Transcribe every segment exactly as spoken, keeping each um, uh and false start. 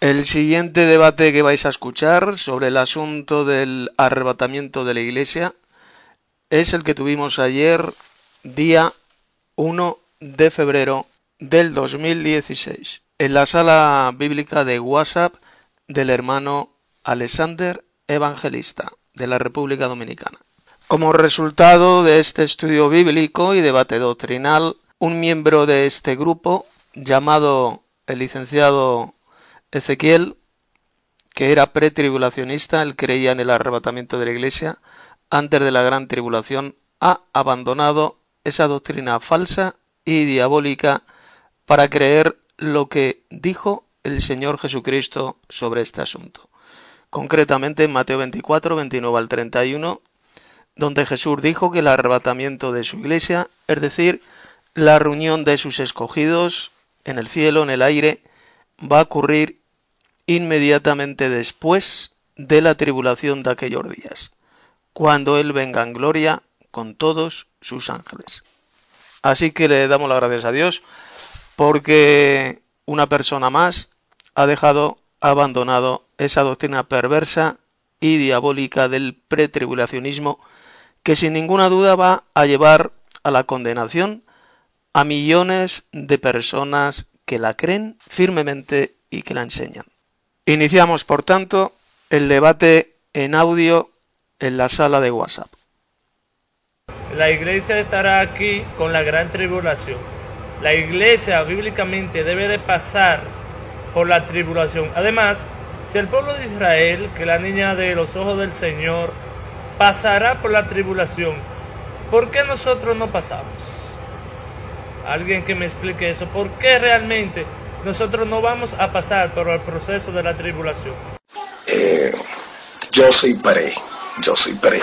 El siguiente debate que vais a escuchar sobre el asunto del arrebatamiento de la Iglesia es el que tuvimos ayer, día uno de febrero del dos mil dieciséis, en la sala bíblica de WhatsApp del hermano Alexander Evangelista, de la República Dominicana. Como resultado de este estudio bíblico y debate doctrinal, un miembro de este grupo, llamado el licenciado Ezequiel, que era pretribulacionista, él creía en el arrebatamiento de la Iglesia antes de la gran tribulación, ha abandonado esa doctrina falsa y diabólica para creer lo que dijo el Señor Jesucristo sobre este asunto. Concretamente en Mateo veinticuatro, veintinueve al treinta y uno, donde Jesús dijo que el arrebatamiento de su Iglesia, es decir, la reunión de sus escogidos en el cielo, en el aire, va a ocurrir inmediatamente después de la tribulación de aquellos días, cuando Él venga en gloria con todos sus ángeles. Así que le damos las gracias a Dios porque una persona más ha dejado abandonado esa doctrina perversa y diabólica del pretribulacionismo, que sin ninguna duda va a llevar a la condenación a millones de personas que la creen firmemente y que la enseñan. Iniciamos, por tanto, el debate en audio en la sala de WhatsApp. La iglesia estará aquí con la gran tribulación. La iglesia bíblicamente debe de pasar por la tribulación. Además, si el pueblo de Israel, que la niña de los ojos del Señor, pasará por la tribulación, ¿por qué nosotros no pasamos? Alguien que me explique eso. ¿Por qué realmente nosotros no vamos a pasar por el proceso de la tribulación? Eh, yo soy pre, yo soy pre.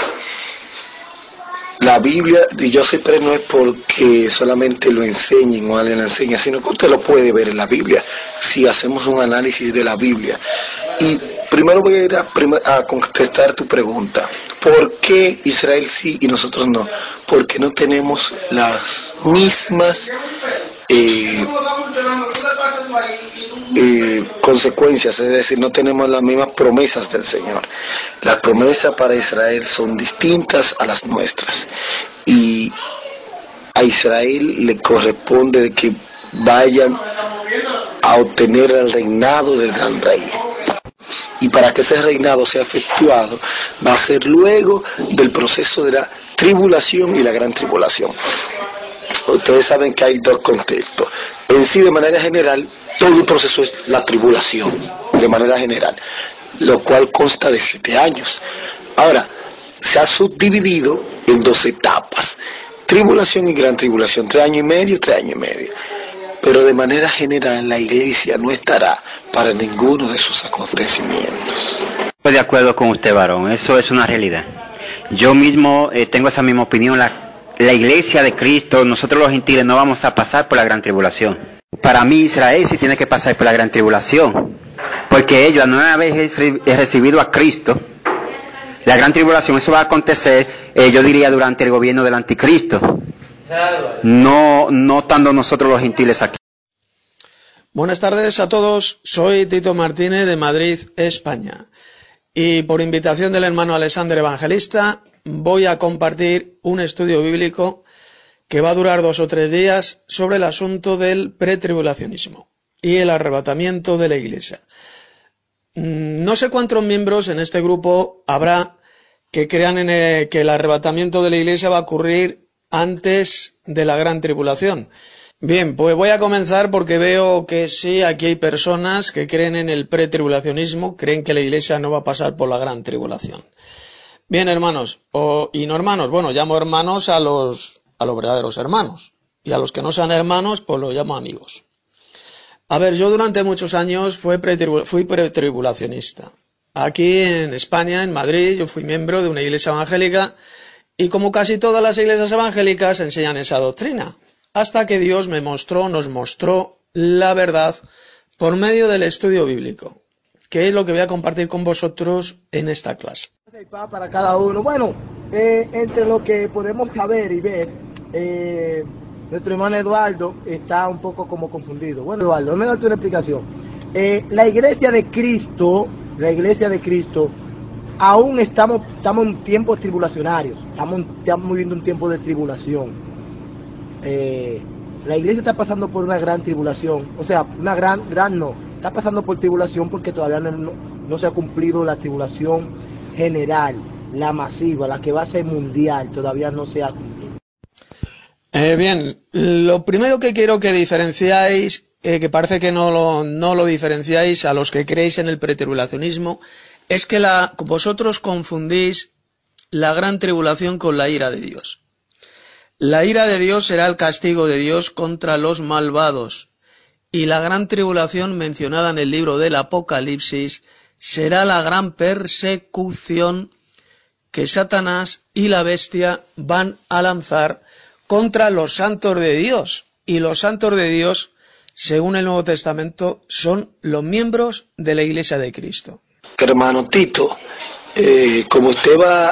La Biblia, y yo soy pre no es porque solamente lo enseñen o alguien lo enseña, sino que usted lo puede ver en la Biblia, si hacemos un análisis de la Biblia. Y primero voy a ir a, a contestar tu pregunta. ¿Por qué Israel sí y nosotros no? Porque no tenemos las mismas eh, eh, consecuencias, es decir, no tenemos las mismas promesas del Señor. Las promesas para Israel son distintas a las nuestras, y a Israel le corresponde que vayan a obtener el reinado del gran rey. Y para que ese reinado sea efectuado, va a ser luego del proceso de la tribulación y la gran tribulación. Ustedes saben que hay dos contextos. En sí, de manera general, todo el proceso es la tribulación, de manera general, lo cual consta de siete años. Ahora, se ha subdividido en dos etapas: tribulación y gran tribulación, tres años y medio, tres años y medio. Pero de manera general la iglesia no estará para ninguno de sus acontecimientos. Estoy de acuerdo con usted, varón, eso es una realidad. Yo mismo eh, tengo esa misma opinión. La, la iglesia de Cristo, nosotros los gentiles no vamos a pasar por la gran tribulación. Para mí Israel sí tiene que pasar por la gran tribulación, porque ellos, una vez he recibido a Cristo, la gran tribulación, eso va a acontecer, eh, yo diría, durante el gobierno del anticristo. No, no estando nosotros los gentiles aquí. Buenas tardes a todos, soy Tito Martínez de Madrid, España. Y por invitación del hermano Alexander Evangelista voy a compartir un estudio bíblico que va a durar dos o tres días sobre el asunto del pretribulacionismo y el arrebatamiento de la Iglesia. No sé cuántos miembros en este grupo habrá que crean en el, que el arrebatamiento de la Iglesia va a ocurrir antes de la gran tribulación. Bien, pues voy a comenzar porque veo que sí, aquí hay personas que creen en el pretribulacionismo, creen que la Iglesia no va a pasar por la gran tribulación. Bien, hermanos, o, y no hermanos, bueno, llamo hermanos a los, a los verdaderos hermanos, y a los que no sean hermanos, pues los llamo amigos. A ver, yo durante muchos años fui, pretribul- fui pretribulacionista. Aquí en España, en Madrid, yo fui miembro de una iglesia evangélica, y como casi todas las iglesias evangélicas enseñan esa doctrina, hasta que Dios me mostró, nos mostró la verdad por medio del estudio bíblico, que es lo que voy a compartir con vosotros en esta clase. Para cada uno. Bueno, eh, entre lo que podemos saber y ver, eh, nuestro hermano Eduardo está un poco como confundido. Bueno, Eduardo, me da una explicación. eh, la iglesia de Cristo, la iglesia de Cristo, aún estamos, estamos en tiempos tribulacionarios, estamos, estamos viviendo un tiempo de tribulación. Eh, la iglesia está pasando por una gran tribulación, o sea, una gran, gran no, está pasando por tribulación porque todavía no, no, no se ha cumplido la tribulación general, la masiva, la que va a ser mundial, todavía no se ha cumplido. Eh, bien, lo primero que quiero que diferenciáis, eh, que parece que no lo, no lo diferenciáis a los que creéis en el pretribulacionismo, es que la, vosotros confundís la gran tribulación con la ira de Dios. La ira de Dios será el castigo de Dios contra los malvados, y la gran tribulación mencionada en el libro del Apocalipsis será la gran persecución que Satanás y la bestia van a lanzar contra los santos de Dios. Y los santos de Dios, según el Nuevo Testamento, son los miembros de la Iglesia de Cristo. Hermano Tito, eh, como usted va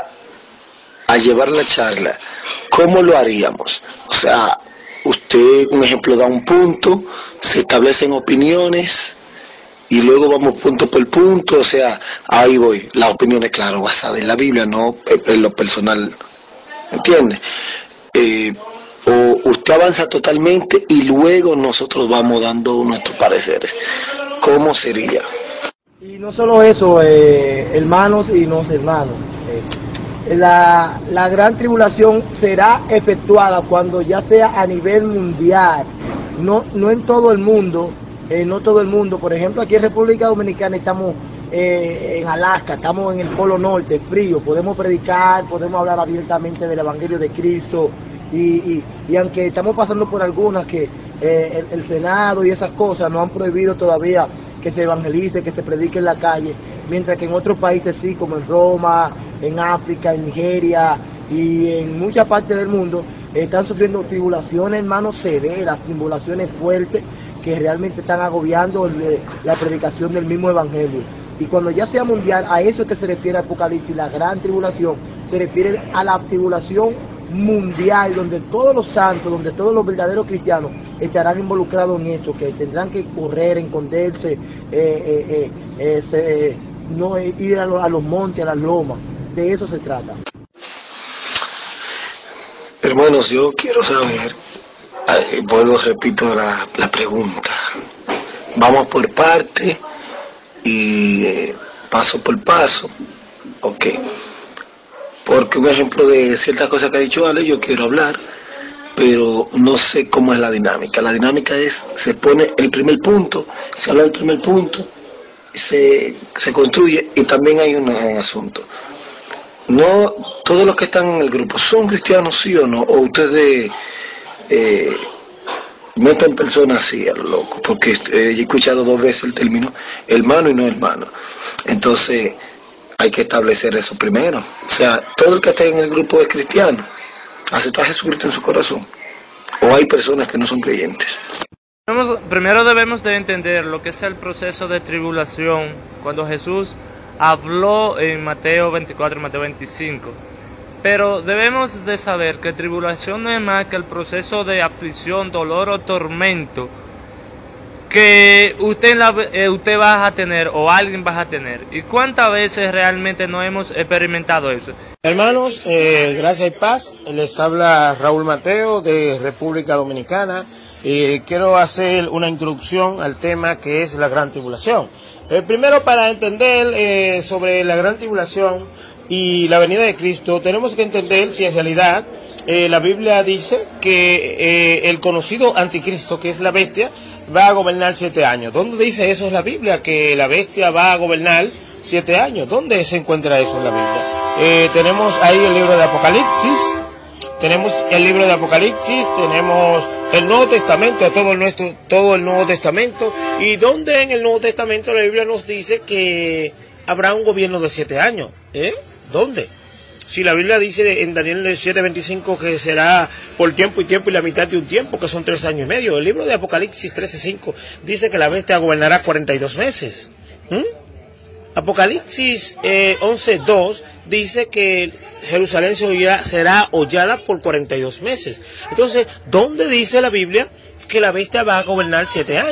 a llevar la charla, ¿cómo lo haríamos? O sea, usted, un ejemplo, da un punto, se establecen opiniones y luego vamos punto por punto, o sea, ahí voy, las opiniones, claro, basadas en la Biblia, no en lo personal, ¿entiende? Eh, o usted avanza totalmente y luego nosotros vamos dando nuestros pareceres. ¿Cómo sería? Y no solo eso, eh, hermanos y no hermanos, eh, la, la gran tribulación será efectuada cuando ya sea a nivel mundial, no, no en todo el mundo, eh, no todo el mundo. Por ejemplo, aquí en República Dominicana estamos eh, en Alaska, estamos en el Polo Norte, frío, podemos predicar, podemos hablar abiertamente del Evangelio de Cristo, y, y, y aunque estamos pasando por algunas que eh, el, el Senado y esas cosas nos han prohibido todavía que se evangelice, que se predique en la calle, mientras que en otros países sí, como en Roma, en África, en Nigeria y en muchas partes del mundo, están sufriendo tribulaciones, hermanos, severas, tribulaciones fuertes, que realmente están agobiando el, la predicación del mismo evangelio. Y cuando ya sea mundial, a eso que se refiere Apocalipsis, la gran tribulación, se refiere a la tribulación mundial, donde todos los santos, donde todos los verdaderos cristianos estarán involucrados en esto, que tendrán que correr, esconderse, eh, eh, eh, eh, se, eh, no ir a los, a los montes, a las lomas. De eso se trata. Hermanos, yo quiero saber, eh, vuelvo, repito la, la pregunta. Vamos por parte y eh, paso por paso. Ok. Porque un ejemplo de ciertas cosas que ha dicho Ale, yo quiero hablar, pero no sé cómo es la dinámica. La dinámica es, se pone el primer punto, se habla del primer punto, se, se construye, y también hay un, un asunto. No todos los que están en el grupo son cristianos, sí o no, o ustedes eh, meten personas así a lo loco, porque eh, he escuchado dos veces el término hermano y no hermano. Entonces hay que establecer eso primero. O sea, todo el que esté en el grupo es cristiano, acepta a Jesucristo en su corazón, o hay personas que no son creyentes. Primero debemos de entender lo que es el proceso de tribulación cuando Jesús habló en Mateo veinticuatro y Mateo veinticinco. Pero debemos de saber que tribulación no es más que el proceso de aflicción, dolor o tormento que usted, la, eh, usted va a tener o alguien va a tener. ¿Y cuántas veces realmente no hemos experimentado eso? Hermanos, eh, gracias y paz. Les habla Raúl Mateo de República Dominicana. Eh, quiero hacer una introducción al tema que es la gran tribulación. Eh, primero, para entender eh, sobre la gran tribulación y la venida de Cristo, tenemos que entender si en realidad eh, la Biblia dice que eh, el conocido anticristo, que es la bestia, va a gobernar siete años. ¿Dónde dice eso en la Biblia, que la bestia va a gobernar siete años? ¿Dónde se encuentra eso en la Biblia? Eh, tenemos ahí el libro de Apocalipsis, tenemos el libro de Apocalipsis, tenemos el Nuevo Testamento, todo el, nuestro, todo el Nuevo Testamento, y donde en el Nuevo Testamento la Biblia nos dice que habrá un gobierno de siete años. ¿Eh? ¿Dónde? Si la Biblia dice en Daniel siete veinticinco que será por tiempo y tiempo y la mitad de un tiempo, que son tres años y medio. El libro de Apocalipsis trece cinco dice que la bestia gobernará cuarenta y dos meses. ¿Mm? Apocalipsis eh, once dos dice que Jerusalén será hollada por cuarenta y dos meses. Entonces, ¿dónde dice la Biblia que la bestia va a gobernar siete años?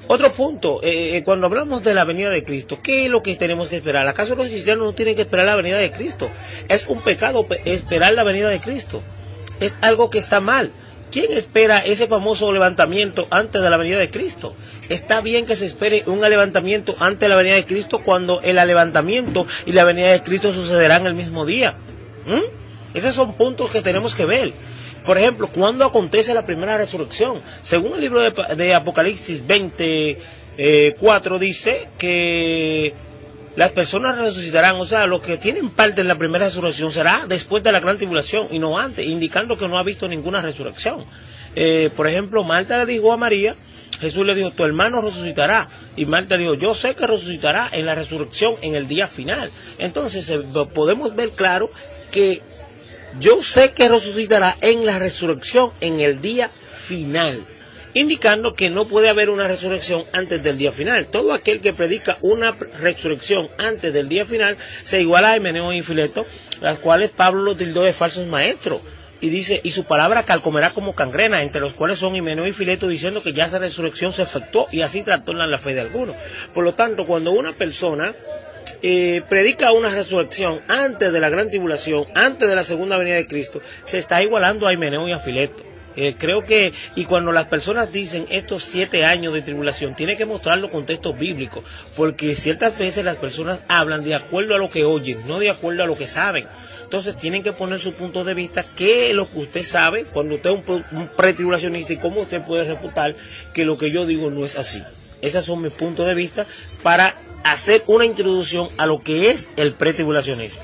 Otro punto, eh, cuando hablamos de la venida de Cristo, ¿qué es lo que tenemos que esperar? ¿Acaso los cristianos no tienen que esperar la venida de Cristo? Es un pecado esperar la venida de Cristo. Es algo que está mal. ¿Quién espera ese famoso levantamiento antes de la venida de Cristo? Está bien que se espere un levantamiento antes de la venida de Cristo cuando el levantamiento y la venida de Cristo sucederán el mismo día. ¿Mm? Esos son puntos que tenemos que ver. Por ejemplo, ¿cuándo acontece la primera resurrección? Según el libro de, de Apocalipsis veinticuatro dice que las personas resucitarán, o sea, los que tienen parte en la primera resurrección será después de la gran tribulación y no antes, indicando que no ha visto ninguna resurrección. Eh, por ejemplo, Marta le dijo a María, Jesús le dijo, tu hermano resucitará. Y Marta dijo, yo sé que resucitará en la resurrección en el día final. Entonces eh, podemos ver claro que yo sé que resucitará en la resurrección en el día final, indicando que no puede haber una resurrección antes del día final. Todo aquel que predica una resurrección antes del día final se iguala a Himeneo y Fileto, las cuales Pablo los tildó de falsos maestros. Y dice, y su palabra calcomerá como cangrena, entre los cuales son Himeneo y Fileto, diciendo que ya esa resurrección se efectuó, y así trastornan la fe de algunos. Por lo tanto, cuando una persona eh, predica una resurrección antes de la gran tribulación, antes de la segunda venida de Cristo, se está igualando a Himeneo y a Fileto. Eh, creo que, y cuando las personas dicen estos siete años de tribulación, tiene que mostrar los contextos bíblicos, porque ciertas veces las personas hablan de acuerdo a lo que oyen, no de acuerdo a lo que saben. Entonces tienen que poner su punto de vista, qué es lo que usted sabe, cuando usted es un, un pretribulacionista, y cómo usted puede refutar que lo que yo digo no es así. Esos son mis puntos de vista para hacer una introducción a lo que es el pretribulacionismo.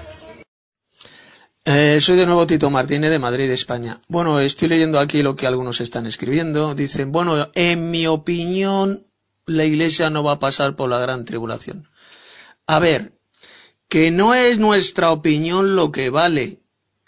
Eh, soy de nuevo Tito Martínez de Madrid, España. Bueno, estoy leyendo aquí lo que algunos están escribiendo. Dicen, bueno, en mi opinión, la Iglesia no va a pasar por la gran tribulación. A ver, que no es nuestra opinión lo que vale.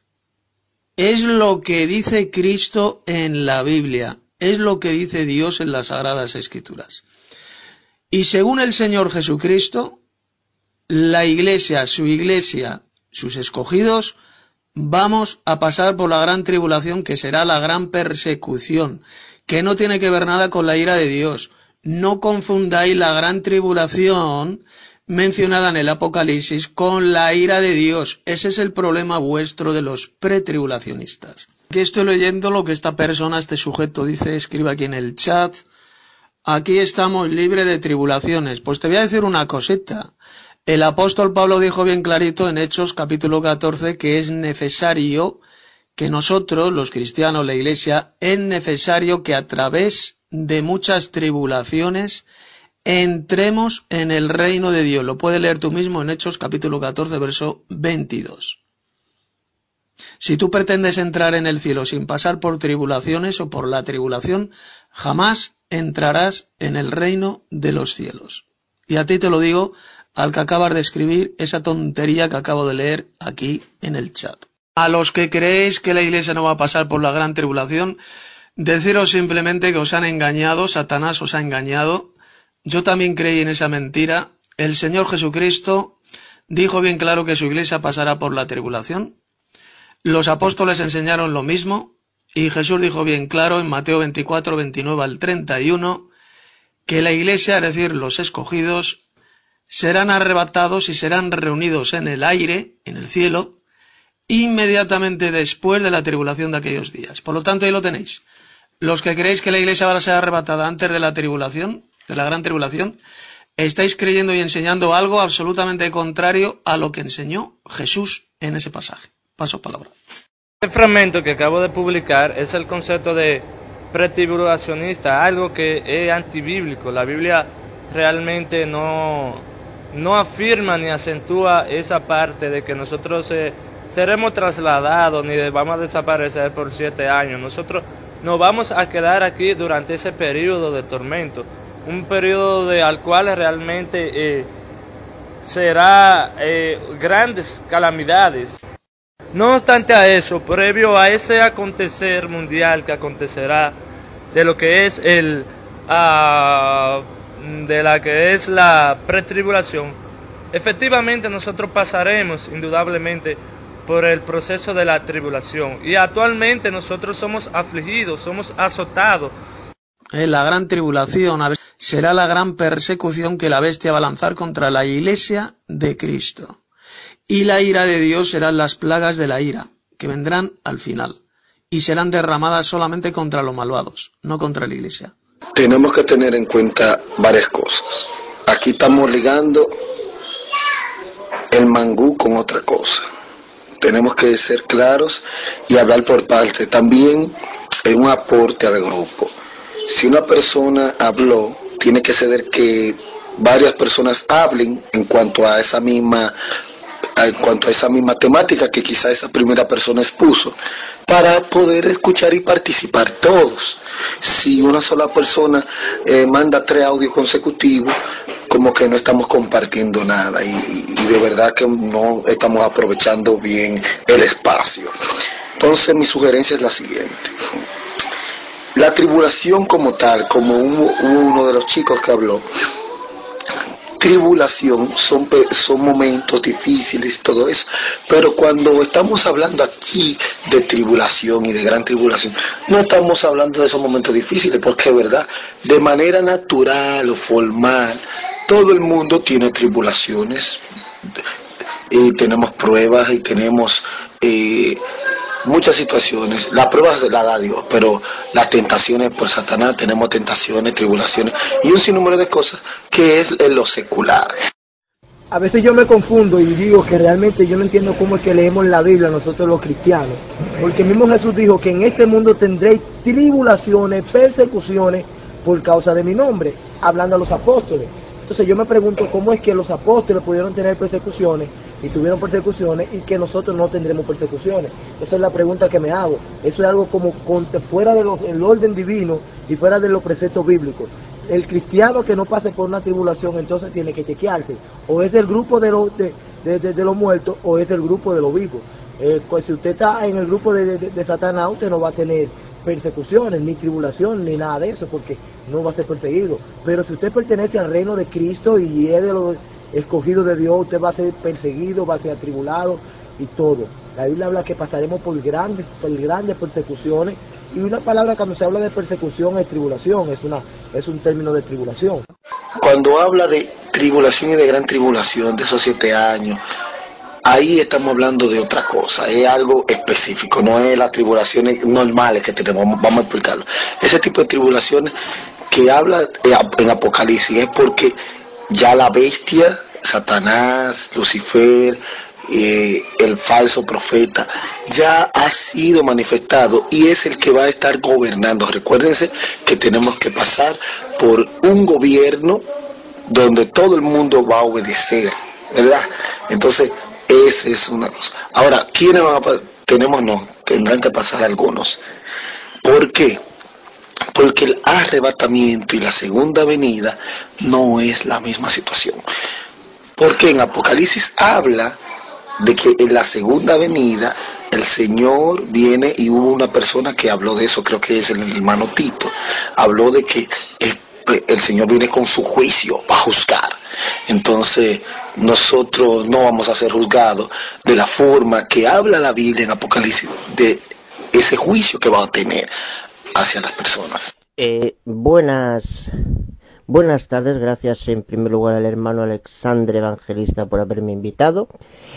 Es lo que dice Cristo en la Biblia. Es lo que dice Dios en las Sagradas Escrituras. Y según el Señor Jesucristo, la Iglesia, su Iglesia, sus escogidos, vamos a pasar por la gran tribulación, que será la gran persecución, que no tiene que ver nada con la ira de Dios. No confundáis la gran tribulación mencionada en el Apocalipsis con la ira de Dios. Ese es el problema vuestro de los pretribulacionistas. Aquí estoy leyendo lo que esta persona, este sujeto dice, escribe aquí en el chat. Aquí estamos libres de tribulaciones. Pues te voy a decir una cosita. El apóstol Pablo dijo bien clarito en Hechos capítulo catorce que es necesario que nosotros, los cristianos, la Iglesia, es necesario que a través de muchas tribulaciones entremos en el reino de Dios. Lo puedes leer tú mismo en Hechos capítulo catorce, verso veintidós. Si tú pretendes entrar en el cielo sin pasar por tribulaciones o por la tribulación, jamás entrarás en el reino de los cielos. Y a ti te lo digo, al que acabas de escribir esa tontería que acabo de leer aquí en el chat. A los que creéis que la Iglesia no va a pasar por la gran tribulación, deciros simplemente que os han engañado, Satanás os ha engañado. Yo también creí en esa mentira. El Señor Jesucristo dijo bien claro que su Iglesia pasará por la tribulación. Los apóstoles enseñaron lo mismo, y Jesús dijo bien claro en Mateo veinticuatro, veintinueve al treinta y uno, que la Iglesia, es decir, los escogidos, serán arrebatados y serán reunidos en el aire, en el cielo, inmediatamente después de la tribulación de aquellos días. Por lo tanto, ahí lo tenéis. Los que creéis que la Iglesia va a ser arrebatada antes de la tribulación, de la gran tribulación, estáis creyendo y enseñando algo absolutamente contrario a lo que enseñó Jesús en ese pasaje. Paso palabra. El fragmento que acabo de publicar es el concepto de pretribulacionista, algo que es antibíblico. La Biblia realmente no, no afirma ni acentúa esa parte de que nosotros eh, seremos trasladados ni vamos a desaparecer por siete años. Nosotros nos vamos a quedar aquí durante ese periodo de tormento, un periodo de, al cual realmente eh, será eh, grandes calamidades. No obstante a eso, previo a ese acontecer mundial que acontecerá de lo que es el uh, de la que es la pretribulación, efectivamente nosotros pasaremos indudablemente por el proceso de la tribulación, y actualmente nosotros somos afligidos, somos azotados. Eh, la gran tribulación será la gran persecución que la bestia va a lanzar contra la iglesia de Cristo. Y la ira de Dios serán las plagas de la ira, que vendrán al final, y serán derramadas solamente contra los malvados, no contra la iglesia. Tenemos que tener en cuenta varias cosas. Aquí estamos ligando el mangú con otra cosa. Tenemos que ser claros y hablar por parte. También es un aporte al grupo. Si una persona habló, tiene que ser que varias personas hablen en cuanto a esa misma en cuanto a esa misma temática que quizá esa primera persona expuso, para poder escuchar y participar todos. Si una sola persona eh, manda tres audios consecutivos, como que no estamos compartiendo nada, y, y de verdad que no estamos aprovechando bien el espacio. Entonces mi sugerencia es la siguiente: la tribulación como tal, como uno, uno de los chicos que habló, tribulación son, son momentos difíciles y todo eso, pero cuando estamos hablando aquí de tribulación y de gran tribulación, no estamos hablando de esos momentos difíciles, porque es verdad, de manera natural o formal, todo el mundo tiene tribulaciones, y tenemos pruebas y tenemos eh, muchas situaciones. Las pruebas se las da Dios, pero las tentaciones por Satanás, tenemos tentaciones, tribulaciones y un sinnúmero de cosas que es en lo secular. A veces yo me confundo y digo que realmente yo no entiendo cómo es que leemos la Biblia nosotros los cristianos, porque mismo Jesús dijo que en este mundo tendréis tribulaciones, persecuciones por causa de mi nombre, hablando a los apóstoles. Entonces yo me pregunto cómo es que los apóstoles pudieron tener persecuciones y tuvieron persecuciones y que nosotros no tendremos persecuciones. Esa es la pregunta que me hago. Eso es algo como fuera del orden divino y fuera de los preceptos bíblicos. El cristiano que no pase por una tribulación entonces tiene que chequearse. O es del grupo de los, de, de, de, de los muertos o es del grupo de los vivos. Eh, pues si usted está en el grupo de, de, de Satanás, usted no va a tener persecuciones, ni tribulación, ni nada de eso, porque no va a ser perseguido. Pero si usted pertenece al reino de Cristo y es de los escogidos de Dios, usted va a ser perseguido, va a ser atribulado y todo. La Biblia habla que pasaremos por grandes, por grandes persecuciones, y una palabra cuando se habla de persecución es tribulación, es una, es un término de tribulación. Cuando habla de tribulación y de gran tribulación, de esos siete años, ahí estamos hablando de otra cosa, es algo específico, no es las tribulaciones normales que tenemos, vamos a explicarlo. Ese tipo de tribulaciones que habla en Apocalipsis es porque ya la bestia, Satanás, Lucifer, eh, el falso profeta, ya ha sido manifestado y es el que va a estar gobernando. Recuérdense que tenemos que pasar por un gobierno donde todo el mundo va a obedecer, ¿verdad? Entonces, esa es una cosa. Ahora, ¿quiénes van a pasar? Tenemos, no, tendrán que pasar algunos. ¿Por qué? Porque el arrebatamiento y la segunda venida no es la misma situación. Porque en Apocalipsis habla de que en la segunda venida el Señor viene, y hubo una persona que habló de eso, creo que es el hermano Tito, habló de que el, el Señor viene con su juicio a juzgar. Entonces nosotros no vamos a ser juzgados de la forma que habla la Biblia en Apocalipsis, de ese juicio que va a tener hacia las personas. Eh, buenas buenas tardes, gracias en primer lugar al hermano Alexandre Evangelista por haberme invitado.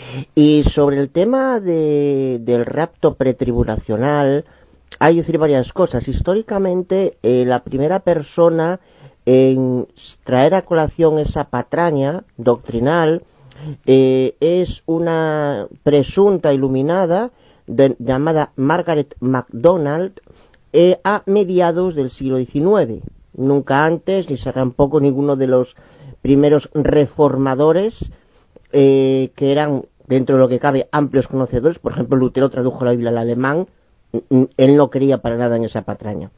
Y sobre el tema de, del rapto pretribulacional, hay que decir varias cosas. Históricamente, eh, la primera persona en traer a colación esa patraña doctrinal eh, es una presunta iluminada de, llamada Margaret MacDonald, eh, a mediados del siglo diecinueve. Nunca antes, ni tampoco ninguno de los primeros reformadores, eh, que eran, dentro de lo que cabe, amplios conocedores. Por ejemplo, Lutero tradujo la Biblia al alemán. Él no creía para nada en esa patraña.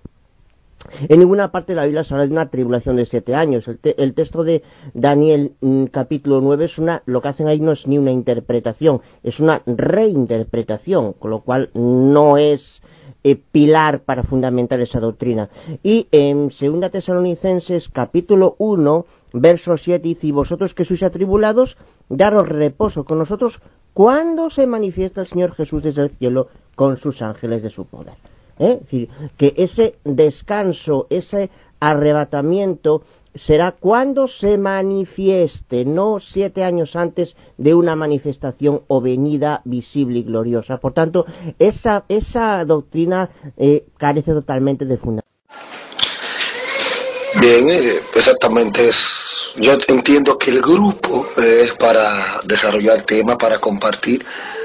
En ninguna parte de la Biblia se habla de una tribulación de siete años. El, te, el texto de Daniel mm, capítulo nueve es una, lo que hacen ahí no es ni una interpretación, es una reinterpretación, con lo cual no es eh, pilar para fundamentar esa doctrina. Y en segunda Tesalonicenses capítulo uno, verso siete dice: y vosotros que sois atribulados, daros reposo con nosotros cuando se manifiesta el Señor Jesús desde el cielo con sus ángeles de su poder. ¿Eh? Es decir, que ese descanso, ese arrebatamiento será cuando se manifieste, no siete años antes de una manifestación o venida visible y gloriosa. Por tanto, esa, esa doctrina eh, carece totalmente de fundamento. Bien, eh, exactamente es. Yo entiendo que el grupo eh, es para desarrollar temas, para compartir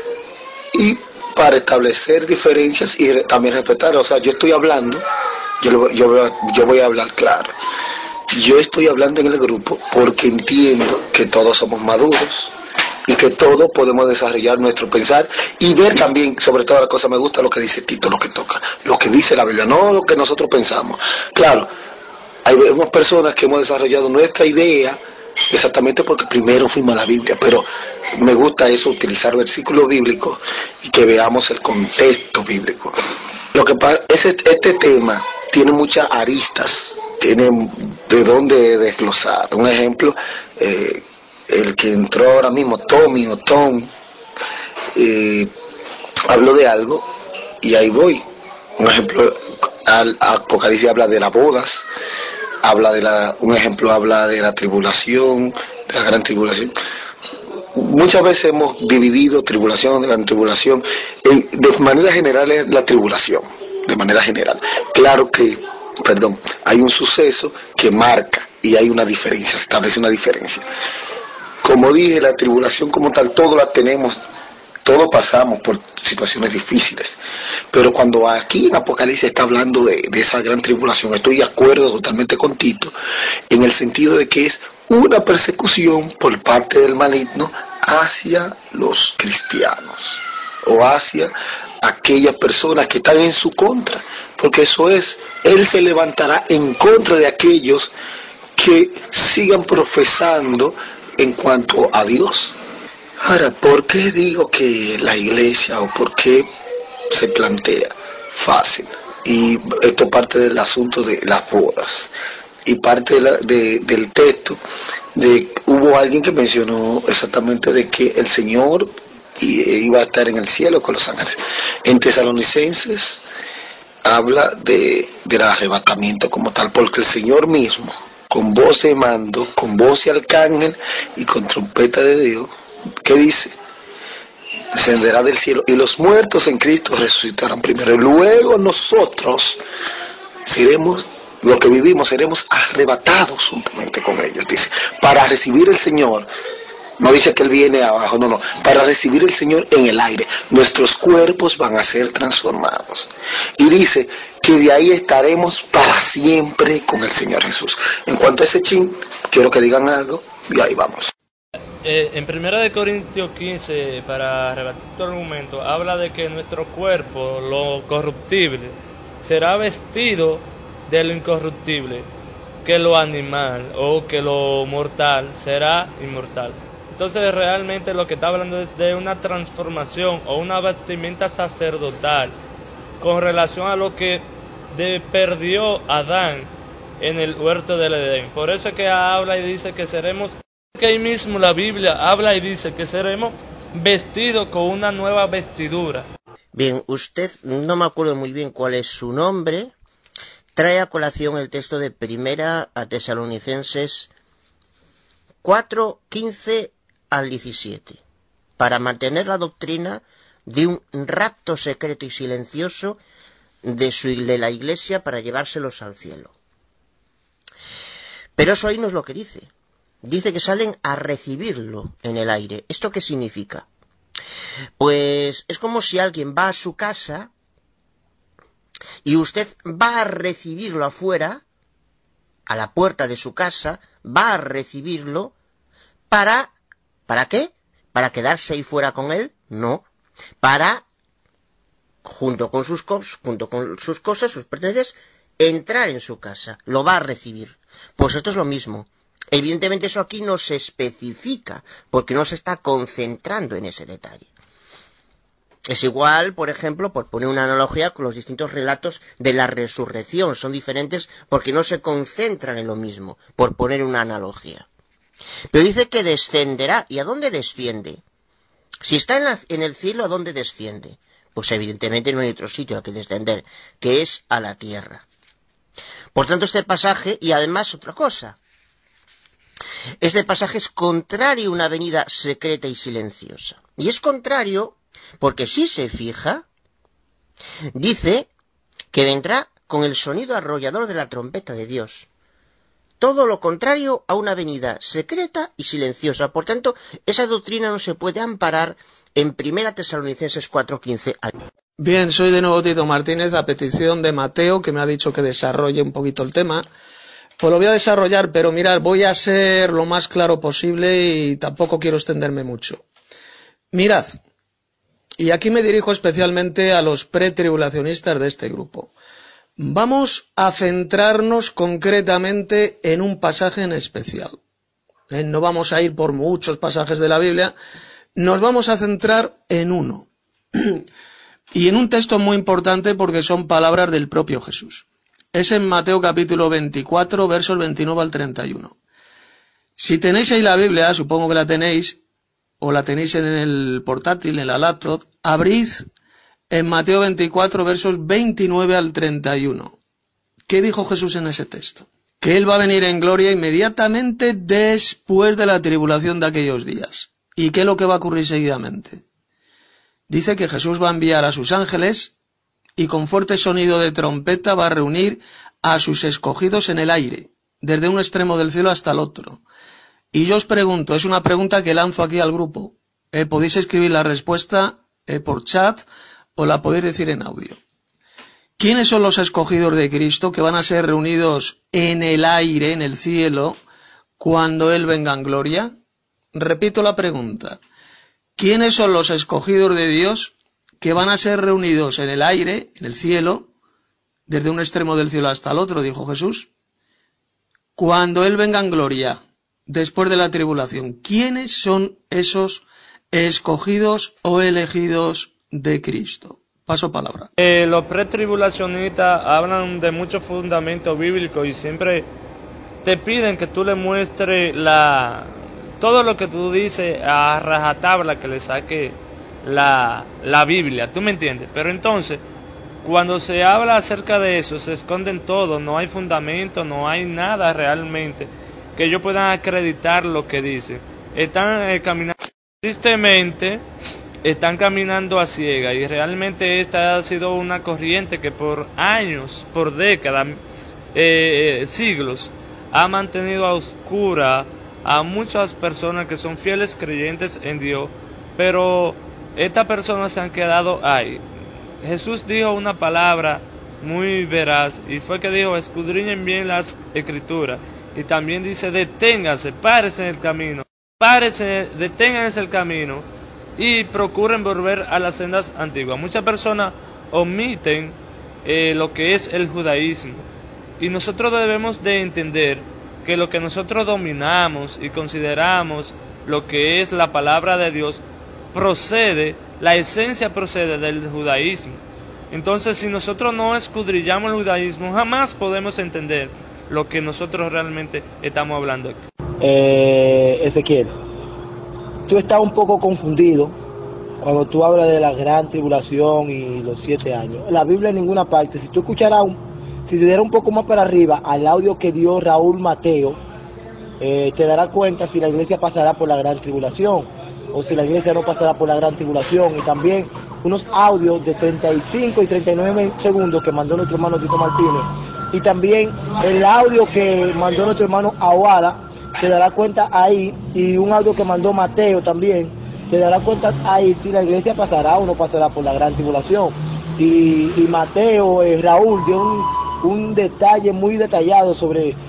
y para establecer diferencias y re, también respetar. O sea, yo estoy hablando, yo, yo, yo voy a hablar claro. Yo estoy hablando en el grupo porque entiendo que todos somos maduros y que todos podemos desarrollar nuestro pensar y ver también, sobre todas las cosas, me gusta lo que dice Tito, lo que toca, lo que dice la Biblia, no lo que nosotros pensamos. Claro, hay vemos personas que hemos desarrollado nuestra idea exactamente porque primero fuimos a la Biblia, pero me gusta eso, utilizar versículos bíblicos y que veamos el contexto bíblico. Lo que pasa es este, este tema tiene muchas aristas, tiene de dónde desglosar. Un ejemplo, eh, el que entró ahora mismo, Tommy o Tom, eh, habló de algo y ahí voy. Un ejemplo, al Apocalipsis habla de las bodas, habla de la, un ejemplo habla de la tribulación, de la gran tribulación. Muchas veces hemos dividido tribulación, de gran tribulación, en, de manera general es la tribulación, de manera general. Claro que, perdón, hay un suceso que marca y hay una diferencia, se establece una diferencia. Como dije, la tribulación como tal, todos la tenemos, todos pasamos por situaciones difíciles, pero cuando aquí en Apocalipsis está hablando de, de esa gran tribulación, estoy de acuerdo totalmente con Tito, en el sentido de que es una persecución por parte del maligno hacia los cristianos, o hacia aquellas personas que están en su contra, porque eso es, él se levantará en contra de aquellos que sigan profesando en cuanto a Dios. Ahora, ¿por qué digo que la iglesia o por qué se plantea? Fácil. Y esto parte del asunto de las bodas. Y parte de la, de, del texto, de hubo alguien que mencionó exactamente de que el Señor iba a estar en el cielo con los ángeles. En Tesalonicenses habla de, del arrebatamiento como tal, porque el Señor mismo, con voz de mando, con voz de arcángel y con trompeta de Dios, ¿qué dice? Descenderá del cielo y los muertos en Cristo resucitarán primero. Y luego nosotros seremos, los que vivimos, seremos arrebatados juntamente con ellos, dice, para recibir el Señor. No dice que Él viene abajo, no, no, para recibir el Señor en el aire. Nuestros cuerpos van a ser transformados. Y dice que de ahí estaremos para siempre con el Señor Jesús. En cuanto a ese chin, quiero que digan algo y ahí vamos. Eh, en primera de Corintios quince, para rebatir tu argumento, habla de que nuestro cuerpo, lo corruptible, será vestido de lo incorruptible, que lo animal o que lo mortal será inmortal. Entonces realmente lo que está hablando es de una transformación o una vestimenta sacerdotal con relación a lo que de perdió Adán en el huerto del Edén. Por eso es que habla y dice que seremos, que ahí mismo la Biblia habla y dice que seremos vestidos con una nueva vestidura. Bien, usted, no me acuerdo muy bien cuál es su nombre, trae a colación el texto de Primera a Tesalonicenses cuatro, quince al diecisiete, para mantener la doctrina de un rapto secreto y silencioso de, su, de la iglesia para llevárselos al cielo. Pero eso ahí no es lo que dice. Dice que salen a recibirlo en el aire. ¿Esto qué significa? Pues es como si alguien va a su casa y usted va a recibirlo afuera, a la puerta de su casa, va a recibirlo para... ¿Para qué? ¿Para quedarse ahí fuera con él? No. Para, junto con sus, cos, junto con sus cosas, sus pertenencias, entrar en su casa. Lo va a recibir. Pues esto es lo mismo. Evidentemente eso aquí no se especifica, porque no se está concentrando en ese detalle. Es igual, por ejemplo, por poner una analogía con los distintos relatos de la resurrección. Son diferentes porque no se concentran en lo mismo, por poner una analogía. Pero dice que descenderá. ¿Y a dónde desciende? Si está en, la, en el cielo, ¿a dónde desciende? Pues evidentemente no hay otro sitio al que descender, que es a la tierra. Por tanto, este pasaje, y además otra cosa, este pasaje es contrario a una venida secreta y silenciosa. Y es contrario porque si se fija, dice que vendrá con el sonido arrollador de la trompeta de Dios. Todo lo contrario a una venida secreta y silenciosa. Por tanto, esa doctrina no se puede amparar en Primera Tesalonicenses cuatro quince. Bien, soy de nuevo Tito Martínez, a petición de Mateo, que me ha dicho que desarrolle un poquito el tema. Pues lo voy a desarrollar, pero mirad, voy a ser lo más claro posible y tampoco quiero extenderme mucho. Mirad, y aquí me dirijo especialmente a los pretribulacionistas de este grupo. Vamos a centrarnos concretamente en un pasaje en especial. ¿Eh? No vamos a ir por muchos pasajes de la Biblia, nos vamos a centrar en uno. Y en un texto muy importante porque son palabras del propio Jesús. Es en Mateo capítulo veinticuatro, versos veintinueve al treinta y uno. Si tenéis ahí la Biblia, supongo que la tenéis, o la tenéis en el portátil, en la laptop, abrid en Mateo veinticuatro, versos veintinueve al treinta y uno. ¿Qué dijo Jesús en ese texto? Que Él va a venir en gloria inmediatamente después de la tribulación de aquellos días. ¿Y qué es lo que va a ocurrir seguidamente? Dice que Jesús va a enviar a sus ángeles y con fuerte sonido de trompeta va a reunir a sus escogidos en el aire, desde un extremo del cielo hasta el otro. Y yo os pregunto, es una pregunta que lanzo aquí al grupo. Eh, podéis escribir la respuesta eh, por chat o la podéis decir en audio. ¿Quiénes son los escogidos de Cristo que van a ser reunidos en el aire, en el cielo, cuando Él venga en gloria? Repito la pregunta. ¿Quiénes son los escogidos de Dios que van a ser reunidos en el aire, en el cielo, desde un extremo del cielo hasta el otro, dijo Jesús, cuando Él venga en gloria, después de la tribulación? ¿Quiénes son esos escogidos o elegidos de Cristo? Paso palabra. Eh, los pretribulacionistas hablan de muchos fundamentos bíblicos y siempre te piden que tú le muestres la... todo lo que tú dices a rajatabla, que le saque la, la Biblia, ¿tú me entiendes? Pero entonces, cuando se habla acerca de eso, se esconden todo, no hay fundamento, no hay nada realmente que ellos puedan acreditar lo que dicen. Están eh, caminando, tristemente, están caminando a ciegas, y realmente esta ha sido una corriente que por años, por décadas, eh, siglos, ha mantenido a oscura a muchas personas que son fieles creyentes en Dios, pero estas personas se han quedado ahí. Jesús dijo una palabra muy veraz, y fue que dijo: escudriñen bien las escrituras, y también dice: deténganse, párense en el camino, párense, deténganse el camino, y procuren volver a las sendas antiguas. Muchas personas omiten eh, lo que es el judaísmo, y nosotros debemos de entender que lo que nosotros dominamos y consideramos lo que es la palabra de Dios procede, la esencia procede del judaísmo. Entonces, si nosotros no escudriñamos el judaísmo, jamás podemos entender lo que nosotros realmente estamos hablando aquí. Eh, Ezequiel, tú estás un poco confundido cuando tú hablas de la gran tribulación y los siete años. En la Biblia en ninguna parte, si tú escucharas un Si te diera un poco más para arriba al audio que dio Raúl Mateo, eh, te darás cuenta si la iglesia pasará por la gran tribulación o si la iglesia no pasará por la gran tribulación. Y también unos audios de treinta y cinco y treinta y nueve segundos que mandó nuestro hermano Tito Martínez. Y también el audio que mandó nuestro hermano Aguada, te darás cuenta ahí. Y un audio que mandó Mateo también, te darás cuenta ahí si la iglesia pasará o no pasará por la gran tribulación. Y, y Mateo, eh, Raúl dio un... un detalle muy detallado sobre eh,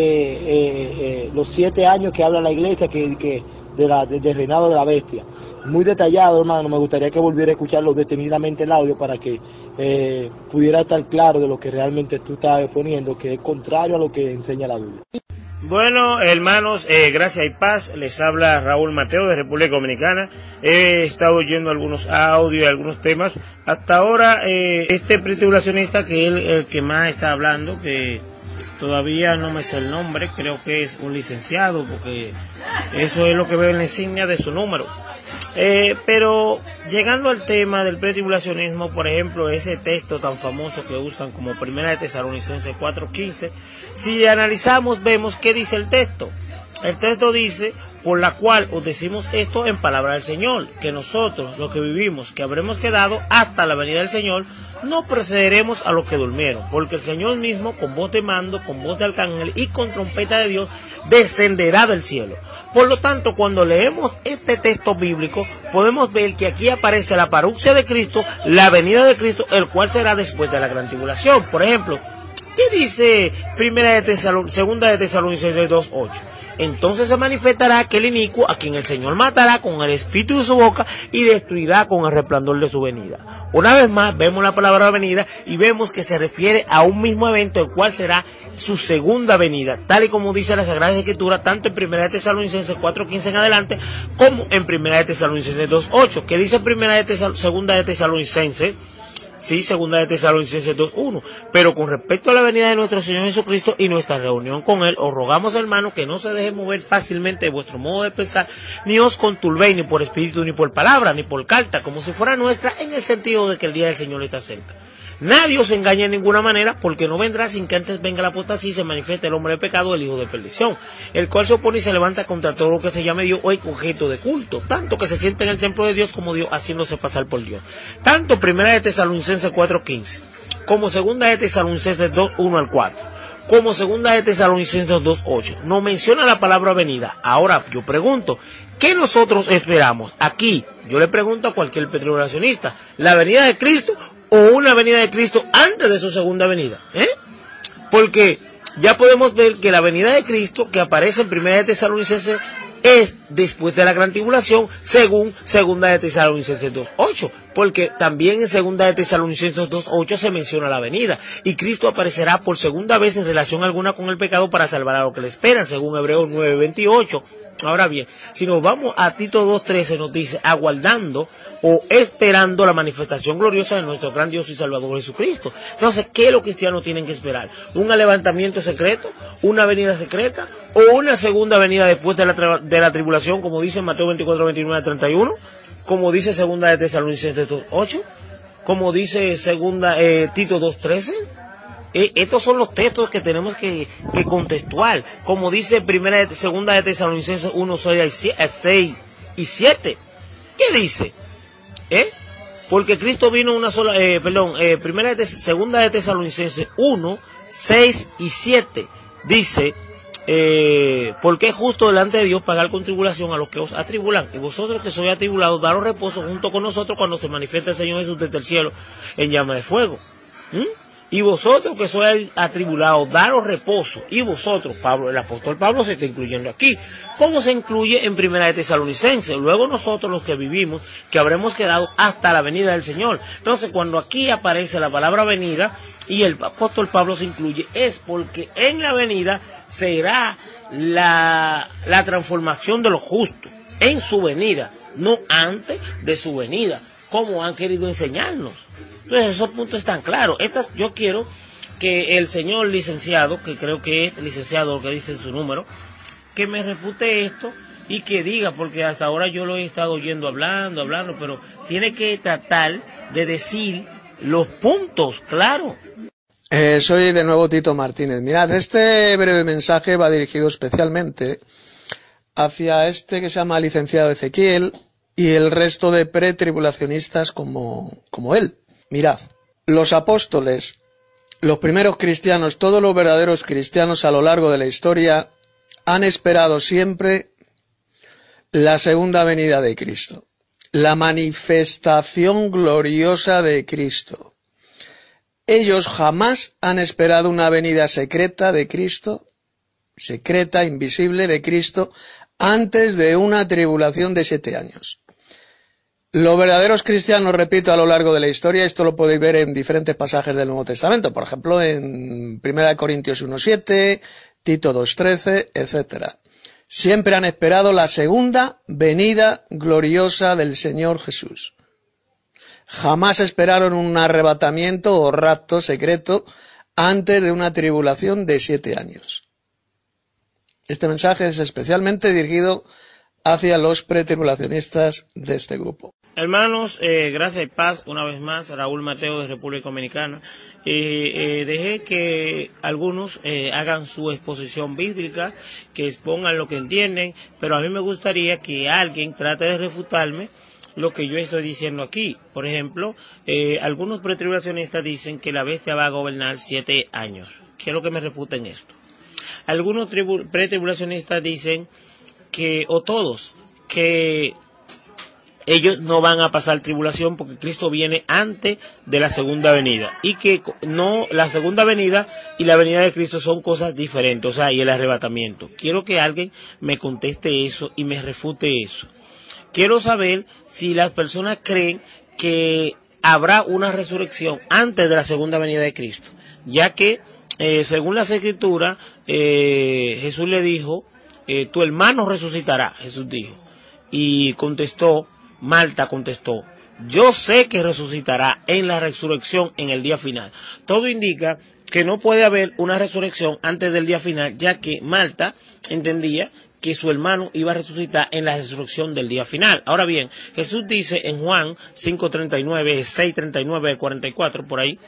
eh, eh, los siete años que habla la iglesia que, que de la, de, del reinado de la bestia. Muy detallado, hermano. Me gustaría que volviera a escucharlo detenidamente el audio para que eh, pudiera estar claro de lo que realmente tú estás exponiendo, que es contrario a lo que enseña la Biblia. Bueno, hermanos, eh, gracias y paz. Les habla Raúl Mateo de República Dominicana. He estado oyendo algunos audios y algunos temas. Hasta ahora, eh, este pretribulacionista, que es el, el que más está hablando, que todavía no me sé el nombre, creo que es un licenciado, porque eso es lo que veo en la insignia de su número. Eh, pero llegando al tema del pretribulacionismo, por ejemplo, ese texto tan famoso que usan como Primera de Tesalonicenses cuatro quince, si analizamos vemos qué dice el texto. El texto dice: por la cual os decimos esto en palabra del Señor, que nosotros, los que vivimos, que habremos quedado hasta la venida del Señor, no precederemos a los que durmieron, porque el Señor mismo, con voz de mando, con voz de arcángel y con trompeta de Dios, descenderá del cielo. Por lo tanto, cuando leemos este texto bíblico, podemos ver que aquí aparece la parucía de Cristo, la venida de Cristo, el cual será después de la gran tribulación. Por ejemplo, ¿qué dice Primera de Tesalon, Segunda de Tesalonicenses dos ocho? Entonces se manifestará aquel inicuo a quien el Señor matará con el espíritu de su boca y destruirá con el resplandor de su venida. Una vez más vemos la palabra venida y vemos que se refiere a un mismo evento, el cual será su segunda venida, tal y como dice la Sagrada Escritura, tanto en Primera de Tesalonicenses cuatro quince en adelante, como en Primera de Tesalonicenses dos ocho. ¿Qué dice Primera de Tesal Segunda de Tesalonicenses? Sí, Segunda de Tesalonicenses dos uno. Pero con respecto a la venida de nuestro Señor Jesucristo y nuestra reunión con Él, os rogamos, hermanos, que no se deje mover fácilmente de vuestro modo de pensar, ni os conturbéis ni por espíritu, ni por palabra, ni por carta, como si fuera nuestra, en el sentido de que el día del Señor está cerca. Nadie os engañe de ninguna manera, porque no vendrá sin que antes venga la apostasía y se manifieste el hombre de pecado, el hijo de perdición, el cual se opone y se levanta contra todo lo que se llame Dios o es objeto de culto, tanto que se siente en el templo de Dios como Dios, haciéndose pasar por Dios. Tanto Primera de Tesalonicenses cuatro quince, como Segunda de Tesalonicenses dos uno al cuatro, como Segunda de Tesalonicenses dos ocho, nos menciona la palabra venida. Ahora yo pregunto, ¿qué nosotros esperamos? Aquí, yo le pregunto a cualquier pretribulacionista, ¿la venida de Cristo o una venida de Cristo antes de su segunda venida? ¿Eh? Porque ya podemos ver que la venida de Cristo que aparece en Primera de Tesalonicenses es después de la gran tribulación, según Segunda de Tesalonicenses dos ocho, porque también en Segunda de Tesalonicenses dos ocho se menciona la venida, y Cristo aparecerá por segunda vez en relación alguna con el pecado para salvar a los que le esperan, según Hebreos nueve veintiocho. Ahora bien, si nos vamos a Tito dos trece, nos dice: aguardando o esperando la manifestación gloriosa de nuestro gran Dios y Salvador Jesucristo. Entonces, ¿qué los cristianos tienen que esperar? ¿Un levantamiento secreto? ¿Una venida secreta? ¿O una segunda venida después de la, de la tribulación, como dice Mateo veinticuatro, veintinueve, treinta y uno? Como dice Segunda de Tesalonicenses dos ocho? Como dice segunda eh, Tito dos trece? Eh, estos son los textos que tenemos que, que contextual, como dice primera de, Segunda de Tesalonicenses uno, seis y siete. ¿Qué dice? ¿Eh? Porque Cristo vino una sola, eh, perdón, eh, primera de, Segunda de Tesalonicenses uno, seis y siete. Dice, eh, porque es justo delante de Dios pagar con tribulación a los que os atribulan, y vosotros que sois atribulados, daros reposo junto con nosotros cuando se manifieste el Señor Jesús desde el cielo en llama de fuego. ¿Mm? Y vosotros que sois atribulados, daros reposo. Y vosotros, Pablo, el apóstol Pablo se está incluyendo aquí. ¿Cómo se incluye en Primera de Tesalonicenses? Luego nosotros los que vivimos, que habremos quedado hasta la venida del Señor. Entonces, cuando aquí aparece la palabra venida y el apóstol Pablo se incluye, es porque en la venida será la, la transformación de los justos. En su venida, no antes de su venida, como han querido enseñarnos. Entonces esos puntos están claros. Estas, yo quiero que el señor licenciado, que creo que es licenciado lo que dice en su número, que me refute esto y que diga, porque hasta ahora yo lo he estado oyendo hablando, hablando, pero tiene que tratar de decir los puntos, claro. Eh, soy de nuevo Tito Martínez. Mirad, este breve mensaje va dirigido especialmente hacia este que se llama licenciado Ezequiel y el resto de pretribulacionistas como, como él. Mirad, los apóstoles, los primeros cristianos, todos los verdaderos cristianos a lo largo de la historia han esperado siempre la segunda venida de Cristo, la manifestación gloriosa de Cristo. Ellos jamás han esperado una venida secreta de Cristo, secreta, invisible de Cristo, antes de una tribulación de siete años. Los verdaderos cristianos, repito, a lo largo de la historia, esto lo podéis ver en diferentes pasajes del Nuevo Testamento, por ejemplo en Primera de Corintios uno siete, Tito dos trece, etcétera. Siempre han esperado la segunda venida gloriosa del Señor Jesús. Jamás esperaron un arrebatamiento o rapto secreto antes de una tribulación de siete años. Este mensaje es especialmente dirigido hacia los pretribulacionistas de este grupo. Hermanos, eh, gracias y paz una vez más, Raúl Mateo de República Dominicana. Eh, eh, dejé que algunos eh, hagan su exposición bíblica, que expongan lo que entienden, pero a mí me gustaría que alguien trate de refutarme lo que yo estoy diciendo aquí. Por ejemplo, eh, algunos pretribulacionistas dicen que la bestia va a gobernar siete años. Quiero que me refuten esto. Algunos pretribulacionistas dicen que, o todos, que ellos no van a pasar tribulación porque Cristo viene antes de la segunda venida, y que no, la segunda venida y la venida de Cristo son cosas diferentes, o sea, y el arrebatamiento. Quiero que alguien me conteste eso y me refute eso. Quiero saber si las personas creen que habrá una resurrección antes de la segunda venida de Cristo, ya que eh, según las Escrituras, eh, Jesús le dijo, eh, tu hermano resucitará, Jesús dijo, y contestó, Marta contestó, yo sé que resucitará en la resurrección en el día final. Todo indica que no puede haber una resurrección antes del día final, ya que Marta entendía que su hermano iba a resucitar en la resurrección del día final. Ahora bien, Jesús dice en Juan cinco treinta y nueve, seis treinta y nueve, cuarenta y cuatro, por ahí,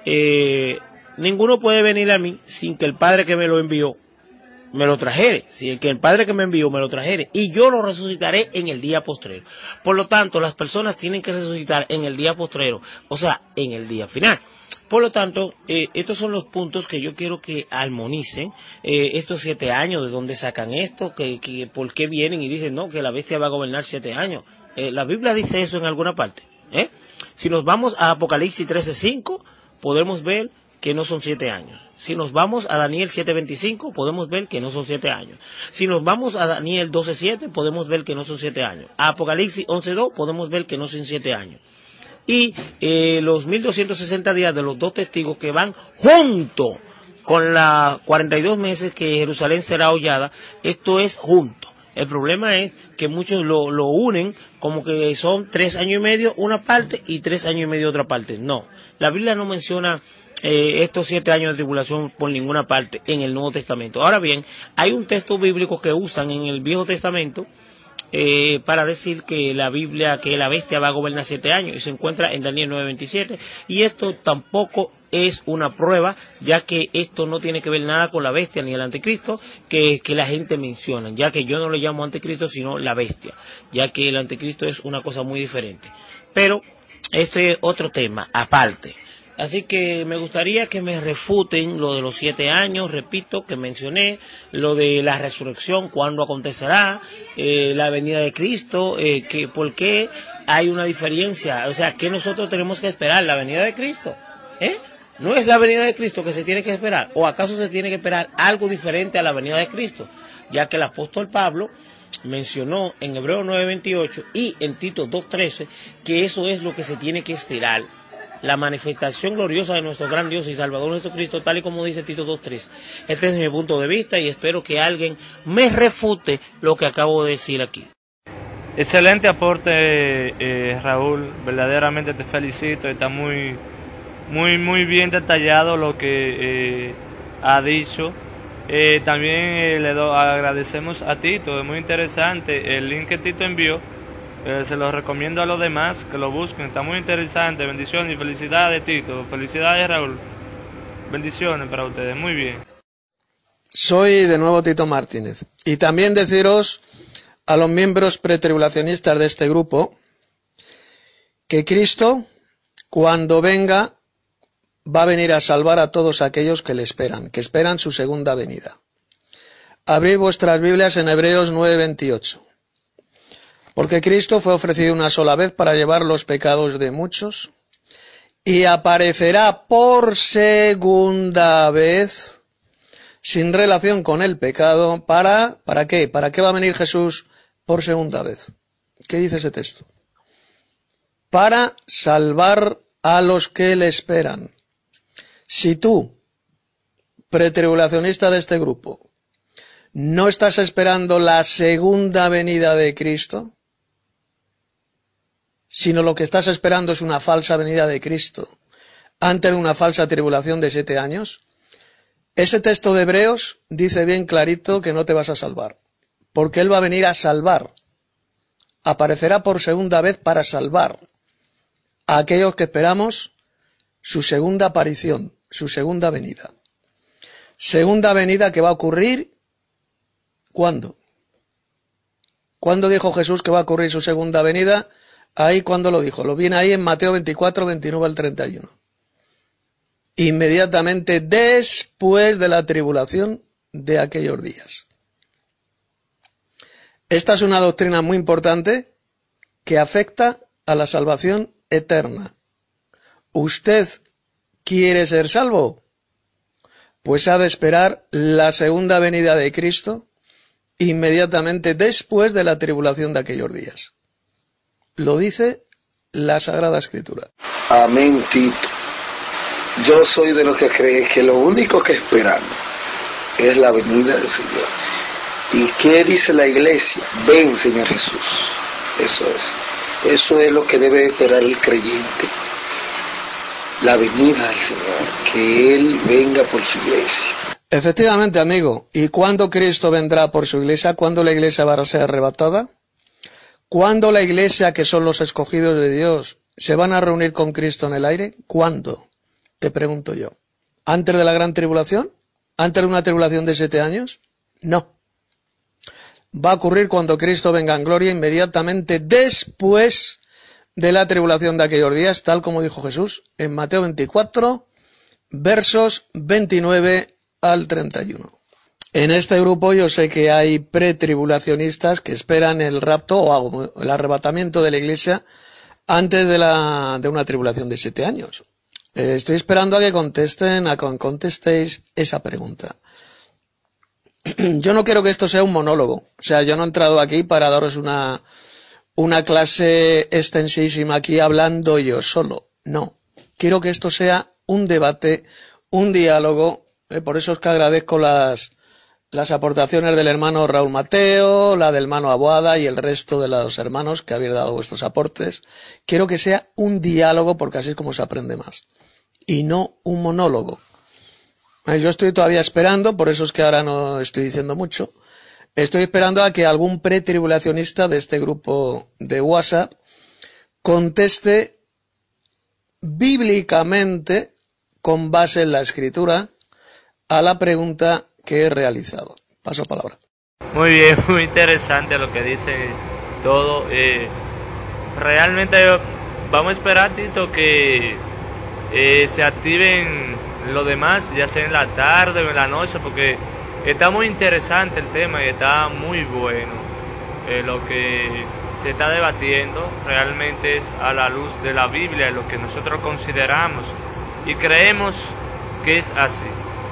eh, ninguno puede venir a mí sin que el Padre que me lo envió me lo trajere, si que el Padre que me envió me lo trajere, y yo lo resucitaré en el día postrero. Por lo tanto, las personas tienen que resucitar en el día postrero, o sea, en el día final. Por lo tanto, eh, estos son los puntos que yo quiero que armonicen, eh, estos siete años, de dónde sacan esto, que, que por qué vienen y dicen, no, que la bestia va a gobernar siete años. Eh, la Biblia dice eso en alguna parte, ¿eh? Si nos vamos a Apocalipsis trece cinco, podemos ver que no son siete años. Si nos vamos a Daniel siete veinticinco, podemos ver que no son siete años. Si nos vamos a Daniel doce siete, podemos ver que no son siete años. A Apocalipsis once dos, podemos ver que no son siete años. Y eh, los mil doscientos sesenta días de los dos testigos que van junto con las cuarenta y dos meses que Jerusalén será hollada, esto es junto. El problema es que muchos lo, lo unen como que son tres años y medio una parte y tres años y medio otra parte. No, la Biblia no menciona Eh, estos siete años de tribulación por ninguna parte en el Nuevo Testamento. Ahora bien, hay un texto bíblico que usan en el Viejo Testamento eh, para decir que la Biblia, que la bestia va a gobernar siete años, y se encuentra en Daniel nueve veintisiete, y esto tampoco es una prueba, ya que esto no tiene que ver nada con la bestia ni el anticristo que, que la gente menciona, ya que yo no le llamo anticristo sino la bestia, ya que el anticristo es una cosa muy diferente. Pero este es otro tema aparte. Así que me gustaría que me refuten lo de los siete años, repito, que mencioné, lo de la resurrección, cuándo acontecerá, eh, la venida de Cristo, eh, que por qué hay una diferencia, o sea, ¿qué nosotros tenemos que esperar? ¿La venida de Cristo? ¿Eh? ¿No es la venida de Cristo que se tiene que esperar? ¿O acaso se tiene que esperar algo diferente a la venida de Cristo? Ya que el apóstol Pablo mencionó en Hebreos nueve veintiocho y en Tito dos trece que eso es lo que se tiene que esperar, la manifestación gloriosa de nuestro gran Dios y Salvador Jesucristo, tal y como dice Tito dos tres. Este es mi punto de vista y espero que alguien me refute lo que acabo de decir aquí. Excelente aporte, eh, Raúl, verdaderamente te felicito, está muy, muy, muy bien detallado lo que eh, ha dicho. Eh, también eh, le do, agradecemos a Tito, es muy interesante el link que Tito envió. Eh, se lo recomiendo a los demás que lo busquen, está muy interesante. Bendiciones y felicidades, Tito. Felicidades, Raúl. Bendiciones para ustedes, muy bien. Soy de nuevo Tito Martínez. Y también deciros a los miembros pretribulacionistas de este grupo que Cristo, cuando venga, va a venir a salvar a todos aquellos que le esperan, que esperan su segunda venida. Abrid vuestras Biblias en Hebreos nueve veintiocho. Porque Cristo fue ofrecido una sola vez para llevar los pecados de muchos, y aparecerá por segunda vez, sin relación con el pecado, ¿para, para qué? ¿Para qué va a venir Jesús por segunda vez? ¿Qué dice ese texto? Para salvar a los que le esperan. Si tú, pretribulacionista de este grupo, no estás esperando la segunda venida de Cristo, sino lo que estás esperando es una falsa venida de Cristo antes de una falsa tribulación de siete años, ese texto de Hebreos dice bien clarito que no te vas a salvar, porque Él va a venir a salvar aparecerá por segunda vez para salvar a aquellos que esperamos su segunda aparición, su segunda venida. Segunda venida que va a ocurrir, ¿cuándo? ¿Cuándo dijo Jesús que va a ocurrir su segunda venida? Ahí, ¿cuándo lo dijo? Lo viene ahí en Mateo veinticuatro, veintinueve al treinta y uno. Inmediatamente después de la tribulación de aquellos días. Esta es una doctrina muy importante que afecta a la salvación eterna. ¿Usted quiere ser salvo? Pues ha de esperar la segunda venida de Cristo inmediatamente después de la tribulación de aquellos días. Lo dice la Sagrada Escritura. Amén, Tito. Yo soy de los que cree que lo único que esperamos es la venida del Señor. ¿Y qué dice la iglesia? Ven, Señor Jesús. Eso es. Eso es lo que debe esperar el creyente. La venida del Señor. Que Él venga por su iglesia. Efectivamente, amigo. ¿Y cuándo Cristo vendrá por su iglesia? ¿Cuándo la iglesia va a ser arrebatada? ¿Cuándo la iglesia, que son los escogidos de Dios, se van a reunir con Cristo en el aire? ¿Cuándo? Te pregunto yo. ¿Antes de la gran tribulación? ¿Antes de una tribulación de siete años? No. Va a ocurrir cuando Cristo venga en gloria, inmediatamente después de la tribulación de aquellos días, tal como dijo Jesús en Mateo veinticuatro, versos veintinueve al treinta y uno. En este grupo yo sé que hay pretribulacionistas que esperan el rapto o el arrebatamiento de la iglesia antes de, la, de una tribulación de siete años. Eh, estoy esperando a que contesten, a que contestéis esa pregunta. Yo no quiero que esto sea un monólogo. O sea, yo no he entrado aquí para daros una, una clase extensísima aquí hablando yo solo. No. Quiero que esto sea un debate, un diálogo. Eh, por eso es que agradezco las, las aportaciones del hermano Raúl Mateo, la del hermano Aboada y el resto de los hermanos que habéis dado vuestros aportes. Quiero que sea un diálogo porque así es como se aprende más. Y no un monólogo. Yo estoy todavía esperando, por eso es que ahora no estoy diciendo mucho, estoy esperando a que algún pretribulacionista de este grupo de WhatsApp conteste bíblicamente, con base en la Escritura, a la pregunta que he realizado. Paso palabra. Muy bien, muy interesante lo que dice todo. Eh, realmente vamos a esperar, Tito, que eh, se activen lo demás, ya sea en la tarde o en la noche, porque está muy interesante el tema y está muy bueno. Eh, lo que se está debatiendo realmente es a la luz de la Biblia, lo que nosotros consideramos y creemos que es así.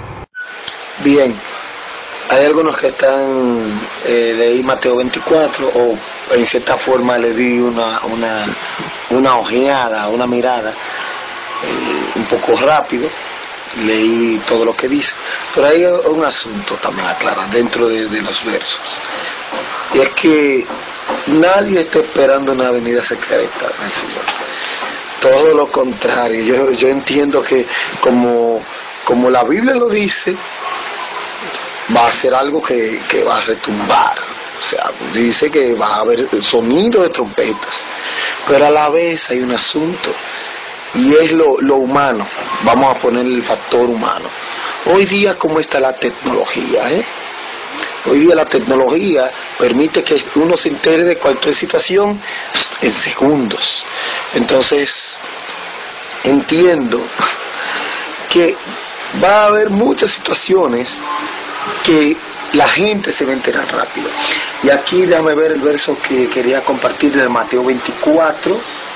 Bien, hay algunos que están, eh, leí Mateo veinticuatro, o en cierta forma le di una, una, una ojeada, una mirada, eh, un poco rápido. Leí todo lo que dice, pero hay un asunto también a aclarar dentro de, de los versos, y es que nadie está esperando una venida secreta del Señor, todo lo contrario. Yo, yo entiendo que como, como la Biblia lo dice, va a ser algo que, que va a retumbar, o sea, dice que va a haber sonido de trompetas, pero a la vez hay un asunto. Y es lo, lo humano, vamos a poner el factor humano. Hoy día, ¿cómo está la tecnología? Eh? Hoy día la tecnología permite que uno se entere de cualquier situación en segundos. Entonces, entiendo que va a haber muchas situaciones que la gente se va a enterar rápido. Y aquí déjame ver el verso que quería compartir de Mateo veinticuatro.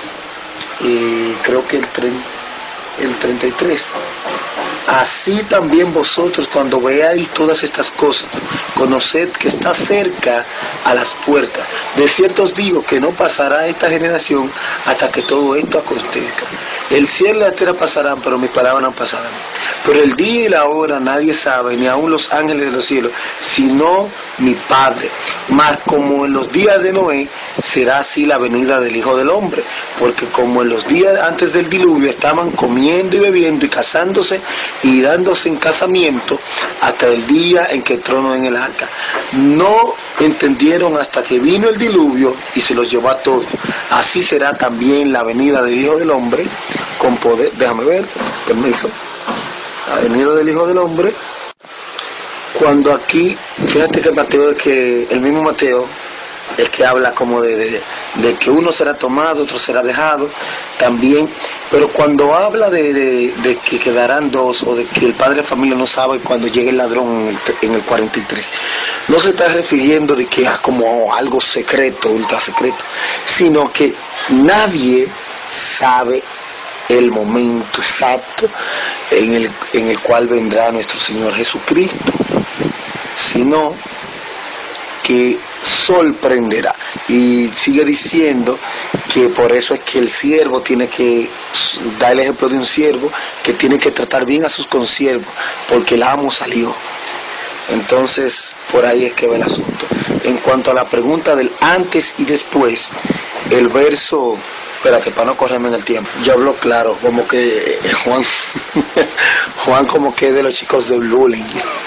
Y creo que el, el treinta y tres. Así también vosotros, cuando veáis todas estas cosas, conoced que está cerca a las puertas. De cierto os digo que no pasará esta generación hasta que todo esto acontezca. El cielo y la tierra pasarán, pero mis palabras no pasarán. Pero el día y la hora nadie sabe, ni aun los ángeles de los cielos, sino mi Padre. Mas como en los días de Noé, será así la venida del Hijo del Hombre. Porque como en los días antes del diluvio estaban comiendo y bebiendo y casándose y dándose en casamiento hasta el día en que tronó en el arca. No entendieron hasta que vino el diluvio y se los llevó a todos. Así será también la venida del Hijo del Hombre con poder. Déjame ver, permiso. La venida del Hijo del Hombre. Cuando aquí, fíjate que Mateo, que el mismo Mateo es que habla como de, de, de que uno será tomado, otro será dejado, también, pero cuando habla de, de, de que quedarán dos, o de que el padre de familia no sabe cuando llegue el ladrón en el, en el cuarenta y tres, no se está refiriendo de que es como algo secreto, ultra secreto, sino que nadie sabe el momento exacto en el, en el cual vendrá nuestro Señor Jesucristo, sino que sorprenderá. Y sigue diciendo que por eso es que el siervo tiene que dar el ejemplo de un siervo que tiene que tratar bien a sus consiervos, porque el amo salió. Entonces, por ahí es que va el asunto. En cuanto a la pregunta del antes y después, el verso, espérate, para no correrme en el tiempo, ya habló claro, como que Juan, Juan como que de los chicos del bullying.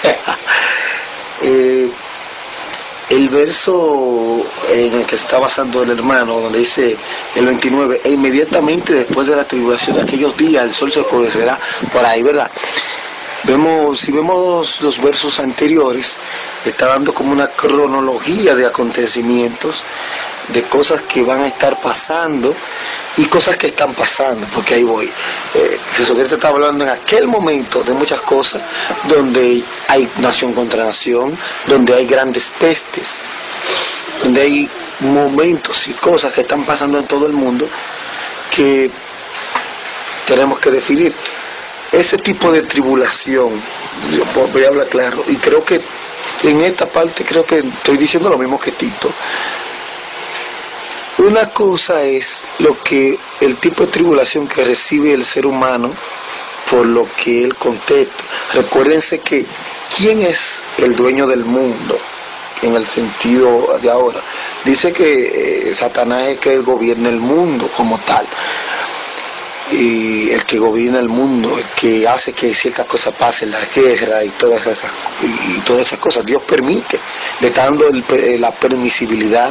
eh, el verso en el que se está basando el hermano, donde dice el veintinueve, e inmediatamente después de la tribulación de aquellos días, el sol se oscurecerá, por ahí, ¿verdad? Vemos, si vemos los versos anteriores, está dando como una cronología de acontecimientos, de cosas que van a estar pasando y cosas que están pasando, porque ahí voy. Eh, Jesucristo está hablando en aquel momento de muchas cosas, donde hay nación contra nación, donde hay grandes pestes, donde hay momentos y cosas que están pasando en todo el mundo que tenemos que definir. Ese tipo de tribulación, yo voy a hablar claro, y creo que en esta parte creo que estoy diciendo lo mismo que Tito. Una cosa es lo que el tipo de tribulación que recibe el ser humano por lo que él contesta. Recuérdense que ¿quién es el dueño del mundo en el sentido de ahora? Dice que eh, Satanás es que él gobierna el mundo como tal. Y el que gobierna el mundo, el que hace que ciertas cosas pasen, la guerra y todas esas, y, y todas esas cosas, Dios permite, le está dando el, la permisibilidad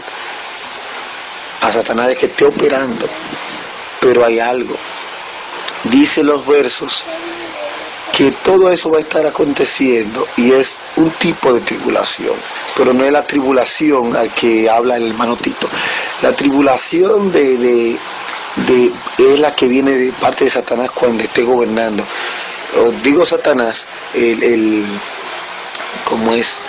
a Satanás de que esté operando. Pero hay algo, dice los versos, que todo eso va a estar aconteciendo y es un tipo de tribulación, pero no es la tribulación al que habla el hermano Tito. La tribulación de, de, de es la que viene de parte de Satanás cuando esté gobernando. Os digo Satanás, el, el como es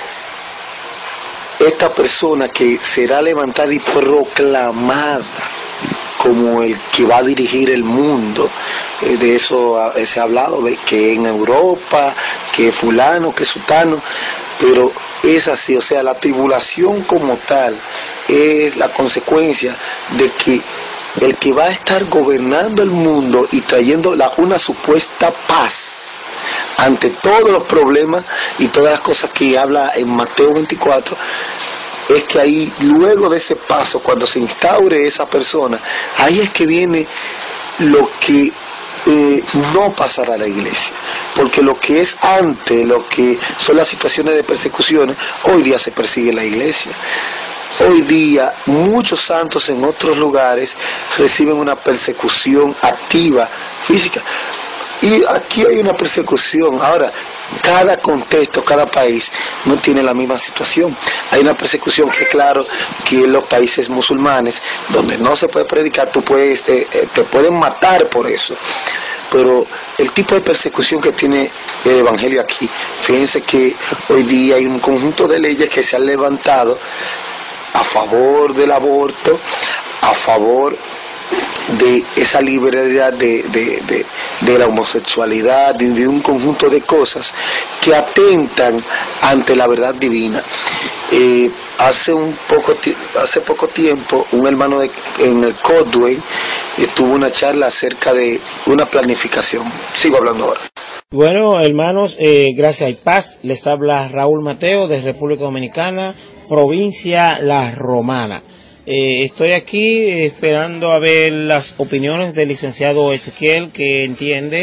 esta persona que será levantada y proclamada como el que va a dirigir el mundo. Eh, de eso eh, se ha hablado, de que en Europa, que fulano, que sutano, pero es así, o sea, la tribulación como tal es la consecuencia de que el que va a estar gobernando el mundo y trayendo la, una supuesta paz ante todos los problemas y todas las cosas que habla en Mateo veinticuatro, es que ahí, luego de ese paso, cuando se instaure esa persona, ahí es que viene lo que eh, no pasará a la iglesia, porque lo que es antes, lo que son las situaciones de persecuciones, hoy día se persigue la iglesia. Hoy día muchos santos en otros lugares reciben una persecución activa, física, y aquí hay una persecución. Ahora, cada contexto, cada país no tiene la misma situación. Hay una persecución que, claro, que en los países musulmanes, donde no se puede predicar, tú puedes, te, te pueden matar por eso. Pero el tipo de persecución que tiene el Evangelio aquí, fíjense que hoy día hay un conjunto de leyes que se han levantado a favor del aborto, a favor de esa libertad de, de, de, de la homosexualidad, de, de un conjunto de cosas que atentan ante la verdad divina. Eh, hace un poco hace poco tiempo un hermano de, en el Codway tuvo una charla acerca de una planificación. Sigo hablando ahora. Bueno, hermanos, eh, gracias y paz. Les habla Raúl Mateo de República Dominicana, provincia La Romana. Eh, estoy aquí esperando a ver las opiniones del licenciado Ezequiel, que entiende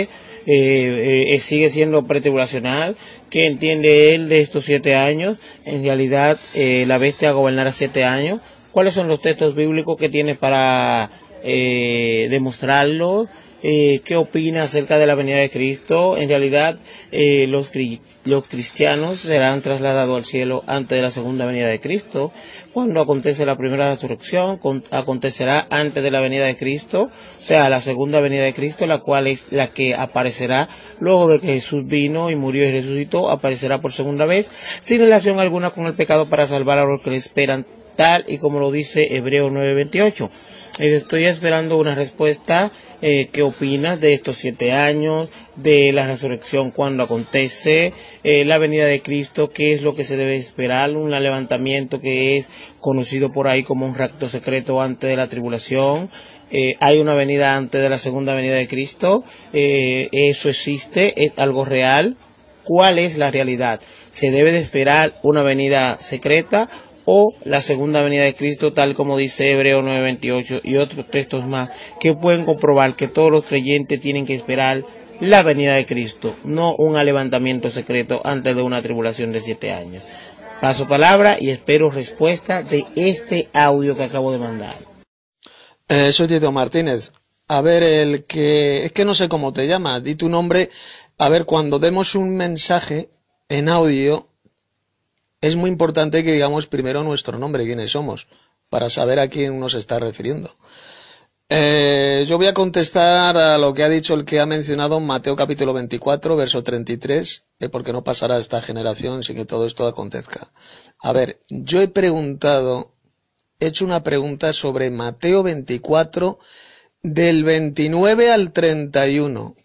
eh, eh, sigue siendo pretribulacional. ¿Qué entiende él de estos siete años? En realidad, eh, la bestia gobernará siete años. ¿Cuáles son los textos bíblicos que tiene para eh, demostrarlo? Eh, ¿Qué opina acerca de la venida de Cristo? En realidad, eh, los, los cristianos serán trasladados al cielo antes de la segunda venida de Cristo. Cuando acontece la primera resurrección, acontecerá antes de la venida de Cristo, o sea, la segunda venida de Cristo, la cual es la que aparecerá luego de que Jesús vino y murió y resucitó, aparecerá por segunda vez, sin relación alguna con el pecado, para salvar a los que le esperan, tal y como lo dice Hebreos nueve veintiocho. Estoy esperando una respuesta. Eh, ¿Qué opinas de estos siete años, de la resurrección cuando acontece, eh, la venida de Cristo? ¿Qué es lo que se debe esperar? Un levantamiento que es conocido por ahí como un rapto secreto antes de la tribulación. Eh, ¿Hay una venida antes de la segunda venida de Cristo? Eh, ¿Eso existe? ¿Es algo real? ¿Cuál es la realidad? ¿Se debe de esperar una venida secreta o la segunda venida de Cristo, tal como dice Hebreos nueve veintiocho y otros textos más que pueden comprobar que todos los creyentes tienen que esperar la venida de Cristo, no un levantamiento secreto antes de una tribulación de siete años? Paso palabra y espero respuesta de este audio que acabo de mandar. Eh, soy Tito Martínez. A ver, el que... es que no sé cómo te llamas, di tu nombre. A ver, cuando demos un mensaje en audio, es muy importante que digamos primero nuestro nombre, quiénes somos, para saber a quién nos está refiriendo. Eh, yo voy a contestar a lo que ha dicho el que ha mencionado Mateo capítulo veinticuatro, verso treinta y tres, eh, porque no pasará esta generación sin que todo esto acontezca. A ver, yo he preguntado, he hecho una pregunta sobre Mateo veinticuatro, del veintinueve al treinta y uno.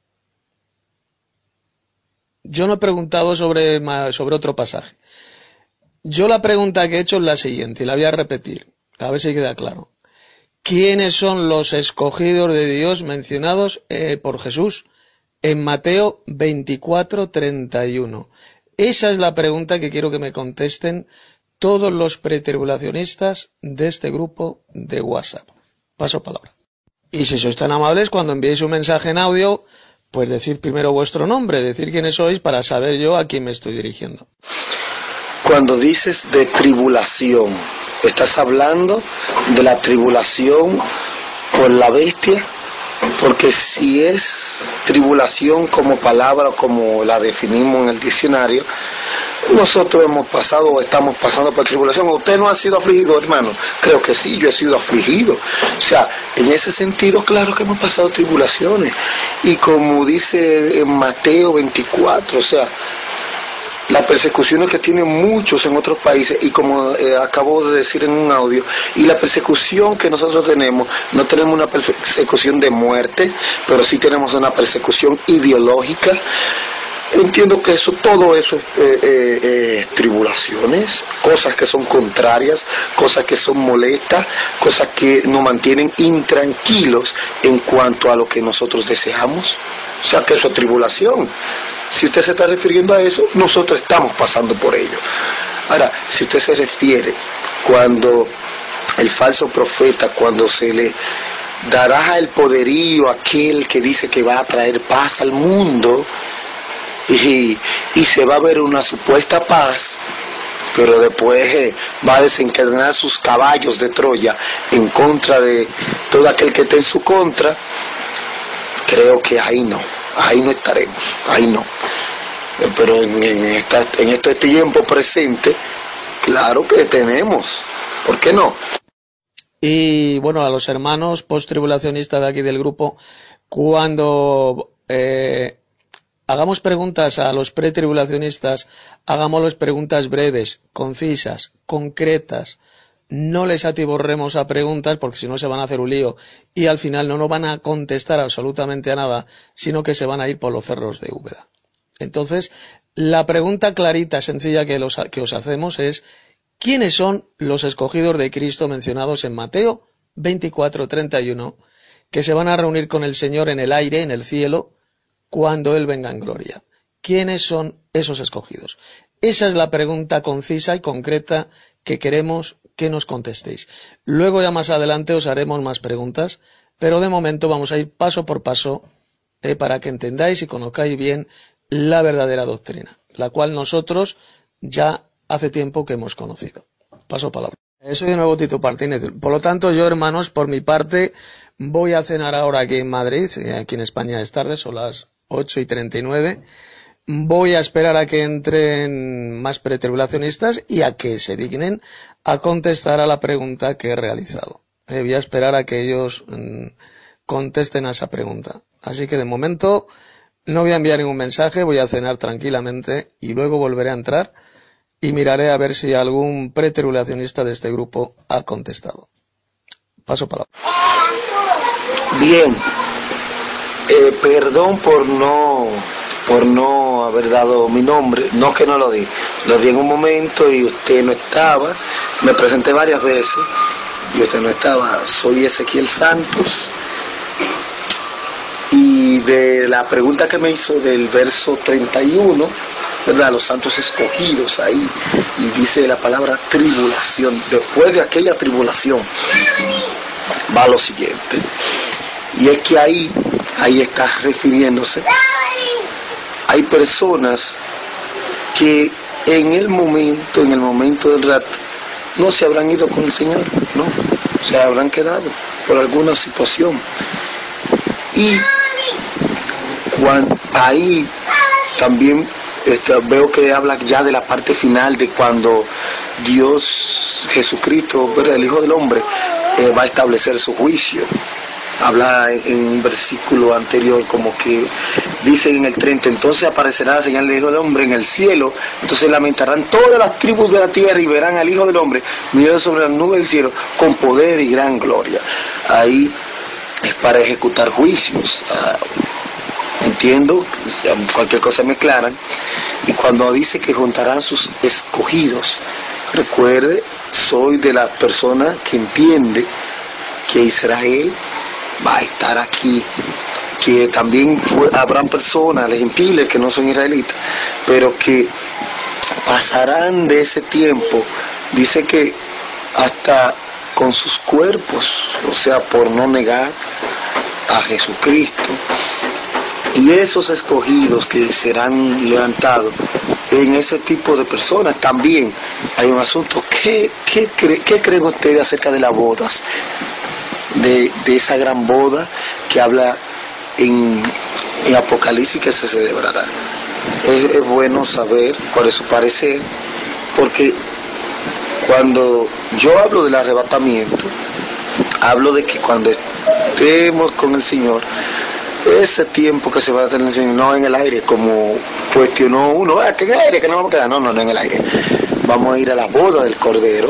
Yo no he preguntado sobre, sobre otro pasaje. Yo la pregunta que he hecho es la siguiente, y la voy a repetir, a ver si queda claro. ¿Quiénes son los escogidos de Dios mencionados eh, por Jesús en Mateo veinticuatro, treinta y uno? Esa es la pregunta que quiero que me contesten todos los pretribulacionistas de este grupo de WhatsApp. Paso palabra. Y si sois tan amables, cuando enviéis un mensaje en audio, pues decid primero vuestro nombre, decir quiénes sois para saber yo a quién me estoy dirigiendo. Cuando dices de tribulación, ¿estás hablando de la tribulación por la bestia? Porque si es tribulación como palabra, como la definimos en el diccionario, nosotros hemos pasado o estamos pasando por tribulación. ¿Usted no ha sido afligido, hermano? Creo que sí, yo he sido afligido. O sea, en ese sentido, claro que hemos pasado tribulaciones. Y como dice en Mateo veinticuatro, o sea, las persecuciones que tienen muchos en otros países, y como eh, acabo de decir en un audio, y la persecución que nosotros tenemos, no tenemos una persecución de muerte, pero sí tenemos una persecución ideológica. Entiendo que eso, todo eso es eh, eh, eh, tribulaciones, cosas que son contrarias, cosas que son molestas, cosas que nos mantienen intranquilos en cuanto a lo que nosotros deseamos. O sea que eso es tribulación. Si usted se está refiriendo a eso, nosotros estamos pasando por ello. Ahora, si usted se refiere cuando el falso profeta, cuando se le dará el poderío a aquel que dice que va a traer paz al mundo, y, y se va a ver una supuesta paz, pero después eh, va a desencadenar sus caballos de Troya en contra de todo aquel que esté en su contra, creo que ahí no. Ahí no estaremos, ahí no. Pero en, en, esta, en este tiempo presente, claro que tenemos. ¿Por qué no? Y bueno, a los hermanos post-tribulacionistas de aquí del grupo, cuando eh, hagamos preguntas a los pretribulacionistas, hagámosles preguntas breves, concisas, concretas. No les atiborremos a preguntas porque si no se van a hacer un lío y al final no nos van a contestar absolutamente a nada, sino que se van a ir por los cerros de Úbeda. Entonces, la pregunta clarita, sencilla que, los, que os hacemos es: ¿quiénes son los escogidos de Cristo mencionados en Mateo veinticuatro, treinta y uno, que se van a reunir con el Señor en el aire, en el cielo, cuando Él venga en gloria? ¿Quiénes son esos escogidos? Esa es la pregunta concisa y concreta que queremos que nos contestéis. Luego ya más adelante os haremos más preguntas, pero de momento vamos a ir paso por paso eh, para que entendáis y conozcáis bien la verdadera doctrina, la cual nosotros ya hace tiempo que hemos conocido. Paso palabra. Soy de nuevo Tito Martínez. Por lo tanto, yo, hermanos, por mi parte, voy a cenar ahora aquí en Madrid. Aquí en España es tarde, son las ocho y treinta y nueve. Voy a esperar a que entren más pretribulacionistas y a que se dignen a contestar a la pregunta que he realizado. Eh, voy a esperar a que ellos mmm, contesten a esa pregunta. Así que de momento no voy a enviar ningún mensaje, voy a cenar tranquilamente y luego volveré a entrar y miraré a ver si algún pretribulacionista de este grupo ha contestado. Paso palabra. Bien, eh, perdón por no por no haber dado mi nombre, no que no lo di, lo di en un momento y usted no estaba, me presenté varias veces y usted no estaba. Soy Ezequiel Santos, y de la pregunta que me hizo del verso treinta y uno, ¿verdad? Los santos escogidos ahí, y dice la palabra tribulación. Después de aquella tribulación va lo siguiente, y es que ahí ahí está refiriéndose, hay personas que en el momento en el momento del rapto no se habrán ido con el Señor, no, se habrán quedado por alguna situación, y cuando, ahí también Este, veo que habla ya de la parte final, de cuando Dios Jesucristo, ¿verdad?, el Hijo del Hombre, eh, va a establecer su juicio. Habla en, en un versículo anterior, como que dice en el treinta, entonces aparecerá la señal del Hijo del Hombre en el cielo, entonces lamentarán todas las tribus de la tierra y verán al Hijo del Hombre mirando sobre las nubes del cielo con poder y gran gloria. Ahí es para ejecutar juicios. Uh, entiendo, cualquier cosa me aclaran. Y cuando dice que juntarán sus escogidos, recuerde, soy de la persona que entiende que Israel va a estar aquí, que también fue, habrán personas, los gentiles que no son israelitas, pero que pasarán de ese tiempo, dice que hasta con sus cuerpos, o sea, por no negar a Jesucristo. Y esos escogidos que serán levantados en ese tipo de personas, también hay un asunto. ¿Qué, qué, cre, qué creen ustedes acerca de las bodas? De, de esa gran boda que habla en, en Apocalipsis que se celebrará. Es, es bueno saber cuál es su parecer, porque cuando yo hablo del arrebatamiento, hablo de que cuando estemos con el Señor, ese tiempo que se va a tener no en el aire, como cuestionó uno, ah, que en el aire, que no vamos a quedar, no, no, no en el aire, vamos a ir a la boda del Cordero,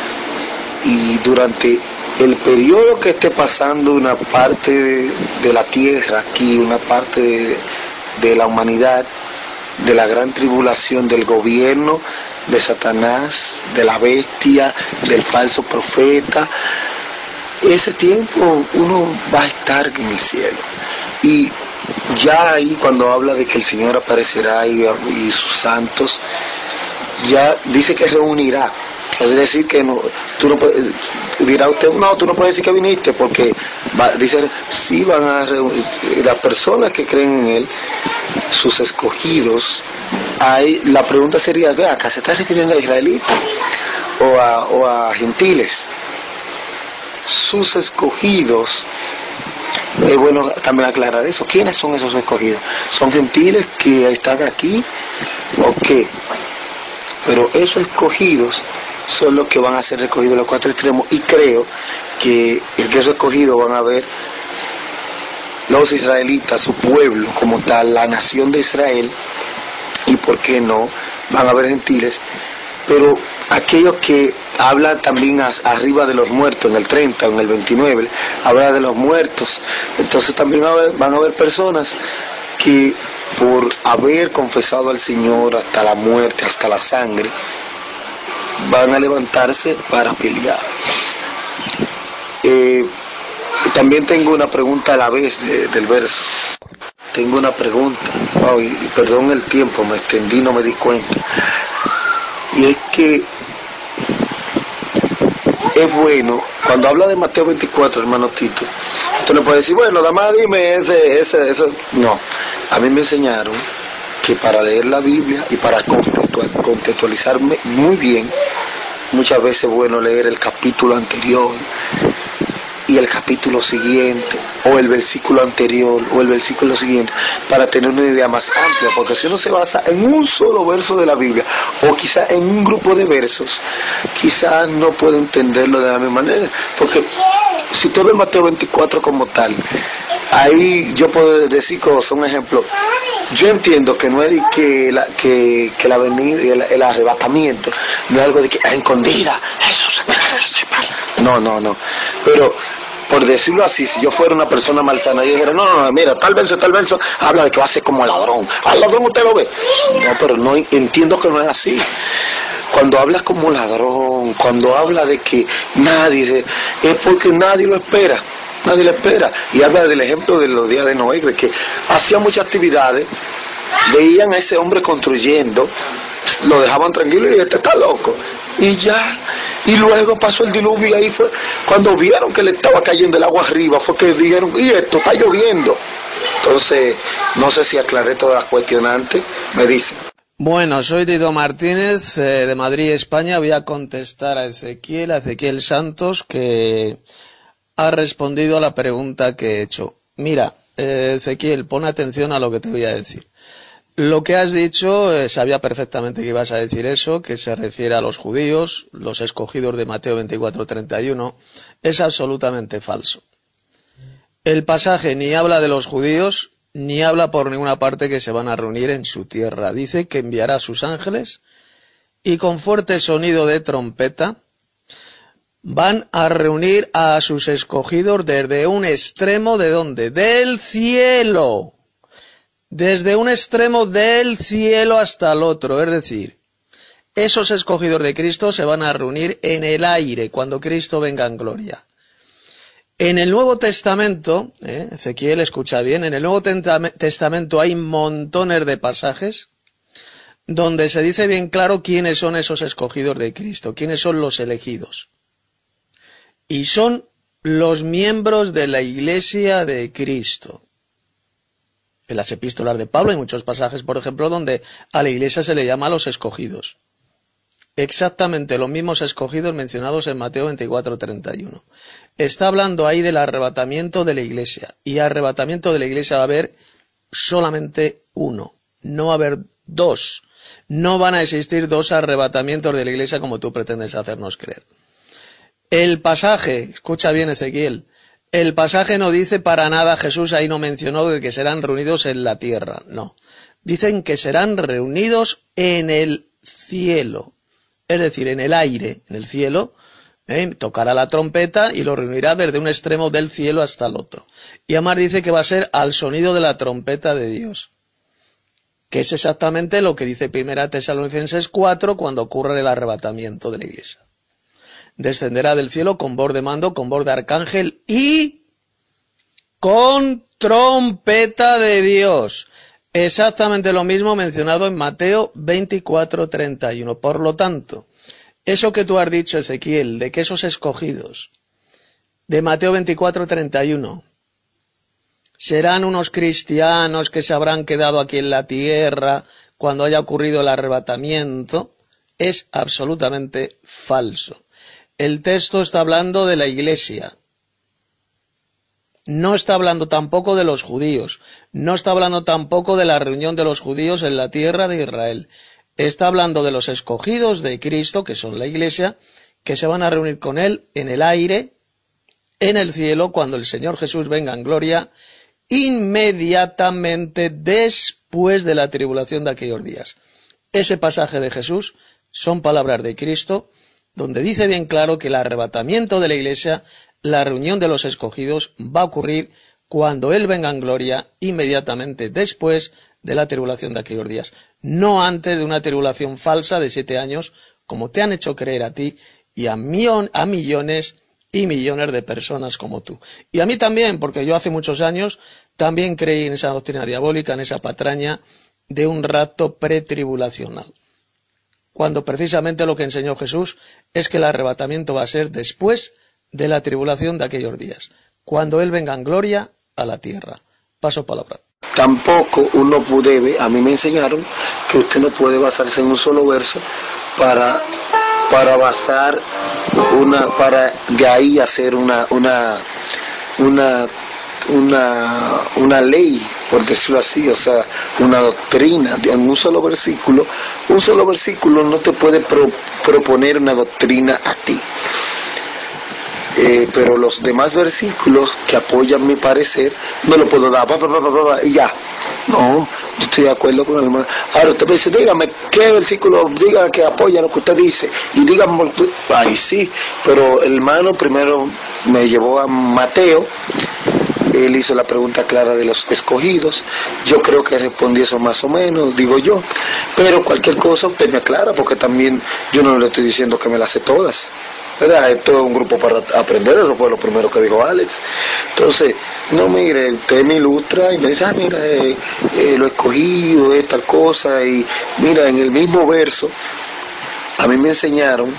y durante el periodo que esté pasando una parte de, de la tierra aquí, una parte de, de la humanidad, de la gran tribulación, del gobierno de Satanás, de la bestia, del falso profeta, ese tiempo uno va a estar en el cielo. Y ya ahí cuando habla de que el Señor aparecerá y, y sus santos, ya dice que reunirá. Es decir, que no, tú no puedes, dirá usted, no, tú no puedes decir que viniste, porque va, dice, sí van a reunir, las personas que creen en Él, sus escogidos. Hay, la pregunta sería, ¿ve acá se está refiriendo a israelitas o a, o a gentiles? Sus escogidos. Es bueno también aclarar eso. ¿Quiénes son esos escogidos? ¿Son gentiles que están aquí o qué? Pero esos escogidos son los que van a ser recogidos en los cuatro extremos, y creo que el que esos escogidos van a ver los israelitas, su pueblo como tal, la nación de Israel, y por qué no, van a ver gentiles, pero aquellos que habla también a, arriba de los muertos, en el treinta, en el veintinueve, habla de los muertos. Entonces también va a haber, van a haber personas que por haber confesado al Señor hasta la muerte, hasta la sangre, van a levantarse para pelear. Eh, también tengo una pregunta a la vez de, del verso. Tengo una pregunta. Oh, y, y perdón el tiempo, me extendí, no me di cuenta. Y es que es bueno Cuando habla de Mateo veinticuatro, hermano Tito, tú le puedes decir, bueno, nada más dime ese, ese, ese. No, a mí me enseñaron que para leer la Biblia y para contextualizarme muy bien, muchas veces es bueno leer el capítulo anterior y el capítulo siguiente, o el versículo anterior, o el versículo siguiente, para tener una idea más amplia, porque si uno se basa en un solo verso de la Biblia, o quizá en un grupo de versos, quizás no puede entenderlo de la misma manera, porque si tú ves Mateo veinticuatro como tal, ahí yo puedo decir cosas, un ejemplo, yo entiendo que no es que la, que, que la venida, el, el arrebatamiento, no es algo de que a escondida, eso se sepa. No, no, no. Pero, por decirlo así, si yo fuera una persona malsana, yo dijera, no, no, no, mira, tal verso, tal verso, habla de que va a ser como ladrón. Al ladrón usted lo ve. No, pero no, entiendo que no es así. Cuando hablas como ladrón, cuando habla de que nadie, es porque nadie lo espera. Nadie le espera. Y habla del ejemplo de los días de Noé, de que hacía muchas actividades, veían a ese hombre construyendo, lo dejaban tranquilo y este está loco. Y ya, y luego pasó el diluvio y ahí fue, cuando vieron que le estaba cayendo el agua arriba, fue que dijeron, y esto está lloviendo. Entonces, no sé si aclaré todas las cuestionantes, me dicen. Bueno, soy Tito Martínez, eh, de Madrid, España. Voy a contestar a Ezequiel, a Ezequiel Santos, que ha respondido a la pregunta que he hecho. Mira, eh, Ezequiel, pon atención a lo que te voy a decir. Lo que has dicho, eh, sabía perfectamente que ibas a decir eso, que se refiere a los judíos, los escogidos de Mateo veinticuatro treinta y uno, es absolutamente falso. El pasaje ni habla de los judíos, ni habla por ninguna parte que se van a reunir en su tierra. Dice que enviará a sus ángeles y con fuerte sonido de trompeta van a reunir a sus escogidos desde un extremo de ¿dónde? Del cielo. Desde un extremo del cielo hasta el otro. Es decir, esos escogidos de Cristo se van a reunir en el aire cuando Cristo venga en gloria. En el Nuevo Testamento, eh, Ezequiel, escucha bien, en el Nuevo Testamento hay montones de pasajes donde se dice bien claro quiénes son esos escogidos de Cristo, quiénes son los elegidos. Y son los miembros de la Iglesia de Cristo. En las epístolas de Pablo hay muchos pasajes, por ejemplo, donde a la Iglesia se le llama a los escogidos. Exactamente los mismos escogidos mencionados en Mateo veinticuatro treinta y uno. Está hablando ahí del arrebatamiento de la Iglesia. Y arrebatamiento de la Iglesia va a haber solamente uno. No va a haber dos. No van a existir dos arrebatamientos de la Iglesia como tú pretendes hacernos creer. El pasaje, escucha bien Ezequiel, el pasaje no dice para nada, Jesús ahí no mencionó de que serán reunidos en la tierra, no. Dicen que serán reunidos en el cielo, es decir, en el aire, en el cielo, ¿eh? Tocará la trompeta y lo reunirá desde un extremo del cielo hasta el otro. Y además dice que va a ser al sonido de la trompeta de Dios, que es exactamente lo que dice Primera Tesalonicenses cuatro cuando ocurre el arrebatamiento de la Iglesia. Descenderá del cielo con voz de mando, con voz de arcángel y con trompeta de Dios. Exactamente lo mismo mencionado en Mateo veinticuatro treinta y uno. Por lo tanto, eso que tú has dicho, Ezequiel, de que esos escogidos de Mateo veinticuatro treinta y uno serán unos cristianos que se habrán quedado aquí en la tierra cuando haya ocurrido el arrebatamiento, es absolutamente falso. El texto está hablando de la Iglesia. No está hablando tampoco de los judíos. No está hablando tampoco de la reunión de los judíos en la tierra de Israel. Está hablando de los escogidos de Cristo, que son la Iglesia, que se van a reunir con Él en el aire, en el cielo, cuando el Señor Jesús venga en gloria, inmediatamente después de la tribulación de aquellos días. Ese pasaje de Jesús son palabras de Cristo, donde dice bien claro que el arrebatamiento de la Iglesia, la reunión de los escogidos, va a ocurrir cuando Él venga en gloria, inmediatamente después de la tribulación de aquellos días. No antes de una tribulación falsa de siete años, como te han hecho creer a ti y a, millon, a millones y millones de personas como tú. Y a mí también, porque yo hace muchos años también creí en esa doctrina diabólica, en esa patraña de un rapto pretribulacional, cuando precisamente lo que enseñó Jesús es que el arrebatamiento va a ser después de la tribulación de aquellos días, cuando Él venga en gloria a la tierra. Paso palabra. Tampoco uno puede, a mí me enseñaron que usted no puede basarse en un solo verso para, para basar una, para de ahí hacer una, una, una, una, una ley, por decirlo así, o sea, una doctrina, en un solo versículo. Un solo versículo no te puede pro, proponer una doctrina a ti. Eh, pero los demás versículos que apoyan mi parecer no lo puedo dar, bla, bla, bla, bla, bla, y ya. No, yo estoy de acuerdo con el hermano. Ahora usted me dice, dígame qué versículo, diga que apoya lo que usted dice, y dígame, ay sí, pero el hermano primero me llevó a Mateo. Él hizo la pregunta clara de los escogidos. Yo creo que respondí eso más o menos, digo yo. Pero cualquier cosa usted me aclara, porque también yo no le estoy diciendo que me las sé todas, ¿verdad? Esto es un grupo para aprender, eso fue lo primero que dijo Alex. Entonces, no, mire, usted me ilustra y me dice, ah, mira, eh, eh, lo escogido es tal cosa, y mira, en el mismo verso, a mí me enseñaron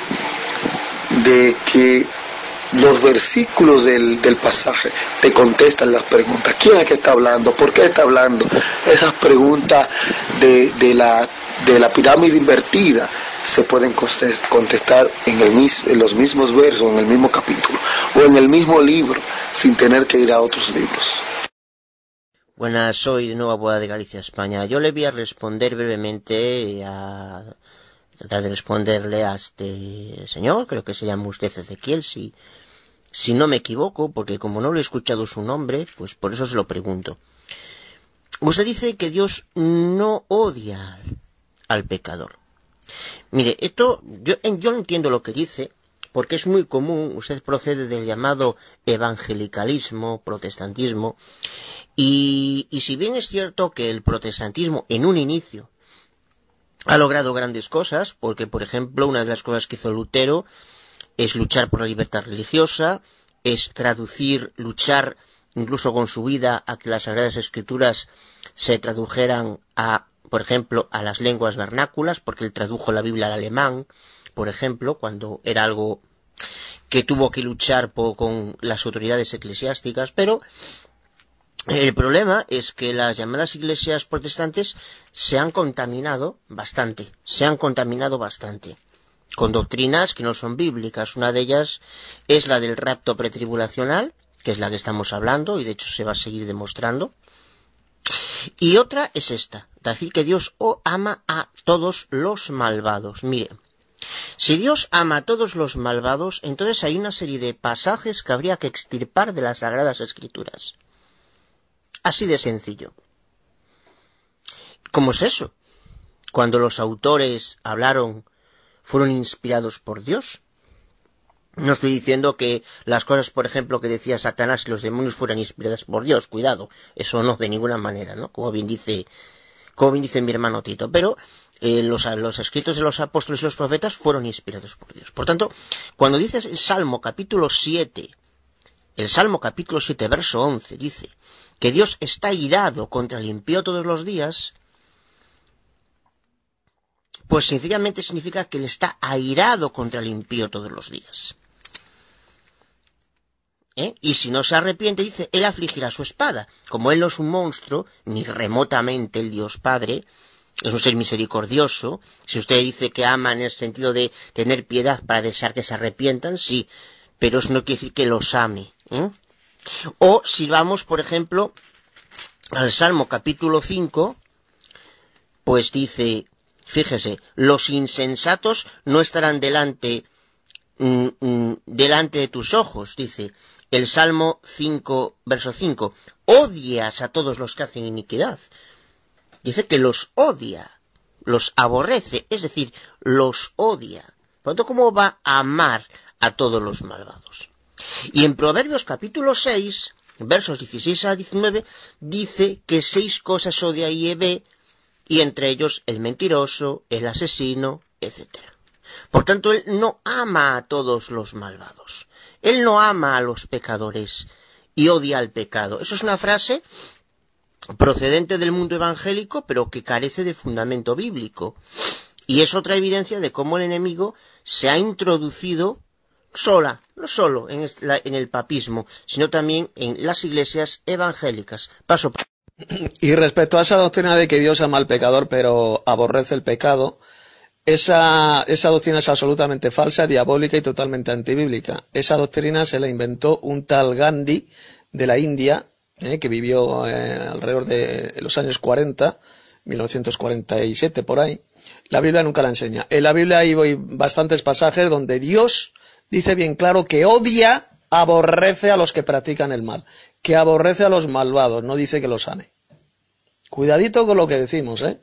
de que los versículos del, del pasaje te contestan las preguntas. ¿Quién es que está hablando? ¿Por qué está hablando? Esas preguntas de, de, la, de la pirámide invertida se pueden contestar en, el mis, en los mismos versos, en el mismo capítulo, o en el mismo libro, sin tener que ir a otros libros. Buenas, soy de nuevo Abogado de Galicia, España. Yo le voy a responder brevemente, a tratar de responderle a este señor, creo que se llama usted Ezequiel, si, si no me equivoco, porque como no le he escuchado su nombre, pues por eso se lo pregunto. Usted dice que Dios no odia al pecador. Mire, esto, yo, yo entiendo lo que dice, porque es muy común, usted procede del llamado evangelicalismo, protestantismo, y, y si bien es cierto que el protestantismo en un inicio ha logrado grandes cosas, porque por ejemplo una de las cosas que hizo Lutero es luchar por la libertad religiosa, es traducir, luchar incluso con su vida a que las Sagradas Escrituras se tradujeran a, por ejemplo, a las lenguas vernáculas, porque él tradujo la Biblia al alemán, por ejemplo, cuando era algo que tuvo que luchar por, con las autoridades eclesiásticas, pero el problema es que las llamadas iglesias protestantes se han contaminado bastante, se han contaminado bastante, con doctrinas que no son bíblicas. Una de ellas es la del rapto pretribulacional, que es la que estamos hablando, y de hecho se va a seguir demostrando. Y otra es esta, decir que Dios ama a todos los malvados. Mire, si Dios ama a todos los malvados, entonces hay una serie de pasajes que habría que extirpar de las Sagradas Escrituras. Así de sencillo. ¿Cómo es eso? Cuando los autores hablaron, fueron inspirados por Dios. No estoy diciendo que las cosas, por ejemplo, que decía Satanás y los demonios fueran inspiradas por Dios. Cuidado, eso no, de ninguna manera, ¿no? Como bien dice, como bien dice mi hermano Tito. Pero eh, los, los escritos de los apóstoles y los profetas fueron inspirados por Dios. Por tanto, cuando dices el Salmo capítulo siete, el Salmo capítulo siete, verso once, dice que Dios está irado contra el impío todos los días, pues sencillamente significa que Él está airado contra el impío todos los días. ¿Eh? Y si no se arrepiente, dice, Él afligirá su espada. Como Él no es un monstruo, ni remotamente el Dios Padre, es un ser misericordioso. Si usted dice que ama en el sentido de tener piedad para desear que se arrepientan, sí, pero eso no quiere decir que los ame. ¿Eh? O si vamos, por ejemplo, al Salmo capítulo cinco, pues dice, fíjese, los insensatos no estarán delante, mm, mm, delante de tus ojos, dice el Salmo cinco, verso cinco, odias a todos los que hacen iniquidad. Dice que los odia, los aborrece, es decir, los odia. Por lo tanto, ¿cómo va a amar a todos los malvados? Y en Proverbios capítulo seis, versos dieciséis a diecinueve, dice que seis cosas odia y ve, y entre ellos el mentiroso, el asesino, etcétera. Por tanto, Él no ama a todos los malvados. Él no ama a los pecadores y odia al pecado. Eso es una frase procedente del mundo evangélico, pero que carece de fundamento bíblico. Y es otra evidencia de cómo el enemigo se ha introducido sola, no solo en, la, en el papismo, sino también en las iglesias evangélicas. Paso. Y respecto a esa doctrina de que Dios ama al pecador pero aborrece el pecado, esa, esa doctrina es absolutamente falsa, diabólica y totalmente antibíblica. Esa doctrina se la inventó un tal Gandhi de la India, eh, que vivió eh, alrededor de los años cuarenta, mil novecientos cuarenta y siete por ahí. La Biblia nunca la enseña. En la Biblia hay bastantes pasajes donde Dios dice bien claro que odia, aborrece a los que practican el mal, que aborrece a los malvados, no dice que los ame. Cuidadito con lo que decimos, ¿eh?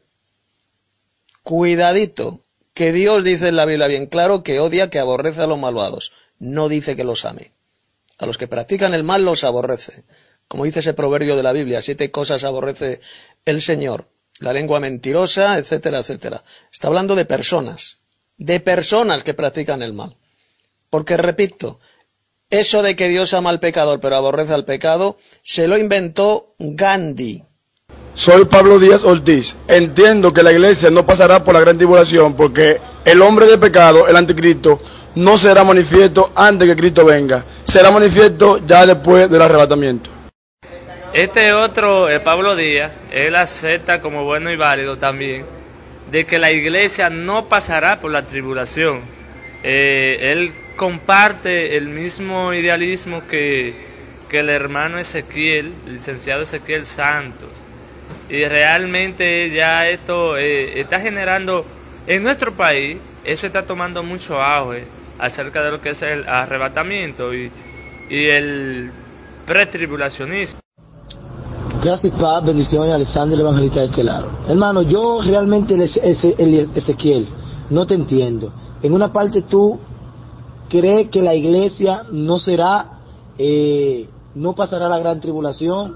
Cuidadito, que Dios dice en la Biblia bien claro que odia, que aborrece a los malvados, no dice que los ame. A los que practican el mal los aborrece. Como dice ese proverbio de la Biblia, siete cosas aborrece el Señor. La lengua mentirosa, etcétera, etcétera. Está hablando de personas, de personas que practican el mal. Porque, repito, eso de que Dios ama al pecador pero aborrece al pecado, se lo inventó Gandhi. Soy Pablo Díaz Ortiz. Entiendo que la iglesia no pasará por la gran tribulación porque el hombre de pecado, el anticristo, no será manifiesto antes que Cristo venga. Será manifiesto ya después del arrebatamiento. Este otro, eh, Pablo Díaz, él acepta como bueno y válido también de que la iglesia no pasará por la tribulación. Eh, él comparte el mismo idealismo que, que el hermano Ezequiel, el licenciado Ezequiel Santos. Y realmente ya esto eh, está generando, en nuestro país, eso está tomando mucho auge acerca de lo que es el arrebatamiento y, y el pretribulacionismo. Gracias, paz, bendiciones, Alexander, el evangelista de este lado. Hermano, yo realmente, el, el Ezequiel, no te entiendo. En una parte tú crees que la iglesia no será, eh, no pasará la gran tribulación,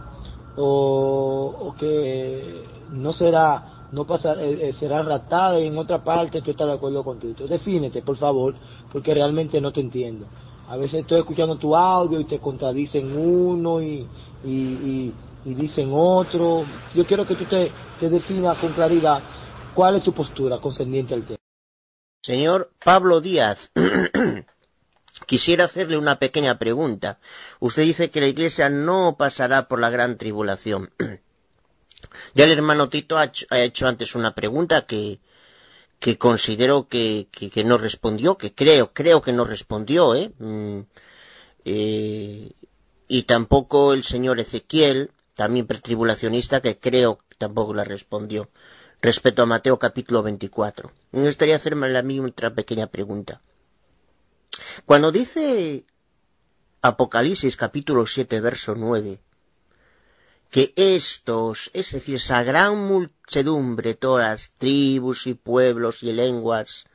o, o que no será, no pasará, eh, será raptada, y en otra parte tú estás de acuerdo con Cristo. Defínete, por favor, porque realmente no te entiendo. A veces estoy escuchando tu audio y te contradicen uno y, y, y y dicen otro. Yo quiero que tú te, te definas con claridad cuál es tu postura concerniente al tema. Señor Pablo Díaz, quisiera hacerle una pequeña pregunta. Usted dice que la iglesia no pasará por la gran tribulación. Ya el hermano Tito ha hecho, ha hecho antes una pregunta que, que considero que, que, que no respondió, que creo, creo que no respondió, ¿eh? Mm, eh y tampoco el señor Ezequiel, también pretribulacionista, que creo que tampoco la respondió, respecto a Mateo capítulo veinticuatro. Me gustaría hacerme a mí otra pequeña pregunta. Cuando dice Apocalipsis capítulo siete, verso nueve, que estos, es decir, esa gran muchedumbre, todas tribus y pueblos y lenguas,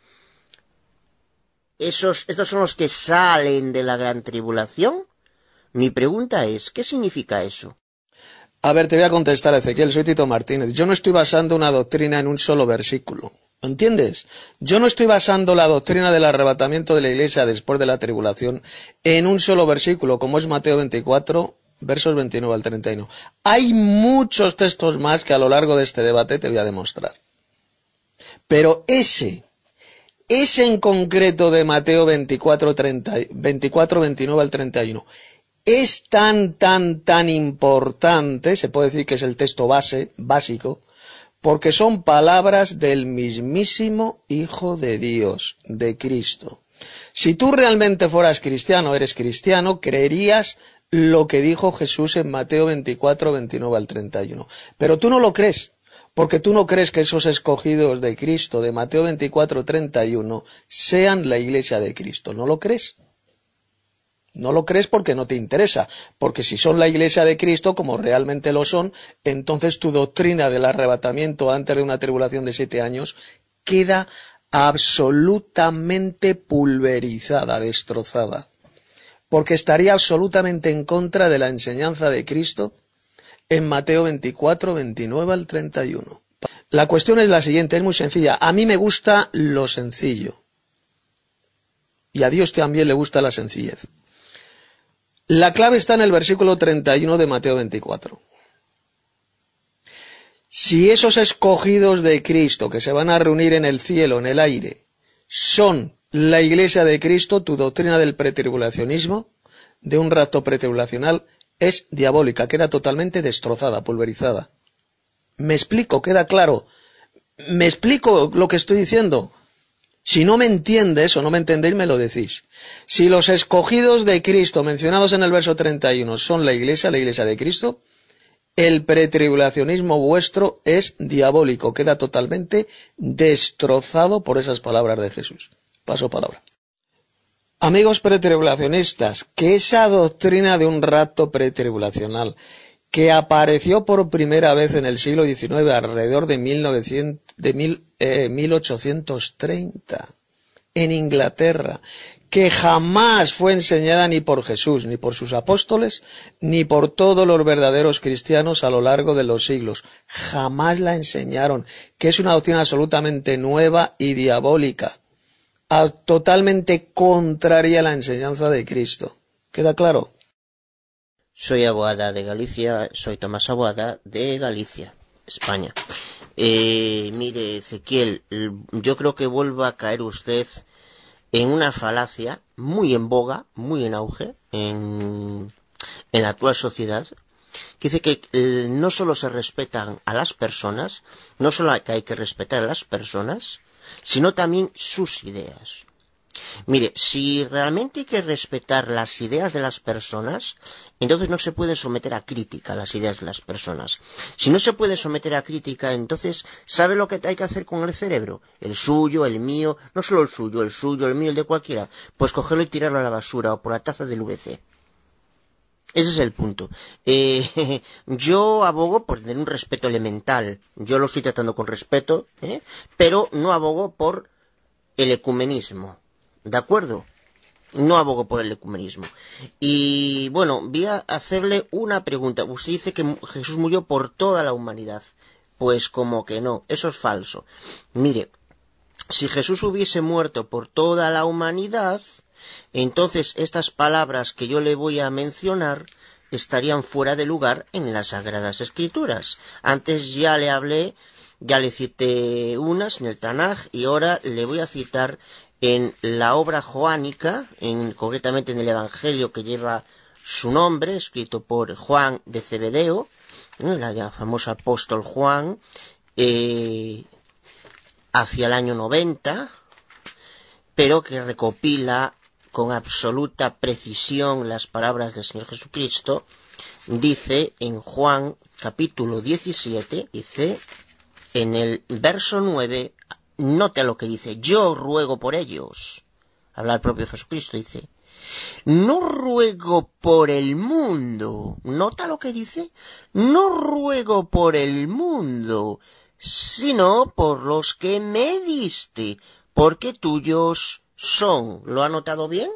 esos, estos son los que salen de la gran tribulación. Mi pregunta es, ¿qué significa eso? A ver, te voy a contestar, Ezequiel, soy Tito Martínez. Yo no estoy basando una doctrina en un solo versículo, ¿entiendes? Yo no estoy basando la doctrina del arrebatamiento de la iglesia después de la tribulación en un solo versículo, como es Mateo veinticuatro, versos veintinueve al treinta y uno. Hay muchos textos más que a lo largo de este debate te voy a demostrar. Pero ese, ese en concreto de Mateo veinticuatro, veintinueve al treinta y uno, es tan, tan, tan importante, se puede decir que es el texto base, básico, porque son palabras del mismísimo Hijo de Dios, de Cristo. Si tú realmente fueras cristiano, eres cristiano, creerías lo que dijo Jesús en Mateo veinticuatro, veintinueve al treinta y uno. Pero tú no lo crees, porque tú no crees que esos escogidos de Cristo, de Mateo veinticuatro, treinta y uno, sean la iglesia de Cristo. ¿No lo crees? No lo crees porque no te interesa, porque si son la iglesia de Cristo, como realmente lo son, entonces tu doctrina del arrebatamiento antes de una tribulación de siete años queda absolutamente pulverizada, destrozada, porque estaría absolutamente en contra de la enseñanza de Cristo en Mateo veinticuatro, veintinueve al treinta y uno. La cuestión es la siguiente, es muy sencilla. A mí me gusta lo sencillo, y a Dios también le gusta la sencillez. La clave está en el versículo treinta y uno de Mateo veinticuatro. Si esos escogidos de Cristo que se van a reunir en el cielo, en el aire, son la Iglesia de Cristo, tu doctrina del pretribulacionismo, de un rapto pretribulacional, es diabólica, queda totalmente destrozada, pulverizada. ¿Me explico? ¿Queda claro? ¿Me explico lo que estoy diciendo? Si no me entiendes o no me entendéis, me lo decís. Si los escogidos de Cristo, mencionados en el verso treinta y uno, son la Iglesia, la Iglesia de Cristo, el pretribulacionismo vuestro es diabólico, queda totalmente destrozado por esas palabras de Jesús. Paso palabra. Amigos pretribulacionistas, que esa doctrina de un rapto pretribulacional que apareció por primera vez en el siglo diecinueve, alrededor de, mil novecientos, de mil, eh, mil ochocientos treinta, en Inglaterra, que jamás fue enseñada ni por Jesús, ni por sus apóstoles, ni por todos los verdaderos cristianos a lo largo de los siglos. Jamás la enseñaron, que es una doctrina absolutamente nueva y diabólica, totalmente contraria a la enseñanza de Cristo. ¿Queda claro? Soy Aboada de Galicia, soy Tomás Aboada de Galicia, España. Eh, mire, Ezequiel, yo creo que vuelva a caer usted en una falacia muy en boga, muy en auge, en, en la actual sociedad, que dice que eh, no solo se respetan a las personas, no solo que hay que respetar a las personas, sino también sus ideas. Mire, si realmente hay que respetar las ideas de las personas, entonces no se puede someter a crítica las ideas de las personas. Si no se puede someter a crítica, entonces, ¿sabe lo que hay que hacer con el cerebro? El suyo, el mío, no solo el suyo, el suyo, el mío, el de cualquiera. Pues cogerlo y tirarlo a la basura o por la taza del V C. Ese es el punto. Eh, yo abogo por tener un respeto elemental. Yo lo estoy tratando con respeto, ¿eh? Pero no abogo por el ecumenismo. ¿De acuerdo? No abogo por el ecumenismo. Y bueno, voy a hacerle una pregunta. Usted dice que Jesús murió por toda la humanidad. Pues como que no, eso es falso. Mire, si Jesús hubiese muerto por toda la humanidad, entonces estas palabras que yo le voy a mencionar estarían fuera de lugar en las Sagradas Escrituras. Antes ya le hablé, ya le cité unas en el Tanaj y ahora le voy a citar en la obra joánica, en, concretamente en el Evangelio que lleva su nombre, escrito por Juan de Zebedeo, el ya famoso apóstol Juan, eh, hacia el año noventa, pero que recopila con absoluta precisión las palabras del Señor Jesucristo. Dice en Juan capítulo diecisiete, dice en el verso nueve, nota lo que dice: yo ruego por ellos. Habla el propio Jesucristo, dice: no ruego por el mundo. Nota lo que dice: no ruego por el mundo, sino por los que me diste, porque tuyos son. ¿Lo ha notado bien?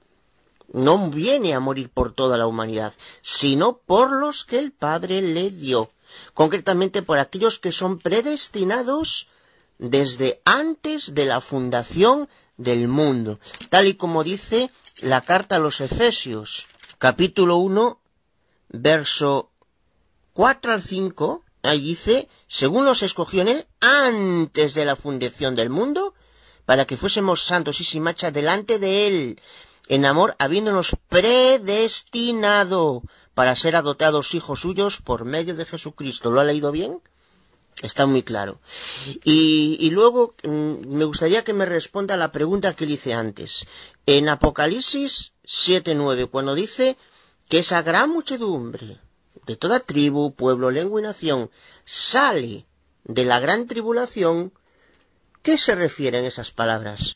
No viene a morir por toda la humanidad, sino por los que el Padre le dio. Concretamente por aquellos que son predestinados desde antes de la fundación del mundo, tal y como dice la carta a los Efesios, capítulo uno, verso cuatro al cinco, ahí dice: según los escogió en él antes de la fundación del mundo, para que fuésemos santos y sin mancha delante de él, en amor, habiéndonos predestinado para ser adoptados hijos suyos por medio de Jesucristo. ¿Lo ha leído bien? Está muy claro. Y, y luego mmm, me gustaría que me responda a la pregunta que le hice antes. En Apocalipsis siete nueve, cuando dice que esa gran muchedumbre de toda tribu, pueblo, lengua y nación sale de la gran tribulación, ¿qué se refieren esas palabras?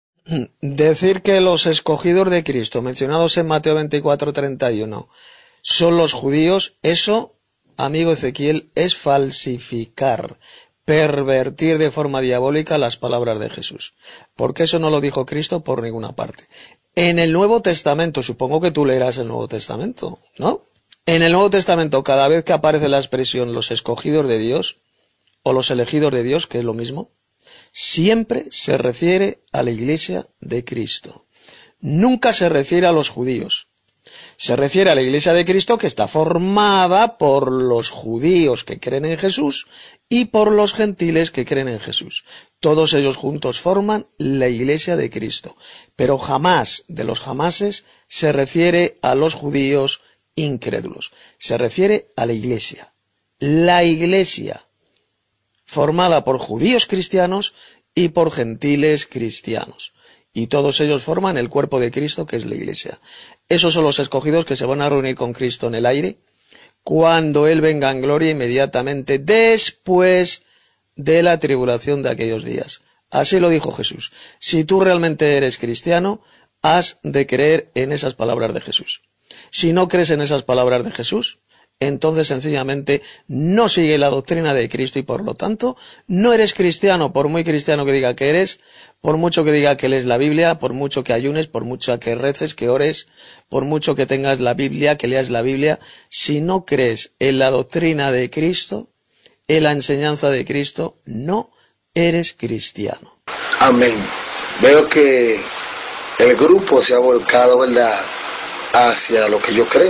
Decir que los escogidos de Cristo, mencionados en Mateo veinticuatro treinta y uno, son los judíos, eso, amigo Ezequiel, es falsificar, pervertir de forma diabólica las palabras de Jesús. Porque eso no lo dijo Cristo por ninguna parte. En el Nuevo Testamento, supongo que tú leerás el Nuevo Testamento, ¿no? En el Nuevo Testamento, cada vez que aparece la expresión los escogidos de Dios, o los elegidos de Dios, que es lo mismo, siempre se refiere a la Iglesia de Cristo. Nunca se refiere a los judíos. Se refiere a la Iglesia de Cristo, que está formada por los judíos que creen en Jesús y por los gentiles que creen en Jesús. Todos ellos juntos forman la Iglesia de Cristo, pero jamás de los jamases se refiere a los judíos incrédulos, se refiere a la Iglesia. La Iglesia, formada por judíos cristianos y por gentiles cristianos. Y todos ellos forman el cuerpo de Cristo, que es la Iglesia. Esos son los escogidos que se van a reunir con Cristo en el aire, cuando Él venga en gloria inmediatamente después de la tribulación de aquellos días. Así lo dijo Jesús. Si tú realmente eres cristiano, has de creer en esas palabras de Jesús. Si no crees en esas palabras de Jesús, entonces sencillamente no sigue la doctrina de Cristo y por lo tanto no eres cristiano, por muy cristiano que diga que eres, por mucho que diga que lees la Biblia, por mucho que ayunes, por mucho que reces, que ores, por mucho que tengas la Biblia, que leas la Biblia. Si no crees en la doctrina de Cristo, en la enseñanza de Cristo, no eres cristiano. Amén. Veo que el grupo se ha volcado, ¿verdad?, hacia lo que yo creo.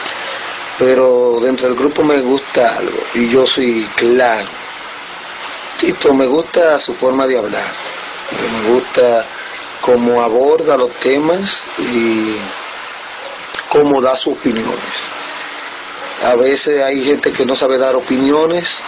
Pero dentro del grupo me gusta algo, y yo soy claro. Tito, me gusta su forma de hablar, me gusta cómo aborda los temas y cómo da sus opiniones. A veces hay gente que no sabe dar opiniones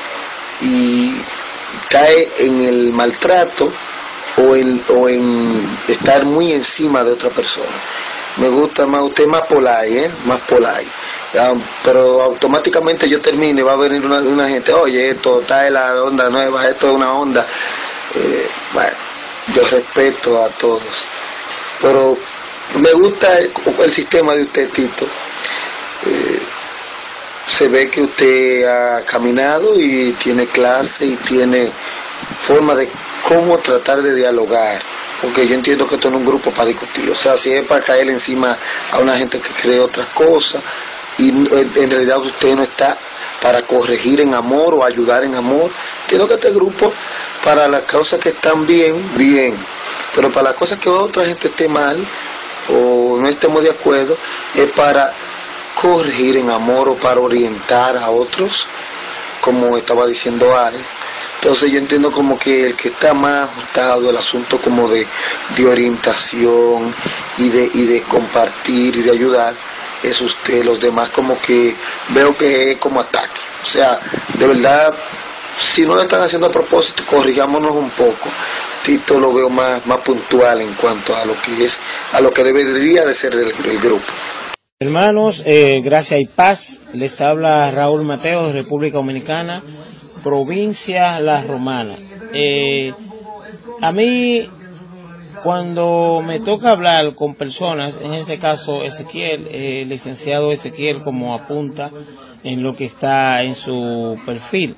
y cae en el maltrato o en, o en estar muy encima de otra persona. Me gusta más, usted más polite, ¿eh? Más polite. Um, pero automáticamente yo termino y va a venir una, una gente, oye, esto está en la onda nueva, esto es una onda. Eh, bueno, yo respeto a todos. Pero me gusta el, el sistema de usted, Tito. Eh, se ve que usted ha caminado y tiene clase y tiene forma de cómo tratar de dialogar. Porque yo entiendo que esto no es un grupo para discutir. O sea, si es para caer encima a una gente que cree otras cosas, y en realidad usted no está para corregir en amor o ayudar en amor. Entiendo que este grupo, para las cosas que están bien, bien. Pero para las cosas que otra gente esté mal o no estemos de acuerdo, es para corregir en amor o para orientar a otros, como estaba diciendo Ale. Entonces yo entiendo como que el que está más ajustado el asunto como de, de orientación y de, y de compartir y de ayudar es usted. Los demás como que veo que es como ataque. O sea, de verdad, si no lo están haciendo a propósito, corrijámonos un poco. Tito lo veo más, más puntual en cuanto a lo que es, a lo que debería de ser el, el grupo. Hermanos, eh, gracia y paz. Les habla Raúl Mateo de República Dominicana, provincia La Romana. Eh, a mí, cuando me toca hablar con personas, en este caso Ezequiel, eh, el licenciado Ezequiel, como apunta en lo que está en su perfil,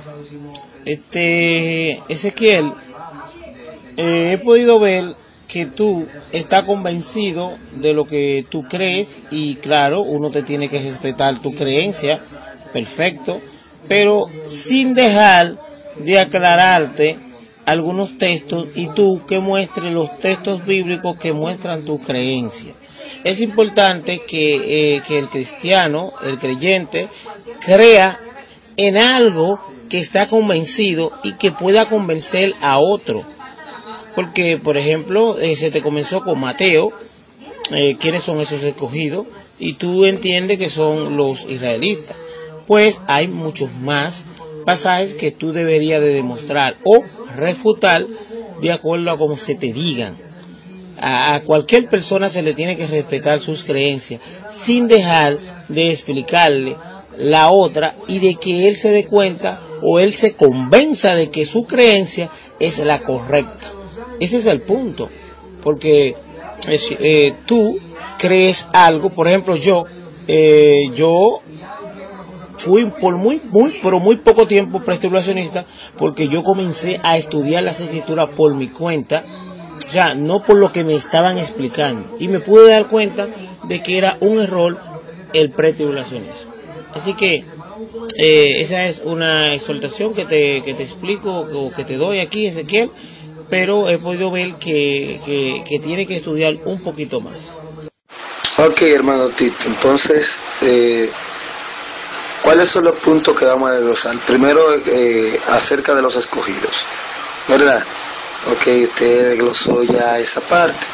este Ezequiel, eh, he podido ver que tú estás convencido de lo que tú crees, y claro, uno te tiene que respetar tu creencia, perfecto, pero sin dejar de aclararte algunos textos, y tú que muestres los textos bíblicos que muestran tu creencia. Es importante que, eh, que el cristiano, el creyente, crea en algo que está convencido y que pueda convencer a otro. Porque, por ejemplo, eh, se te comenzó con Mateo, eh, ¿quiénes son esos escogidos? Y tú entiendes que son los israelitas. Pues hay muchos más pasajes que tú deberías de demostrar o refutar de acuerdo a cómo se te digan. A, a cualquier persona se le tiene que respetar sus creencias, sin dejar de explicarle la otra y de que él se dé cuenta o él se convenza de que su creencia es la correcta. Ese es el punto, porque eh, eh, tú crees algo. Por ejemplo, yo eh, yo fui por muy muy pero muy poco tiempo pretribulacionista, porque yo comencé a estudiar las escrituras por mi cuenta, ya no por lo que me estaban explicando, y me pude dar cuenta de que era un error el pretribulacionismo. Así que eh, esa es una exhortación que te que te explico o que te doy aquí, Ezequiel. Pero he podido ver que, que, que tiene que estudiar un poquito más. Ok, hermano Tito, entonces, eh, ¿cuáles son los puntos que vamos a desglosar? Primero, eh, acerca de los escogidos, ¿verdad? Ok, usted desglosó ya esa parte.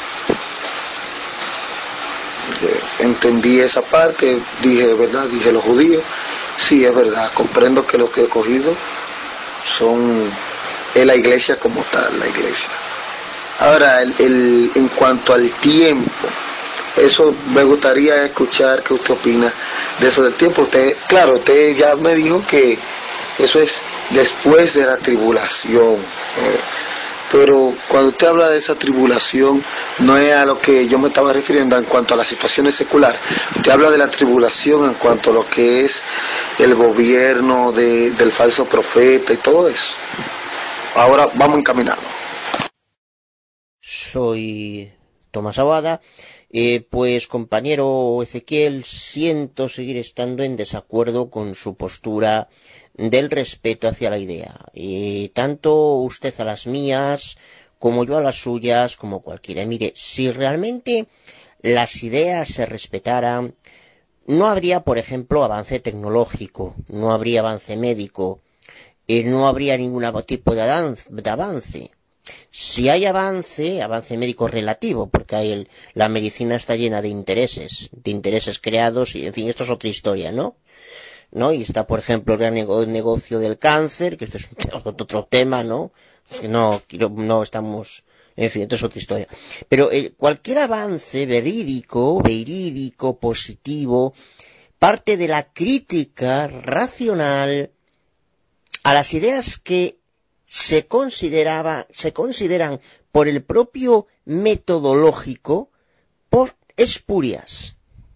Eh, entendí esa parte, dije, ¿verdad? Dije los judíos. Sí, es verdad, comprendo que los que he escogido son es la iglesia como tal, la iglesia. Ahora, el, el, en cuanto al tiempo, eso me gustaría escuchar qué usted opina de eso del tiempo. Usted, claro, usted ya me dijo que eso es después de la tribulación, eh, pero cuando usted habla de esa tribulación, no es a lo que yo me estaba refiriendo en cuanto a las situaciones seculares. Usted habla de la tribulación en cuanto a lo que es el gobierno de, del falso profeta y todo eso. Ahora vamos encaminando. Soy Tomás Abada. Eh, pues, compañero Ezequiel, siento seguir estando en desacuerdo con su postura del respeto hacia la idea. Eh, tanto usted a las mías, como yo a las suyas, como cualquiera. Mire, si realmente las ideas se respetaran, no habría, por ejemplo, avance tecnológico, no habría avance médico, eh, no habría ningún tipo de avance. De avance. Si hay avance, avance médico relativo, porque hay el, la medicina está llena de intereses, de intereses creados, y en fin, esto es otra historia, ¿no? ¿No? Y está, por ejemplo, el gran negocio del cáncer, que esto es otro tema, ¿no? No, no estamos, en fin, esto es otra historia. Pero eh, cualquier avance verídico, verídico, positivo, parte de la crítica racional a las ideas que se consideraba, se consideran por el propio metodológico por espurias.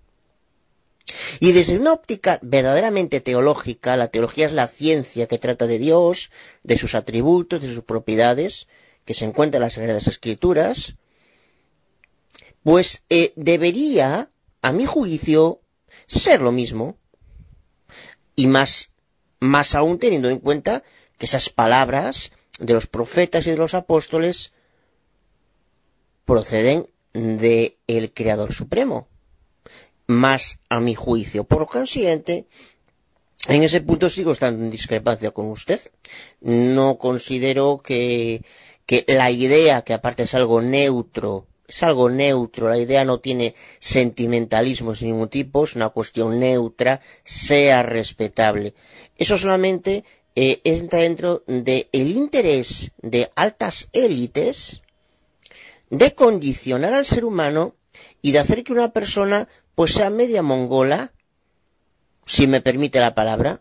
Y desde una óptica verdaderamente teológica, la teología es la ciencia que trata de Dios, de sus atributos, de sus propiedades, que se encuentra en las Sagradas Escrituras, pues eh, debería, a mi juicio, ser lo mismo, y más, más aún teniendo en cuenta que esas palabras de los profetas y de los apóstoles proceden de el Creador Supremo, más a mi juicio. Por consiguiente, en ese punto sigo estando en discrepancia con usted. No considero que, que la idea, que aparte es algo neutro, es algo neutro, la idea no tiene sentimentalismos de ningún tipo, es una cuestión neutra, sea respetable. Eso solamente Eh, entra dentro del interés de altas élites de condicionar al ser humano y de hacer que una persona pues sea media mongola, si me permite la palabra,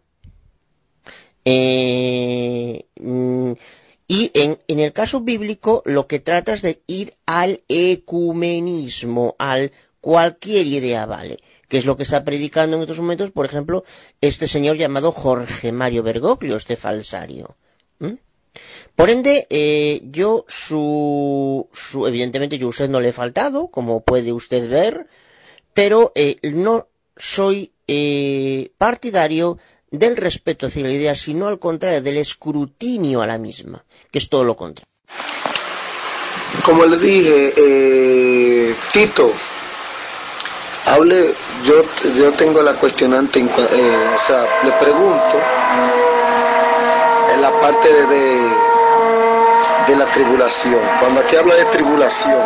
eh, y en, en el caso bíblico lo que trata es de ir al ecumenismo, al cualquier idea vale, que es lo que está predicando en estos momentos, por ejemplo, este señor llamado Jorge Mario Bergoglio, este falsario. ¿Mm? Por ende, eh, yo, su, su, evidentemente yo a usted no le he faltado, como puede usted ver, pero eh, no soy eh, partidario del respeto hacia la idea, sino al contrario, del escrutinio a la misma, que es todo lo contrario. Como le dije, eh, Tito, hable, yo, yo tengo la cuestionante, en, eh, o sea, le pregunto, en la parte de, de, de la tribulación, cuando aquí habla de tribulación,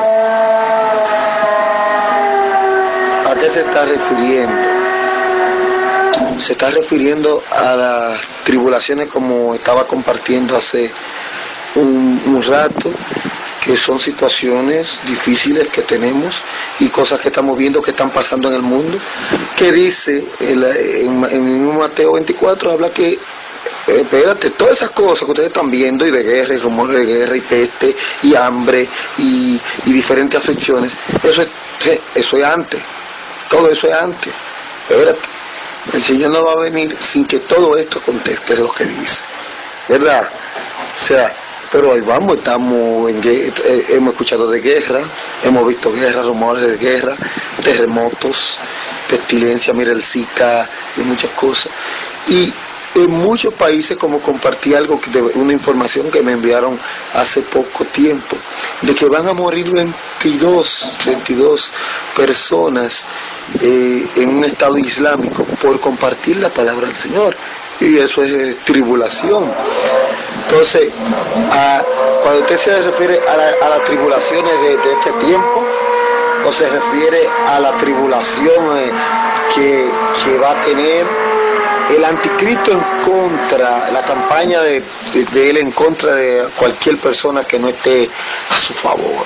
¿a qué se está refiriendo? Se está refiriendo a las tribulaciones como estaba compartiendo hace un, un rato, que son situaciones difíciles que tenemos y cosas que estamos viendo que están pasando en el mundo, que dice en, en, en Mateo veinticuatro, habla que eh, espérate, todas esas cosas que ustedes están viendo, y de guerra, y rumores de guerra, y peste, y hambre, y, y diferentes aflicciones, eso es, eso es antes, todo eso es antes, espérate, el Señor no va a venir sin que todo esto conteste de lo que dice, ¿verdad? O sea, pero ahí vamos, estamos en guerra, eh, hemos escuchado de guerra, hemos visto guerra, rumores de guerra, terremotos, pestilencia, mira el Zika y muchas cosas. Y en muchos países, como compartí algo, de una información que me enviaron hace poco tiempo, de que van a morir veintidós personas eh, en un estado islámico por compartir la palabra del Señor, y eso es eh, tribulación. Entonces, a, cuando usted se refiere a, la, a las tribulaciones de, de este tiempo, o se refiere a la tribulación eh, que, que va a tener el anticristo en contra, la campaña de, de, de él en contra de cualquier persona que no esté a su favor.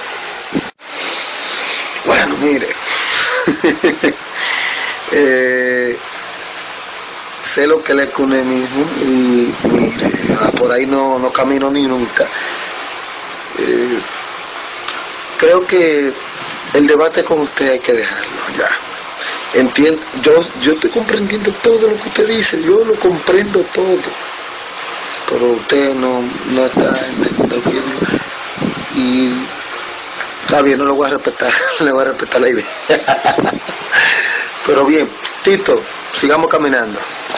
Bueno, mire, eh, sé lo que es el ecumenismo y mire, por ahí no, no camino ni nunca. Eh, creo que el debate con usted hay que dejarlo ya. Entiendo, yo, yo estoy comprendiendo todo lo que usted dice, yo lo comprendo todo, pero usted no, no está entendiendo bien, y está bien, no lo voy a respetar, le voy a respetar la idea. Pero bien, Tito, sigamos caminando.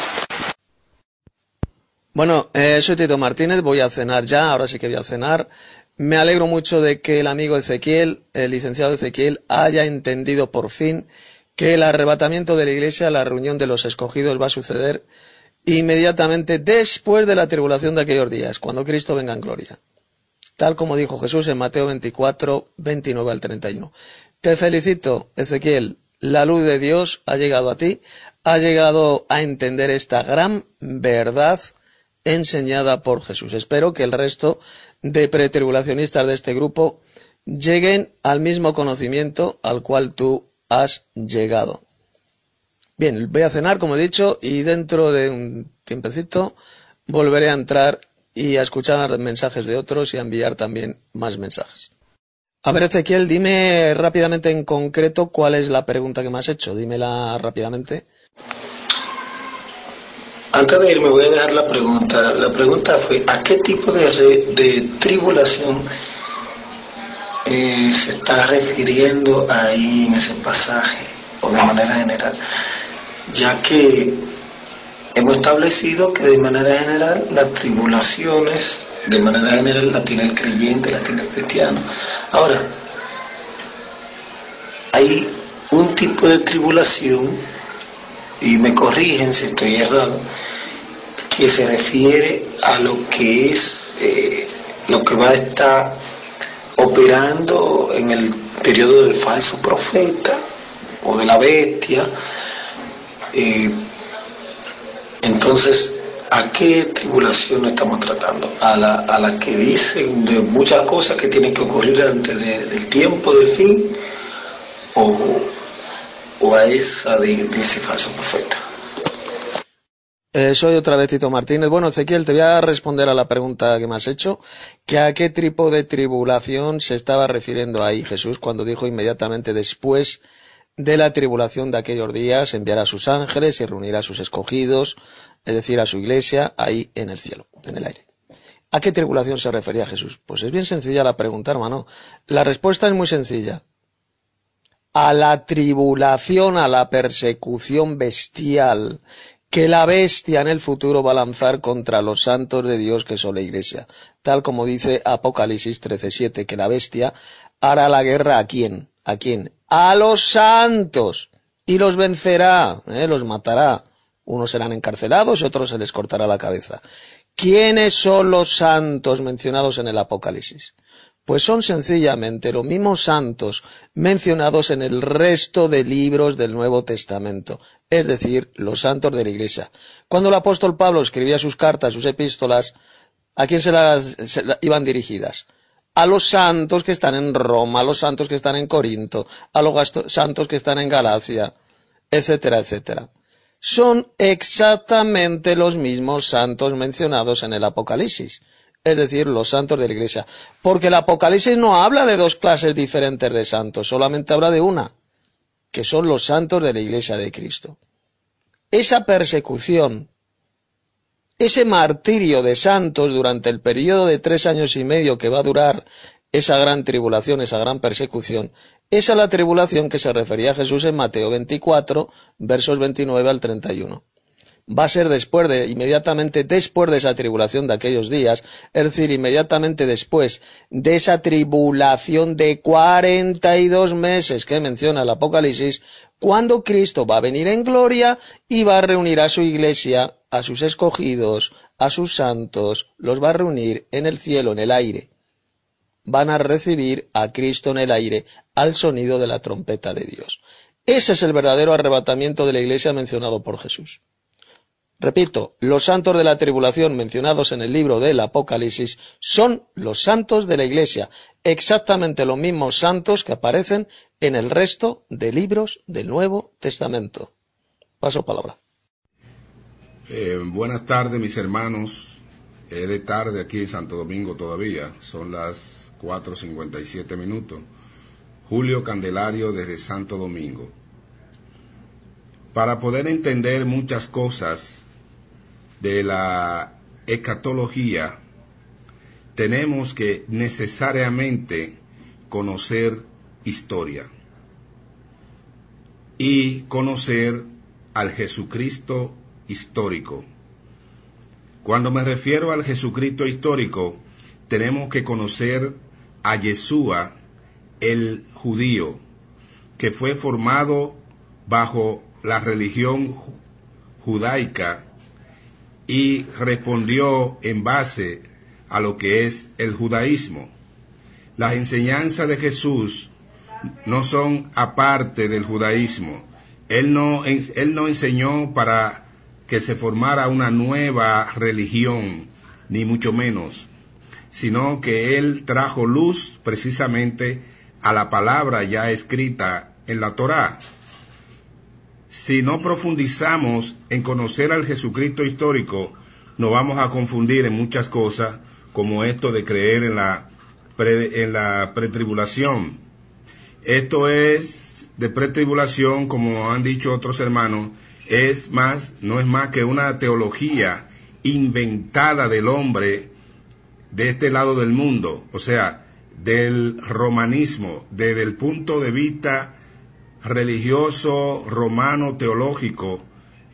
Bueno, eh, soy Tito Martínez, voy a cenar ya, ahora sí que voy a cenar. Me alegro mucho de que el amigo Ezequiel, el licenciado Ezequiel, haya entendido por fin que el arrebatamiento de la Iglesia, la reunión de los escogidos, va a suceder inmediatamente después de la tribulación de aquellos días, cuando Cristo venga en gloria. Tal como dijo Jesús en Mateo veinticuatro, veintinueve al treinta y uno. Te felicito, Ezequiel, la luz de Dios ha llegado a ti, ha llegado a entender esta gran verdad enseñada por Jesús. Espero que el resto de pretribulacionistas de este grupo lleguen al mismo conocimiento al cual tú has llegado. Bien, voy a cenar, como he dicho, y dentro de un tiempecito volveré a entrar y a escuchar mensajes de otros y a enviar también más mensajes. A ver, Ezequiel, dime rápidamente en concreto cuál es la pregunta que me has hecho. Dímela rápidamente. Antes de irme voy a dejar la pregunta. La pregunta fue, ¿a qué tipo de, re, de tribulación eh, se está refiriendo ahí en ese pasaje, o de manera general? Ya que hemos establecido que de manera general las tribulaciones, de manera general la tiene el creyente, la tiene el cristiano. Ahora, hay un tipo de tribulación, y me corrigen si estoy errado, que se refiere a lo que es eh, lo que va a estar operando en el periodo del falso profeta o de la bestia. Eh, entonces, ¿a qué tribulación estamos tratando? ¿A la, a la que dicen de muchas cosas que tienen que ocurrir antes de, del tiempo del fin? ¿O, o a esa de, de ese falso profeta? Eh, soy otra vez Tito Martínez. Bueno, Ezequiel, te voy a responder a la pregunta que me has hecho, que a qué tipo de tribulación se estaba refiriendo ahí Jesús cuando dijo inmediatamente después de la tribulación de aquellos días enviará a sus ángeles y reunirá a sus escogidos, es decir, a su iglesia, ahí en el cielo, en el aire. ¿A qué tribulación se refería Jesús? Pues es bien sencilla la pregunta, hermano. La respuesta es muy sencilla. A la tribulación, a la persecución bestial que la bestia en el futuro va a lanzar contra los santos de Dios que son la iglesia. Tal como dice Apocalipsis trece siete, que la bestia hará la guerra ¿a quién? ¿A quién? A los santos. Y los vencerá, ¿eh? Los matará. Unos serán encarcelados y otros se les cortará la cabeza. ¿Quiénes son los santos mencionados en el Apocalipsis? Pues son sencillamente los mismos santos mencionados en el resto de libros del Nuevo Testamento, es decir, los santos de la Iglesia. Cuando el apóstol Pablo escribía sus cartas, sus epístolas, ¿a quién se las se la, iban dirigidas? A los santos que están en Roma, a los santos que están en Corinto, a los santos que están en Galacia, etcétera, etcétera. Son exactamente los mismos santos mencionados en el Apocalipsis. Es decir, los santos de la Iglesia. Porque el Apocalipsis no habla de dos clases diferentes de santos, solamente habla de una, que son los santos de la Iglesia de Cristo. Esa persecución, ese martirio de santos durante el periodo de tres años y medio que va a durar esa gran tribulación, esa gran persecución, esa es la tribulación que se refería a Jesús en Mateo veinticuatro, versos veintinueve al treinta y uno. va a ser después de, inmediatamente después de esa tribulación de aquellos días, es decir, inmediatamente después de esa tribulación de cuarenta y dos meses que menciona el Apocalipsis, cuando Cristo va a venir en gloria y va a reunir a su iglesia, a sus escogidos, a sus santos, los va a reunir en el cielo, en el aire. Van a recibir a Cristo en el aire al sonido de la trompeta de Dios. Ese es el verdadero arrebatamiento de la iglesia mencionado por Jesús. Repito, los santos de la tribulación mencionados en el libro del Apocalipsis son los santos de la iglesia, exactamente los mismos santos que aparecen en el resto de libros del Nuevo Testamento. Paso palabra. Eh, buenas tardes, mis hermanos. Es de tarde aquí en Santo Domingo todavía, son las cuatro cincuenta y siete minutos. Julio Candelario desde Santo Domingo. Para poder entender muchas cosas de la escatología, tenemos que necesariamente conocer historia y conocer al Jesucristo histórico. Cuando me refiero al Jesucristo histórico, tenemos que conocer a Yeshua, el judío, que fue formado bajo la religión judaica y respondió en base a lo que es el judaísmo. Las enseñanzas de Jesús no son aparte del judaísmo. Él no, él no enseñó para que se formara una nueva religión, ni mucho menos, sino que él trajo luz precisamente a la palabra ya escrita en la Torá. Si no profundizamos en conocer al Jesucristo histórico, nos vamos a confundir en muchas cosas, como esto de creer en la, pre, en la pretribulación. Esto es de pretribulación, como han dicho otros hermanos, es más, no es más que una teología inventada del hombre de este lado del mundo, o sea, del romanismo, desde el punto de vista religioso, romano, teológico,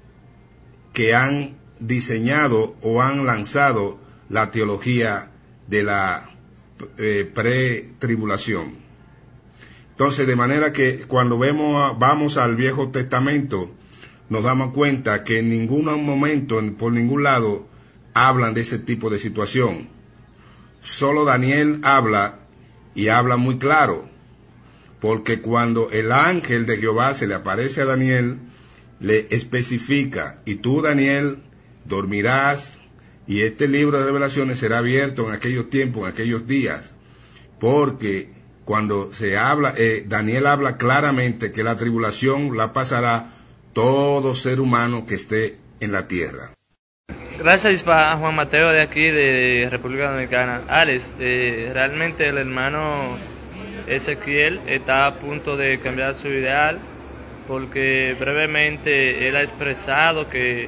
que han diseñado o han lanzado la teología de la eh, pretribulación. Entonces, de manera que cuando vemos, vamos al Viejo Testamento, nos damos cuenta que en ningún momento, por ningún lado, hablan de ese tipo de situación. Solo Daniel habla, y habla muy claro, porque cuando el ángel de Jehová se le aparece a Daniel, le especifica, y tú, Daniel, dormirás, y este libro de revelaciones será abierto en aquellos tiempos, en aquellos días, porque cuando se habla, eh, Daniel habla claramente que la tribulación la pasará todo ser humano que esté en la tierra. Gracias a Juan Mateo de aquí, de República Dominicana. Alex, eh, realmente el hermano Ezequiel está a punto de cambiar su ideal, porque brevemente él ha expresado que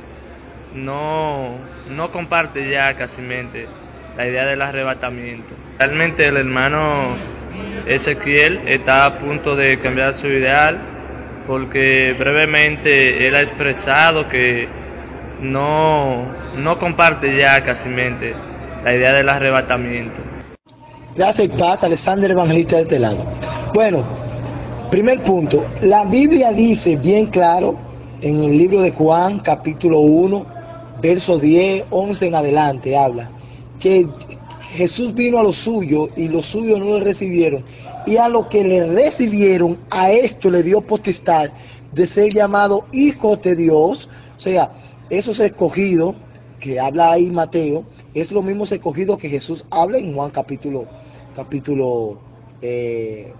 no, no comparte ya casi la idea del arrebatamiento. Realmente el hermano Ezequiel está a punto de cambiar su ideal, porque brevemente él ha expresado que no, no comparte ya casi la idea del arrebatamiento. Gracias y paz, Alexander Evangelista de este lado. Bueno, primer punto, la Biblia dice bien claro en el libro de Juan, capítulo uno, verso diez, once en adelante, habla que Jesús vino a los suyos y los suyos no le recibieron, y a los que le recibieron, a esto le dio potestad de ser llamado hijos de Dios. O sea, esos escogidos que habla ahí Mateo, es lo mismo escogido que Jesús habla en Juan capítulo, capítulo eh,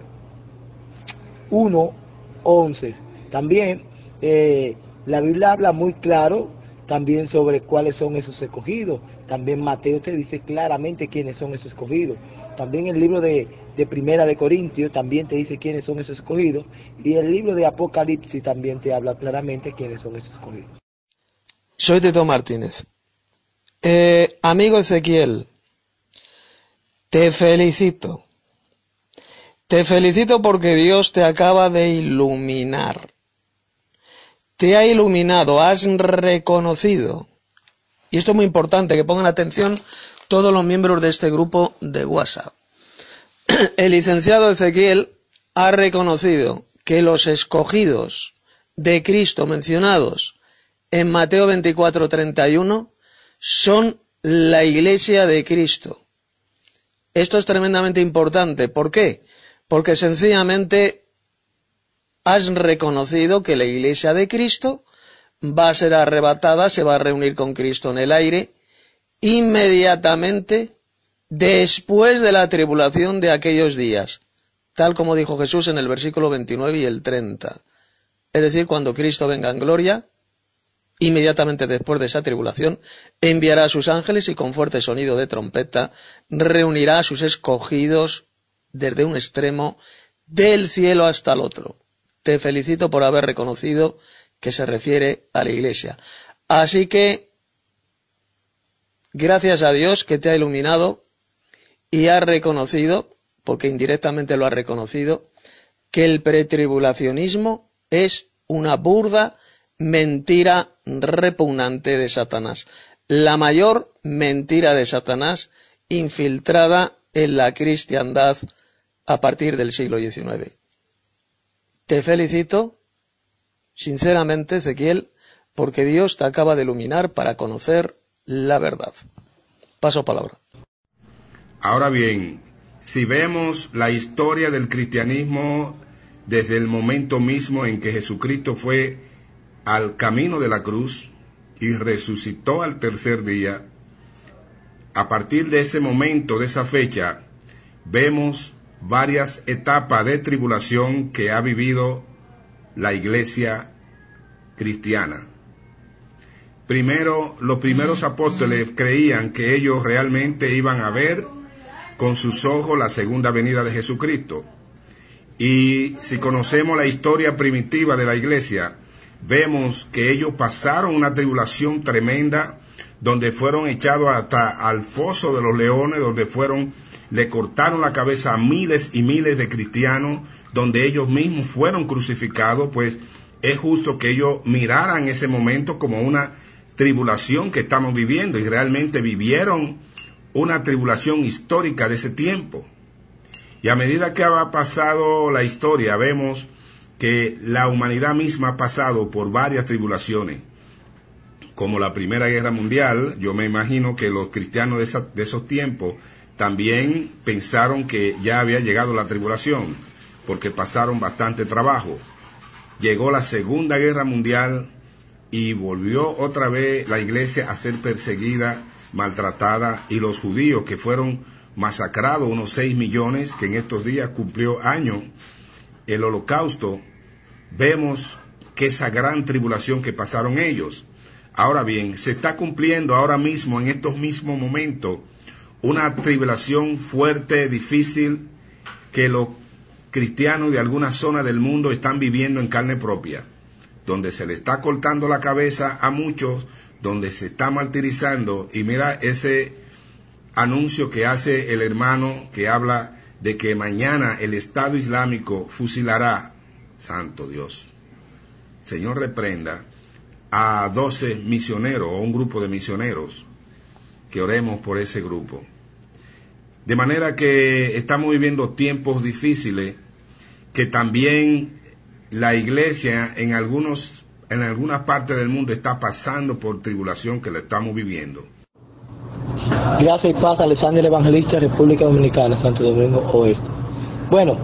uno, once. También eh, la Biblia habla muy claro también sobre cuáles son esos escogidos. También Mateo te dice claramente quiénes son esos escogidos. También el libro de, de Primera de Corintios también te dice quiénes son esos escogidos. Y el libro de Apocalipsis también te habla claramente quiénes son esos escogidos. Soy Tito Martínez. Eh, amigo Ezequiel, te felicito. Te felicito porque Dios te acaba de iluminar. te ha iluminado, has reconocido, y esto es muy importante, que pongan atención todos los miembros de este grupo de WhatsApp. El licenciado Ezequiel ha reconocido que los escogidos de Cristo mencionados en Mateo veinticuatro treinta y uno son la Iglesia de Cristo. Esto es tremendamente importante. ¿Por qué? Porque sencillamente has reconocido que la Iglesia de Cristo va a ser arrebatada, se va a reunir con Cristo en el aire, inmediatamente después de la tribulación de aquellos días, tal como dijo Jesús en el versículo veintinueve y el treinta. Es decir, cuando Cristo venga en gloria, inmediatamente después de esa tribulación, enviará a sus ángeles y con fuerte sonido de trompeta reunirá a sus escogidos desde un extremo del cielo hasta el otro. Te felicito por haber reconocido que se refiere a la Iglesia. Así que, gracias a Dios que te ha iluminado y ha reconocido, porque indirectamente lo ha reconocido, que el pretribulacionismo es una burda mentira repugnante de Satanás. La mayor mentira de Satanás infiltrada en la cristiandad a partir del siglo diecinueve. Te felicito, sinceramente, Ezequiel, porque Dios te acaba de iluminar para conocer la verdad. Paso palabra. Ahora bien, si vemos la historia del cristianismo desde el momento mismo en que Jesucristo fue al camino de la cruz y resucitó al tercer día, a partir de ese momento, de esa fecha, vemos varias etapas de tribulación que ha vivido la iglesia cristiana. Primero, los primeros apóstoles creían que ellos realmente iban a ver con sus ojos la segunda venida de Jesucristo. Y si conocemos la historia primitiva de la iglesia, vemos que ellos pasaron una tribulación tremenda, donde fueron echados hasta al foso de los leones, donde fueron, le cortaron la cabeza a miles y miles de cristianos, donde ellos mismos fueron crucificados. Pues es justo que ellos miraran ese momento como una tribulación que estamos viviendo, y realmente vivieron una tribulación histórica de ese tiempo. Y a medida que ha pasado la historia, vemos que la humanidad misma ha pasado por varias tribulaciones, como la Primera Guerra Mundial. Yo me imagino que los cristianos de, esa, de esos tiempos también pensaron que ya había llegado la tribulación, porque pasaron bastante trabajo. Llegó la Segunda Guerra Mundial y volvió otra vez la iglesia a ser perseguida, maltratada, y los judíos, que fueron masacrados, unos seis millones, que en estos días cumplió años el holocausto. Vemos que esa gran tribulación que pasaron ellos. Ahora bien, se está cumpliendo ahora mismo, en estos mismos momentos, una tribulación fuerte, difícil, que los cristianos de alguna zona del mundo están viviendo en carne propia, donde se le está cortando la cabeza a muchos, donde se está martirizando. Y mira ese anuncio que hace el hermano, que habla de que mañana el Estado Islámico fusilará, santo Dios, Señor reprenda, a doce misioneros o un grupo de misioneros, que oremos por ese grupo. De manera que estamos viviendo tiempos difíciles, que también la iglesia en algunos en algunas partes del mundo está pasando por tribulación, que la estamos viviendo. Gracias y paz, Alexander Evangelista, República Dominicana, Santo Domingo Oeste. Bueno,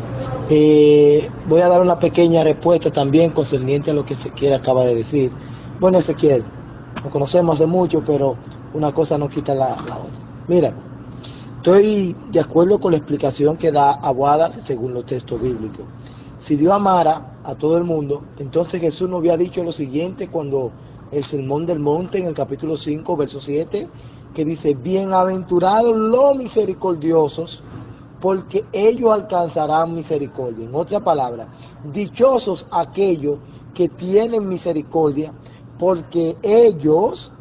eh, voy a dar una pequeña respuesta también concerniente a lo que Ezequiel acaba de decir. Bueno, Ezequiel, nos conocemos hace mucho, pero una cosa no quita la, la otra. Mira, estoy de acuerdo con la explicación que da Aguada según los textos bíblicos. Si Dios amara a todo el mundo, entonces Jesús nos había dicho lo siguiente cuando el Sermón del Monte, en el capítulo cinco, verso siete, que dice: bienaventurados los misericordiosos, porque ellos alcanzarán misericordia. En otra palabra, dichosos aquellos que tienen misericordia, porque ellos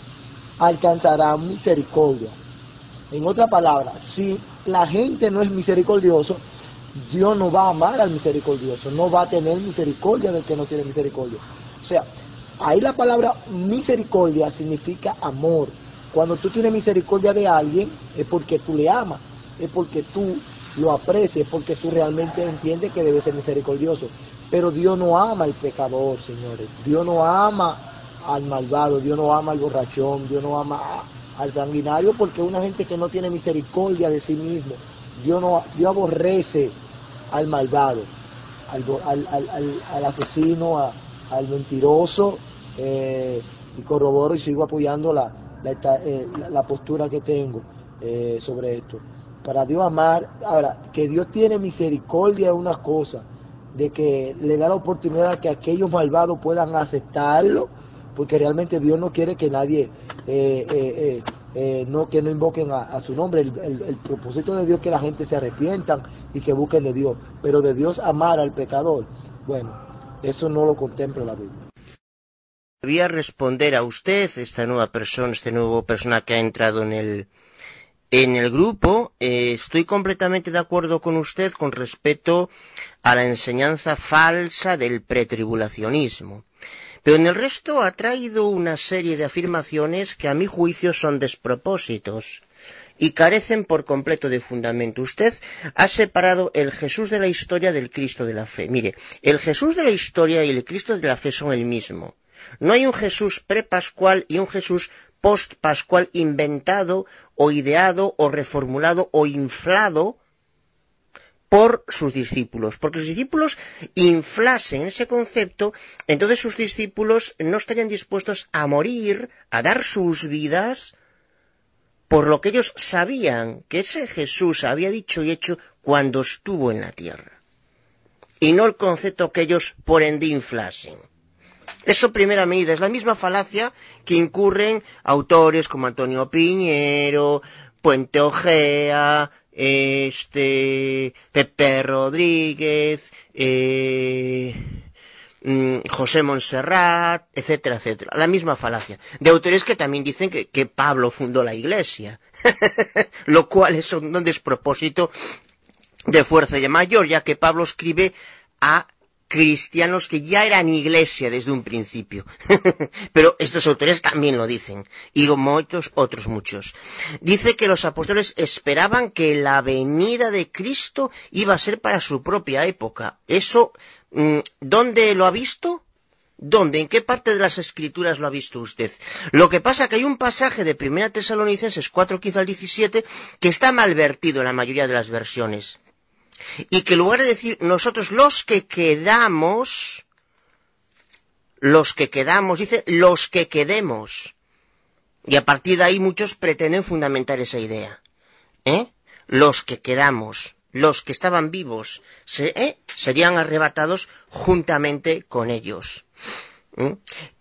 alcanzarán misericordia. En otra palabra, si la gente no es misericordioso, Dios no va a amar al misericordioso, no va a tener misericordia del que no tiene misericordia. O sea, Ahí la palabra misericordia significa amor. Cuando tú tienes misericordia de alguien, es porque tú le amas, es porque tú lo aprecias, es porque tú realmente entiendes que debe ser misericordioso. Pero Dios no ama al pecador, señores. Dios no ama al malvado, Dios no ama al borrachón, Dios no ama a, al sanguinario, porque es una gente que no tiene misericordia de sí mismo. Dios no, Dios aborrece al malvado, al, al, al, al, al asesino, a, al mentiroso, eh, y corroboro y sigo apoyando la, la, eh, la, la postura que tengo eh, sobre esto. Para Dios amar, ahora, que Dios tiene misericordia es una cosa, de que le da la oportunidad a que aquellos malvados puedan aceptarlo, porque realmente Dios no quiere que nadie, eh, eh, eh, eh, no que no invoquen a, a su nombre. El, el, el propósito de Dios es que la gente se arrepientan y que busquen de Dios, pero de Dios amar al pecador, bueno, eso no lo contempla la Biblia. Voy a responder a usted, esta nueva persona, este nuevo persona que ha entrado en el en el grupo. Eh, estoy completamente de acuerdo con usted con respecto a la enseñanza falsa del pretribulacionismo. Pero en el resto ha traído una serie de afirmaciones que a mi juicio son despropósitos y carecen por completo de fundamento. Usted ha separado el Jesús de la historia del Cristo de la fe. Mire, el Jesús de la historia y el Cristo de la fe son el mismo. No hay un Jesús prepascual y un Jesús postpascual inventado o ideado o reformulado o inflado por sus discípulos, porque sus discípulos inflasen ese concepto, entonces sus discípulos no estarían dispuestos a morir, a dar sus vidas por lo que ellos sabían que ese Jesús había dicho y hecho cuando estuvo en la tierra, y no el concepto que ellos por ende inflasen. Eso, primera medida, es la misma falacia que incurren autores como Antonio Piñero, Puente Ojea, este, Pepe Rodríguez, eh, José Montserrat, etcétera, etcétera. La misma falacia. De autores que también dicen que, que Pablo fundó la Iglesia, lo cual es un despropósito de fuerza de mayor, ya que Pablo escribe a cristianos que ya eran iglesia desde un principio. Pero estos autores también lo dicen, y como otros, otros muchos. Dice que los apóstoles esperaban que la venida de Cristo iba a ser para su propia época. Eso, ¿dónde lo ha visto? ¿Dónde? ¿En qué parte de las Escrituras lo ha visto usted? Lo que pasa es que hay un pasaje de Primera Tesalonicenses cuatro, quince al diecisiete que está malvertido en la mayoría de las versiones. Y que en lugar de decir nosotros los que quedamos, los que quedamos, dice los que quedemos. Y a partir de ahí muchos pretenden fundamentar esa idea. ¿Eh? Los que quedamos, los que estaban vivos, se, ¿eh? serían arrebatados juntamente con ellos. ¿Eh?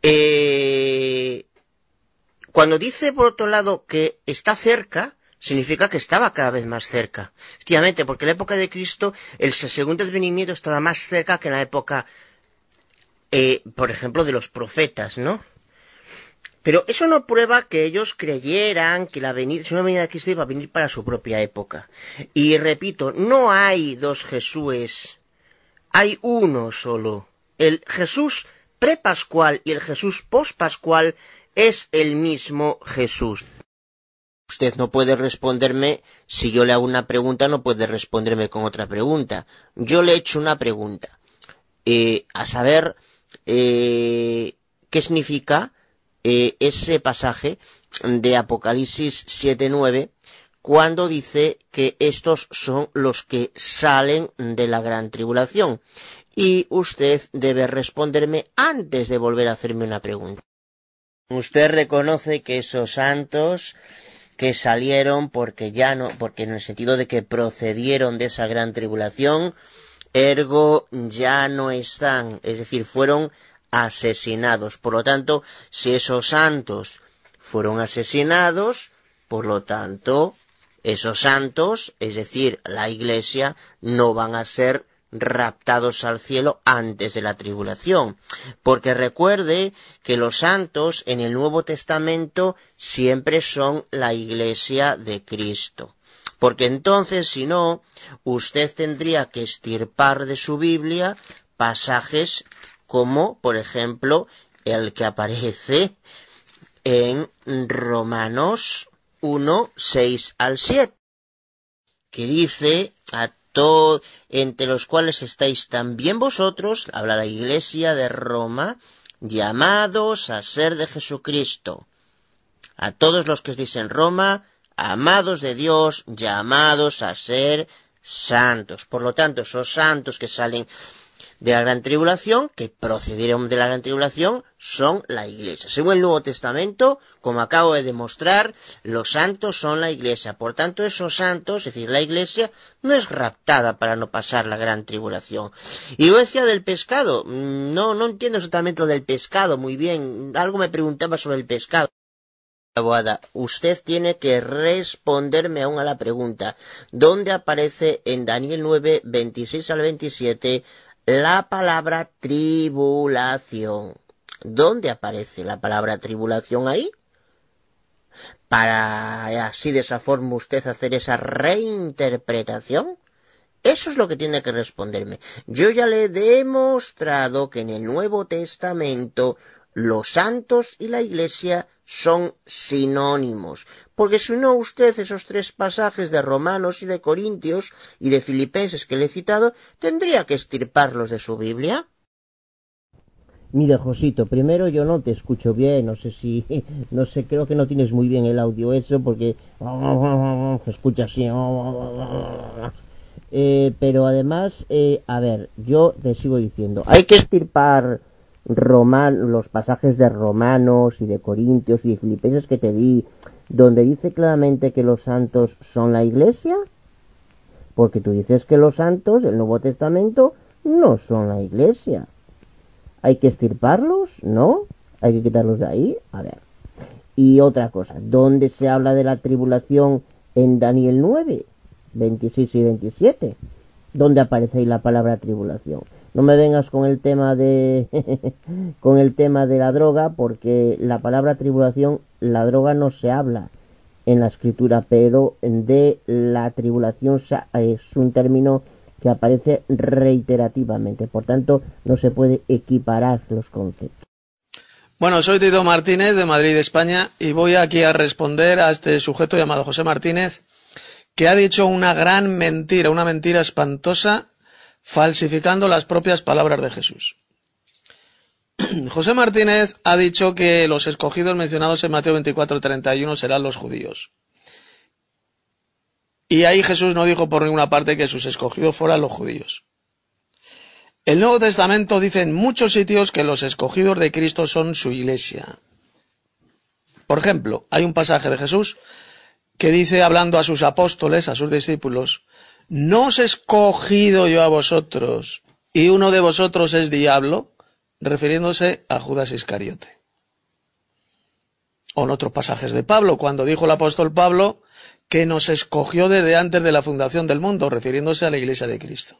Eh, cuando dice por otro lado que está cerca, significa que estaba cada vez más cerca. Efectivamente, porque en la época de Cristo el segundo advenimiento estaba más cerca que en la época, eh, por ejemplo, de los profetas, ¿no? Pero eso no prueba que ellos creyeran que la venida, si una venida de Cristo iba a venir para su propia época. Y repito, no hay dos Jesúes, hay uno solo. El Jesús prepascual y el Jesús pospascual es el mismo Jesús. Usted no puede responderme, si yo le hago una pregunta, no puede responderme con otra pregunta. Yo le he hecho una pregunta, eh, a saber, eh, ¿qué significa eh, ese pasaje de Apocalipsis siete nueve, cuando dice que estos son los que salen de la gran tribulación? Y usted debe responderme antes de volver a hacerme una pregunta. Usted reconoce que esos santos que salieron porque ya no, porque en el sentido de que procedieron de esa gran tribulación, ergo ya no están, es decir, fueron asesinados. Por lo tanto, si esos santos fueron asesinados, por lo tanto, esos santos, es decir, la Iglesia, no van a ser raptados al cielo antes de la tribulación, porque recuerde que los santos en el Nuevo Testamento siempre son la Iglesia de Cristo, porque entonces, si no, usted tendría que extirpar de su Biblia pasajes como, por ejemplo, el que aparece en Romanos uno, seis al siete, que dice: a todos, entre los cuales estáis también vosotros, habla la Iglesia de Roma, llamados a ser de Jesucristo. A todos los que estáis en Roma, amados de Dios, llamados a ser santos. Por lo tanto, esos santos que salen de la gran tribulación, que procedieron de la gran tribulación, son la Iglesia. Según el Nuevo Testamento, como acabo de demostrar, los santos son la Iglesia. Por tanto, esos santos, es decir, la Iglesia, no es raptada para no pasar la gran tribulación. Y yo decía del pescado, no, no entiendo exactamente lo del pescado muy bien. Algo me preguntaba sobre el pescado. Abogada, usted tiene que responderme aún a la pregunta: ¿dónde aparece en Daniel nueve, veintiséis al veintisiete la palabra tribulación? ¿Dónde aparece la palabra tribulación ahí? Para así de esa forma usted hacer esa reinterpretación. Eso es lo que tiene que responderme. Yo ya le he demostrado que en el Nuevo Testamento los santos y la Iglesia son sinónimos, porque si no, usted esos tres pasajes de Romanos y de Corintios y de Filipenses que le he citado, tendría que extirparlos de su Biblia. Mira, Josito, primero yo no te escucho bien, no sé si, no sé, creo que no tienes muy bien el audio eso, porque se escucha así. Eh, pero además, eh, a ver, yo te sigo diciendo, hay que extirpar Roman, los pasajes de Romanos y de Corintios y de Filipenses que te di, donde dice claramente que los santos son la Iglesia, porque tú dices que los santos del Nuevo Testamento no son la Iglesia. ¿Hay que extirparlos? ¿No? ¿Hay que quitarlos de ahí? A ver. Y otra cosa, ¿dónde se habla de la tribulación en Daniel nueve, veintiséis y veintisiete? ¿Dónde aparece ahí la palabra tribulación? No me vengas con el tema de con el tema de la droga, porque la palabra tribulación, la droga no se habla en la escritura, pero de la tribulación es un término que aparece reiterativamente, por tanto no se puede equiparar los conceptos. Bueno, soy Tito Martínez de Madrid, España, y voy aquí a responder a este sujeto llamado José Martínez, que ha dicho una gran mentira, una mentira espantosa, falsificando las propias palabras de Jesús. José Martínez ha dicho que los escogidos mencionados en Mateo veinticuatro treinta y uno serán los judíos. Y ahí Jesús no dijo por ninguna parte que sus escogidos fueran los judíos. El Nuevo Testamento dice en muchos sitios que los escogidos de Cristo son su Iglesia. Por ejemplo, hay un pasaje de Jesús que dice, hablando a sus apóstoles, a sus discípulos: ¿no os he escogido yo a vosotros, y uno de vosotros es diablo? Refiriéndose a Judas Iscariote. O en otros pasajes de Pablo, cuando dijo el apóstol Pablo que nos escogió desde antes de la fundación del mundo, refiriéndose a la Iglesia de Cristo.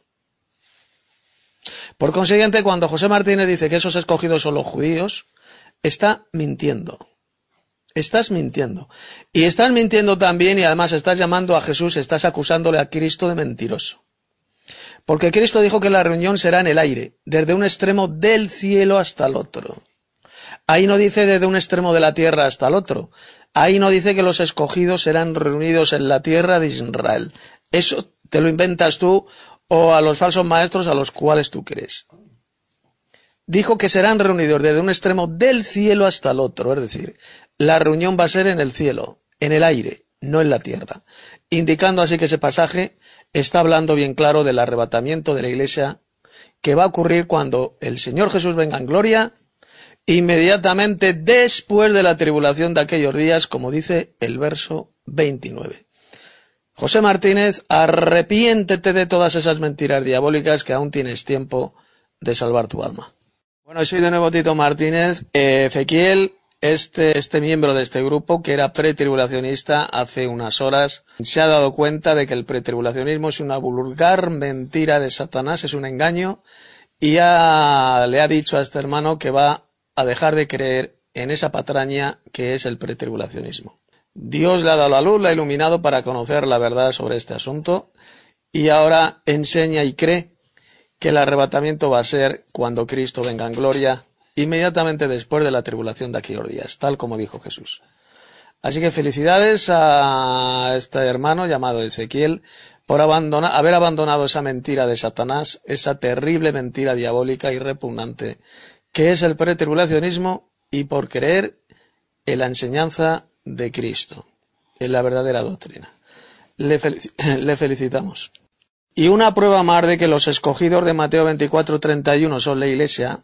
Por consiguiente, cuando José Martínez dice que esos escogidos son los judíos, está mintiendo. Estás mintiendo. Y estás mintiendo también, y además estás llamando a Jesús, estás acusándole a Cristo de mentiroso. Porque Cristo dijo que la reunión será en el aire, desde un extremo del cielo hasta el otro. Ahí no dice desde un extremo de la tierra hasta el otro. Ahí no dice que los escogidos serán reunidos en la tierra de Israel. Eso te lo inventas tú o a los falsos maestros a los cuales tú crees. Dijo que serán reunidos desde un extremo del cielo hasta el otro, es decir, la reunión va a ser en el cielo, en el aire, no en la tierra, indicando así que ese pasaje está hablando bien claro del arrebatamiento de la Iglesia que va a ocurrir cuando el Señor Jesús venga en gloria, inmediatamente después de la tribulación de aquellos días, como dice el verso veintinueve. José Martínez, arrepiéntete de todas esas mentiras diabólicas que aún tienes tiempo de salvar tu alma. Bueno, soy de nuevo Tito Martínez. Eh, Ezequiel, este, este miembro de este grupo, que era pretribulacionista hace unas horas, se ha dado cuenta de que el pretribulacionismo es una vulgar mentira de Satanás, es un engaño, y ha, le ha dicho a este hermano que va a dejar de creer en esa patraña que es el pretribulacionismo. Dios le ha dado la luz, le ha iluminado para conocer la verdad sobre este asunto, y ahora enseña y cree que el arrebatamiento va a ser cuando Cristo venga en gloria inmediatamente después de la tribulación de aquellos días, tal como dijo Jesús. Así que felicidades a este hermano llamado Ezequiel por abandonar, haber abandonado esa mentira de Satanás, esa terrible mentira diabólica y repugnante que es el pretribulacionismo, y por creer en la enseñanza de Cristo, en la verdadera doctrina. Le, felici- le felicitamos. Y una prueba más de que los escogidos de Mateo veinticuatro treinta y uno son la Iglesia,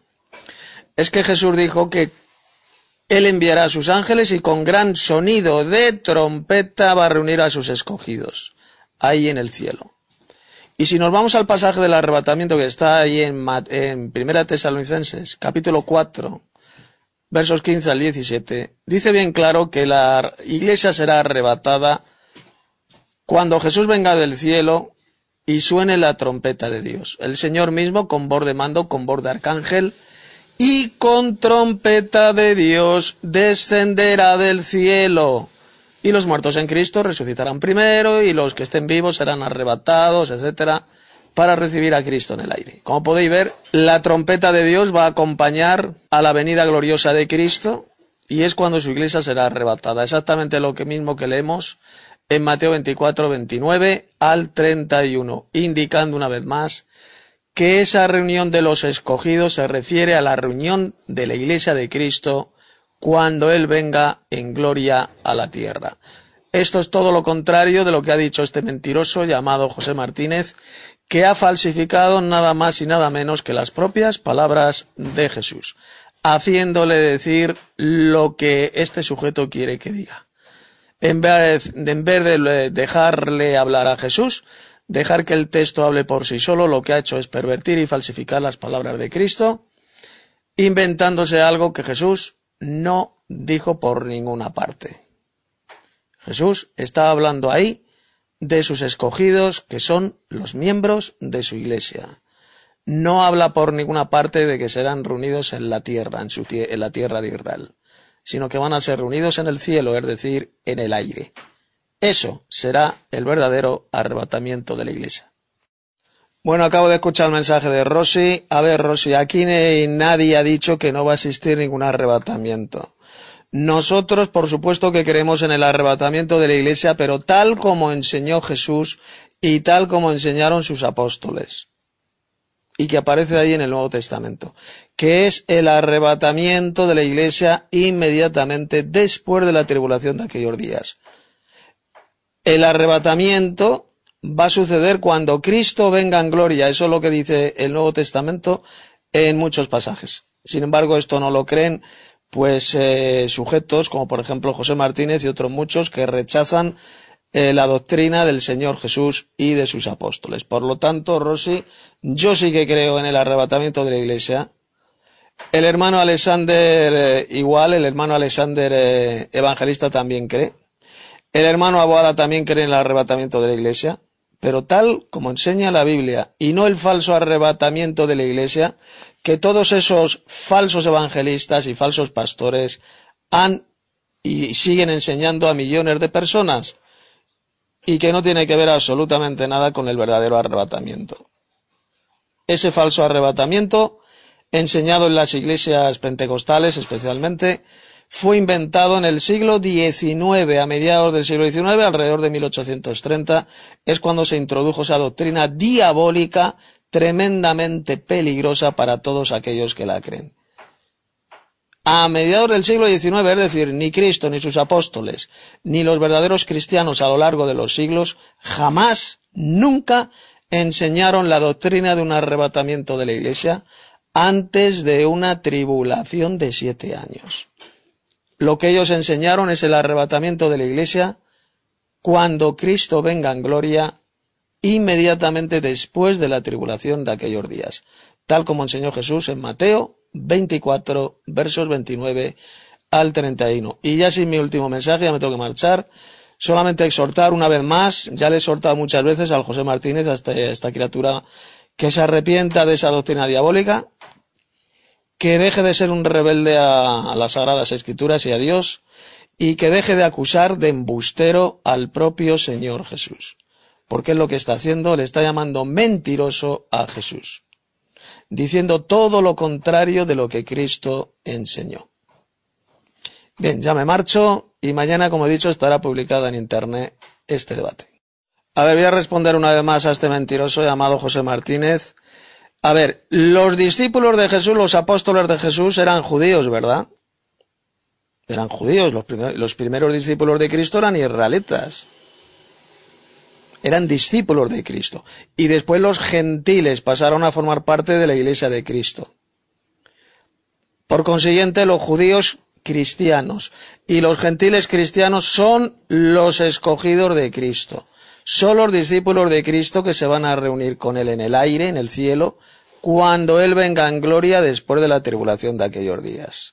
es que Jesús dijo que Él enviará a sus ángeles y con gran sonido de trompeta va a reunir a sus escogidos, ahí en el cielo. Y si nos vamos al pasaje del arrebatamiento que está ahí en, en Primera Tesalonicenses, capítulo cuatro, versos quince al diecisiete, dice bien claro que la Iglesia será arrebatada cuando Jesús venga del cielo y suene la trompeta de Dios. El Señor mismo, con voz de mando, con voz de arcángel, y con trompeta de Dios descenderá del cielo. Y los muertos en Cristo resucitarán primero, y los que estén vivos serán arrebatados, etcétera, para recibir a Cristo en el aire. Como podéis ver, la trompeta de Dios va a acompañar a la venida gloriosa de Cristo, y es cuando su iglesia será arrebatada. Exactamente lo que mismo que leemos en Mateo veinticuatro, veintinueve al treinta y uno, indicando una vez más que esa reunión de los escogidos se refiere a la reunión de la iglesia de Cristo cuando Él venga en gloria a la tierra. Esto es todo lo contrario de lo que ha dicho este mentiroso llamado José Martínez, que ha falsificado nada más y nada menos que las propias palabras de Jesús, haciéndole decir lo que este sujeto quiere que diga. En vez, en vez de dejarle hablar a Jesús, dejar que el texto hable por sí solo, lo que ha hecho es pervertir y falsificar las palabras de Cristo, inventándose algo que Jesús no dijo por ninguna parte. Jesús está hablando ahí de sus escogidos, que son los miembros de su iglesia. No habla por ninguna parte de que serán reunidos en la tierra, en, su tie- en la tierra de Israel, sino que van a ser reunidos en el cielo, es decir, en el aire. Eso será el verdadero arrebatamiento de la iglesia. Bueno, acabo de escuchar el mensaje de Rosy. A ver, Rosy, aquí nadie ha dicho que no va a existir ningún arrebatamiento. Nosotros, por supuesto, que creemos en el arrebatamiento de la iglesia, pero tal como enseñó Jesús y tal como enseñaron sus apóstoles, y que aparece ahí en el Nuevo Testamento, que es el arrebatamiento de la iglesia inmediatamente después de la tribulación de aquellos días. El arrebatamiento va a suceder cuando Cristo venga en gloria. Eso es lo que dice el Nuevo Testamento en muchos pasajes. Sin embargo, esto no lo creen pues eh, sujetos como por ejemplo José Martínez y otros muchos que rechazan eh, la doctrina del Señor Jesús y de sus apóstoles. Por lo tanto, Rosy, yo sí que creo en el arrebatamiento de la iglesia. El hermano Alexander eh, igual, el hermano Alexander eh, Evangelista también cree. El hermano Aboada también cree en el arrebatamiento de la iglesia, pero tal como enseña la Biblia, y no el falso arrebatamiento de la iglesia, que todos esos falsos evangelistas y falsos pastores han y siguen enseñando a millones de personas, y que no tiene que ver absolutamente nada con el verdadero arrebatamiento. Ese falso arrebatamiento, enseñado en las iglesias pentecostales especialmente, fue inventado en el siglo diecinueve, a mediados del siglo diecinueve, alrededor de mil ochocientos treinta, es cuando se introdujo esa doctrina diabólica tremendamente peligrosa para todos aquellos que la creen. A mediados del siglo diecinueve, es decir, ni Cristo, ni sus apóstoles, ni los verdaderos cristianos a lo largo de los siglos, jamás, nunca enseñaron la doctrina de un arrebatamiento de la iglesia antes de una tribulación de siete años. Lo que ellos enseñaron es el arrebatamiento de la iglesia cuando Cristo venga en gloria inmediatamente después de la tribulación de aquellos días, tal como enseñó Jesús en Mateo veinticuatro, versos veintinueve al treinta y uno. Y ya sin mi último mensaje, ya me tengo que marchar, solamente exhortar una vez más, ya le he exhortado muchas veces al José Martínez, a esta, a esta criatura, que se arrepienta de esa doctrina diabólica, que deje de ser un rebelde a, a las Sagradas Escrituras y a Dios, y que deje de acusar de embustero al propio Señor Jesús. Porque es lo que está haciendo, le está llamando mentiroso a Jesús. diciendo todo lo contrario de lo que Cristo enseñó. Bien, ya me marcho y mañana, como he dicho, estará publicada en internet este debate. A ver, voy a responder una vez más a este mentiroso llamado José Martínez. A ver, los discípulos de Jesús, los apóstoles de Jesús eran judíos, ¿verdad? Eran judíos, los primeros, los primeros discípulos de Cristo eran israelitas. Eran discípulos de Cristo. Y después los gentiles pasaron a formar parte de la Iglesia de Cristo. Por consiguiente, los judíos cristianos y los gentiles cristianos son los escogidos de Cristo. Son los discípulos de Cristo que se van a reunir con Él en el aire, en el cielo, cuando Él venga en gloria después de la tribulación de aquellos días.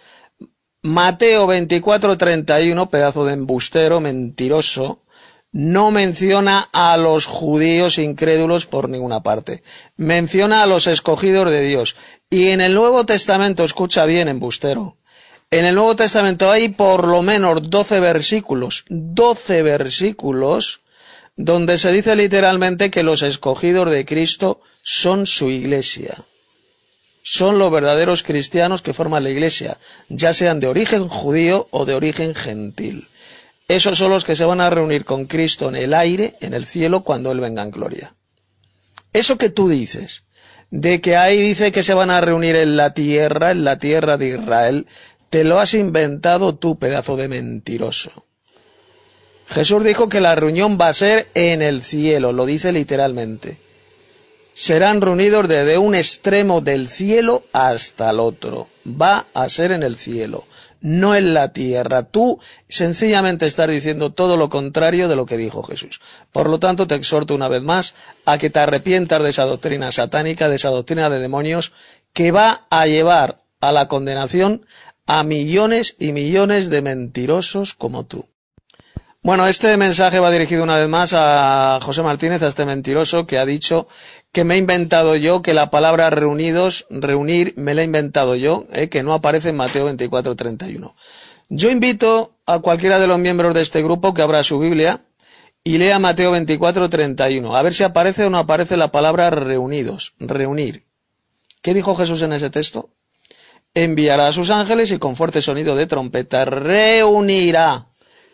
Mateo veinticuatro treinta y uno, pedazo de embustero, mentiroso, no menciona a los judíos incrédulos por ninguna parte. Menciona a los escogidos de Dios. Y en el Nuevo Testamento, escucha bien, embustero, en el Nuevo Testamento hay por lo menos doce versículos, doce versículos, donde se dice literalmente que los escogidos de Cristo son su iglesia. Son los verdaderos cristianos que forman la iglesia, ya sean de origen judío o de origen gentil. Esos son los que se van a reunir con Cristo en el aire, en el cielo, cuando Él venga en gloria. Eso que tú dices, de que ahí dice que se van a reunir en la tierra, en la tierra de Israel, te lo has inventado tú, pedazo de mentiroso. Jesús dijo que la reunión va a ser en el cielo, lo dice literalmente. Serán reunidos desde un extremo del cielo hasta el otro. Va a ser en el cielo, no en la tierra. Tú sencillamente estás diciendo todo lo contrario de lo que dijo Jesús. Por lo tanto, te exhorto una vez más a que te arrepientas de esa doctrina satánica, de esa doctrina de demonios, que va a llevar a la condenación a millones y millones de mentirosos como tú. Bueno, este mensaje va dirigido una vez más a José Martínez, a este mentiroso que ha dicho que me he inventado yo, que la palabra reunidos, reunir, me la he inventado yo, eh, que no aparece en Mateo veinticuatro treinta y uno. Yo invito a cualquiera de los miembros de este grupo que abra su Biblia y lea Mateo veinticuatro treinta y uno, a ver si aparece o no aparece la palabra reunidos, reunir. ¿Qué dijo Jesús en ese texto? Enviará a sus ángeles y con fuerte sonido de trompeta reunirá,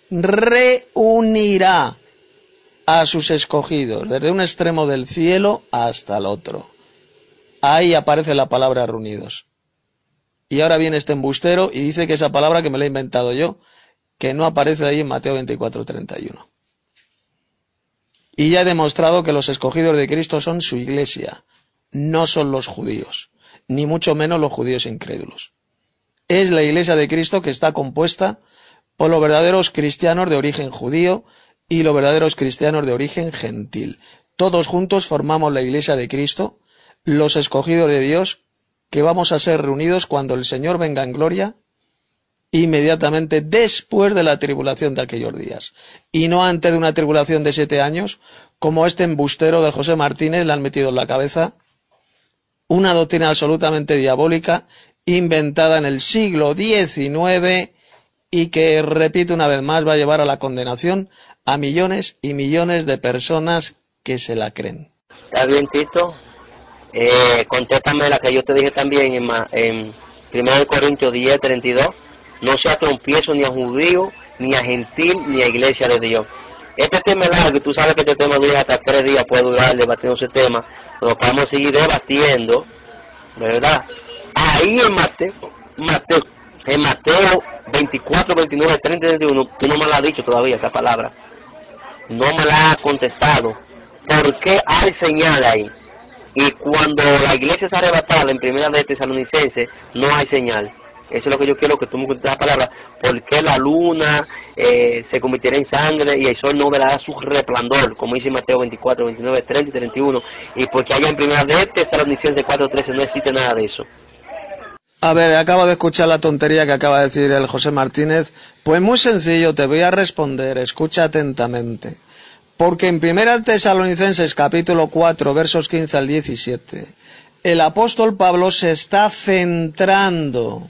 reunirá a sus escogidos, desde un extremo del cielo hasta el otro. Ahí aparece la palabra reunidos. Y ahora viene este embustero y dice que esa palabra que me la he inventado yo, que no aparece ahí en Mateo veinticuatro treinta y uno. Y ya he demostrado que los escogidos de Cristo son su iglesia, no son los judíos, ni mucho menos los judíos incrédulos. Es la iglesia de Cristo que está compuesta por los verdaderos cristianos de origen judío y los verdaderos cristianos de origen gentil. Todos juntos formamos la iglesia de Cristo, los escogidos de Dios, que vamos a ser reunidos cuando el Señor venga en gloria, inmediatamente después de la tribulación de aquellos días. Y no antes de una tribulación de siete años, como este embustero de José Martínez le han metido en la cabeza, una doctrina absolutamente diabólica, inventada en el siglo diecinueve, y que, repito una vez más, va a llevar a la condenación a millones y millones de personas que se la creen. Está bien, Tito. Eh, contéstame la que yo te dije también en, en primero Corintios diez treinta y dos. No sea trompiezo ni a judío, ni a gentil, ni a iglesia de Dios. Este tema es largo y tú sabes que este tema dura hasta tres días, puede durar debatiendo ese tema. Pero podemos seguir debatiendo, ¿verdad? Ahí en Mateo, Mateo, en Mateo veinticuatro, veintinueve, treinta y treinta y uno, tú no me la has dicho todavía esa palabra. No me la has contestado. ¿Por qué hay señal ahí? Y cuando la iglesia es arrebatada en primera de Tesalonicenses, no hay señal. Eso es lo que yo quiero que tú me contestes la palabra. ¿Por qué la luna eh, se convertirá en sangre y el sol no verá su resplandor? Como dice Mateo veinticuatro, veintinueve, treinta y treinta y uno. Y porque allá en primera de Tesalonicenses cuatro trece no existe nada de eso. A ver, acabo de escuchar la tontería que acaba de decir el José Martínez. Pues muy sencillo, te voy a responder, escucha atentamente. Porque en primera Tesalonicenses capítulo cuatro, versos quince al diecisiete, el apóstol Pablo se está centrando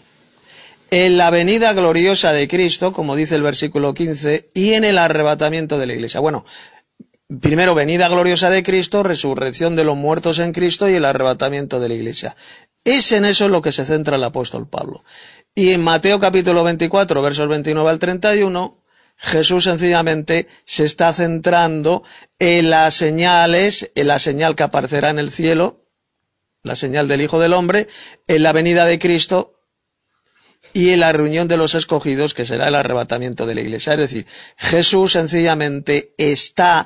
en la venida gloriosa de Cristo, como dice el versículo quince, y en el arrebatamiento de la iglesia. Bueno, Primero, venida gloriosa de Cristo, resurrección de los muertos en Cristo y el arrebatamiento de la Iglesia. Es en eso en lo que se centra el apóstol Pablo. Y en Mateo capítulo veinticuatro, versos veintinueve al treinta y uno, Jesús sencillamente se está centrando en las señales, en la señal que aparecerá en el cielo, la señal del Hijo del Hombre, en la venida de Cristo y en la reunión de los escogidos, que será el arrebatamiento de la Iglesia. Es decir, Jesús sencillamente está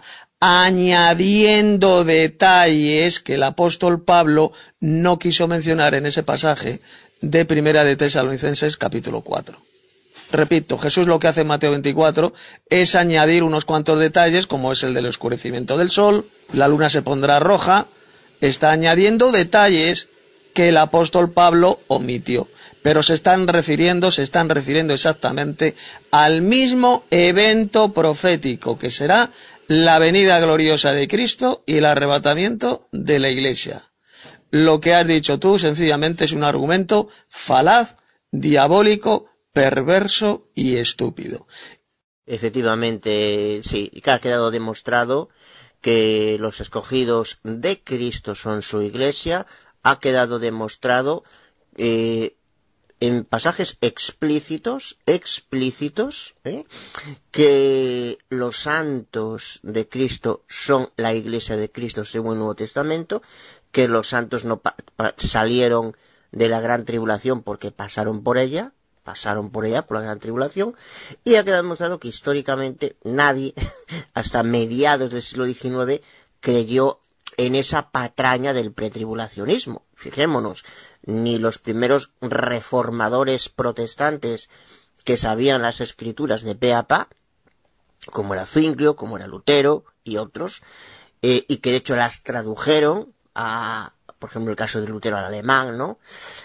añadiendo detalles que el apóstol Pablo no quiso mencionar en ese pasaje de Primera de Tesalonicenses capítulo cuatro. Repito, Jesús lo que hace en Mateo veinticuatro es añadir unos cuantos detalles, como es el del oscurecimiento del sol, la luna se pondrá roja. Está añadiendo detalles que el apóstol Pablo omitió, pero se están refiriendo, se están refiriendo exactamente al mismo evento profético que será la venida gloriosa de Cristo y el arrebatamiento de la Iglesia. Lo que has dicho tú sencillamente es un argumento falaz, diabólico, perverso y estúpido. Efectivamente, sí, que ha quedado demostrado que los escogidos de Cristo son su Iglesia. Ha quedado demostrado eh, en pasajes explícitos, explícitos, ¿eh? que los santos de Cristo son la Iglesia de Cristo según el Nuevo Testamento, que los santos no pa- pa- salieron de la gran tribulación porque pasaron por ella, pasaron por ella, por la gran tribulación, y ha quedado demostrado que históricamente nadie, hasta mediados del siglo diecinueve, creyó en esa patraña del pretribulacionismo. Fijémonos, ni los primeros reformadores protestantes que sabían las escrituras de pe a pa, como era Zwinglio, como era Lutero y otros, eh, y que de hecho las tradujeron a, por ejemplo, el caso de Lutero al alemán, ¿no?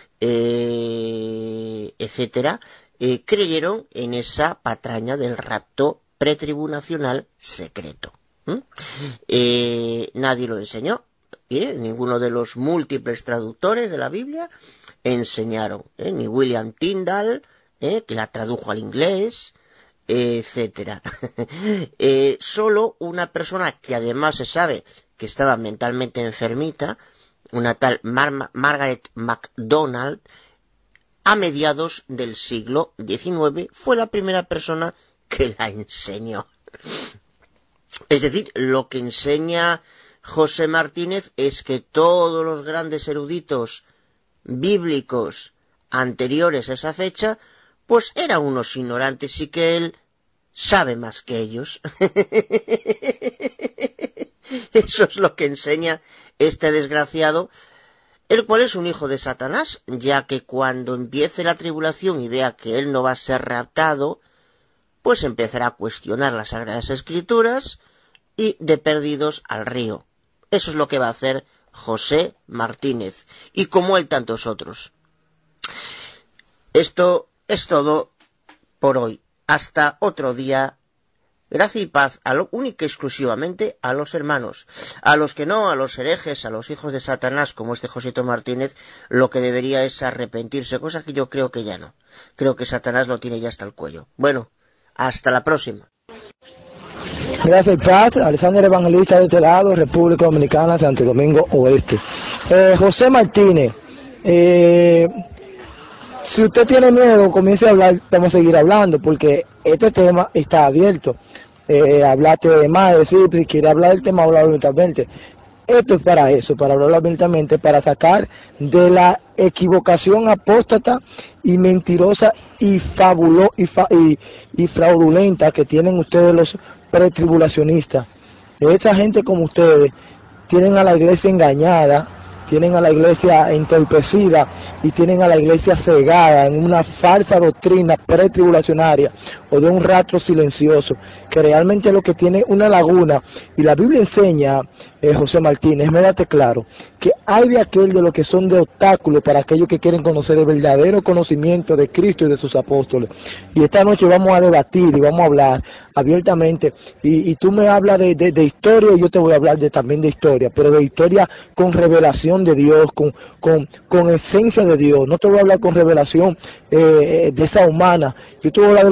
Eh, etcétera, eh, creyeron en esa patraña del rapto pretribulacional secreto. ¿Mm? Eh, nadie lo enseñó, ¿eh? Ninguno de los múltiples traductores de la Biblia enseñaron, ¿eh? Ni William Tyndale, ¿eh? que la tradujo al inglés, eh, etcétera. eh, solo una persona que además se sabe que estaba mentalmente enfermita, una tal Mar- Margaret MacDonald, a mediados del siglo diecinueve, fue la primera persona que la enseñó. Es decir, lo que enseña José Martínez es que todos los grandes eruditos bíblicos anteriores a esa fecha, pues eran unos ignorantes y que él sabe más que ellos. Eso es lo que enseña este desgraciado, el cual es un hijo de Satanás, ya que cuando empiece la tribulación y vea que él no va a ser raptado, pues empezará a cuestionar las Sagradas Escrituras y de perdidos al río. Eso es lo que va a hacer José Martínez, y como él tantos otros. Esto es todo por hoy. Hasta otro día. Gracia y paz a lo, única y exclusivamente a los hermanos. A los que no, a los herejes, a los hijos de Satanás, como este Josito Martínez, lo que debería es arrepentirse, cosa que yo creo que ya no. Creo que Satanás lo tiene ya hasta el cuello. Bueno, hasta la próxima. Gracias y paz, Alexander Evangelista de este lado, República Dominicana, Santo Domingo Oeste. Eh, José Martínez, eh, si usted tiene miedo, comience a hablar, vamos a seguir hablando, porque este tema está abierto. Eh, hablaste de más, decir, si quiere hablar del tema, hablar abiertamente. Esto es para eso, para hablar abiertamente, para sacar de la equivocación apóstata y mentirosa y fabulo y, fa, y, y fraudulenta que tienen ustedes los pretribulacionistas. Esta gente como ustedes tienen a la iglesia engañada, tienen a la iglesia entorpecida y tienen a la iglesia cegada en una falsa doctrina pretribulacionaria o de un rastro silencioso, que realmente lo que tiene una laguna. Y la Biblia enseña, eh, José Martínez, me date claro, que hay de aquel de lo que son de obstáculos para aquellos que quieren conocer el verdadero conocimiento de Cristo y de sus apóstoles. Y esta noche vamos a debatir y vamos a hablar abiertamente, y, y tú me hablas de, de, de historia y yo te voy a hablar de, también de historia, pero de historia con revelación de Dios, con, con, con esencia de Dios. No te voy a hablar con revelación eh, de esa humana, yo te voy a hablar de lo que realmente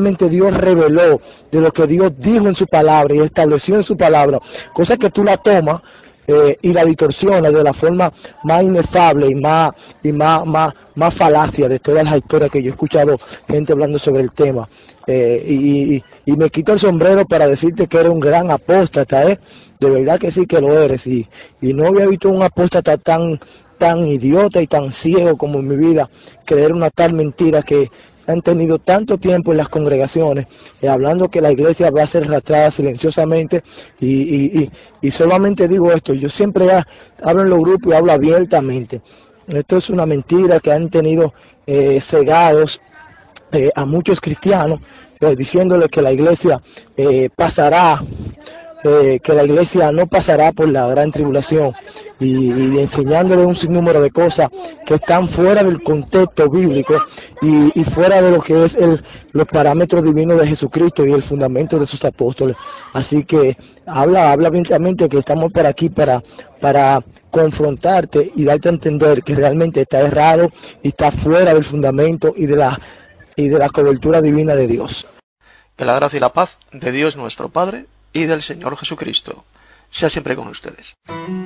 realmente Dios reveló, de lo que Dios dijo en su palabra y estableció en su palabra, cosa que tú la tomas eh, y la distorsionas de la forma más inefable y más y más, más, más falacia de todas las historias que yo he escuchado gente hablando sobre el tema. Eh, y, y, y me quito el sombrero para decirte que eres un gran apóstata, ¿eh? De verdad que sí que lo eres, y, y no había visto un apóstata tan, tan idiota y tan ciego como en mi vida, creer una tal mentira que han tenido tanto tiempo en las congregaciones, eh, hablando que la iglesia va a ser arrastrada silenciosamente, y, y, y, y solamente digo esto, yo siempre ha, hablo en los grupos y hablo abiertamente. Esto es una mentira que han tenido eh, cegados eh, a muchos cristianos, eh, diciéndoles que la iglesia eh, pasará, eh, que la iglesia no pasará por la gran tribulación, y, y enseñándoles un sinnúmero de cosas que están fuera del contexto bíblico y, y fuera de lo que es el, los parámetros divinos de Jesucristo y el fundamento de sus apóstoles. Así que habla, habla abiertamente que estamos por aquí para, para confrontarte y darte a entender que realmente está errado y está fuera del fundamento y de la, y de la cobertura divina de Dios. Que la gracia y la paz de Dios nuestro Padre y del Señor Jesucristo sea siempre con ustedes.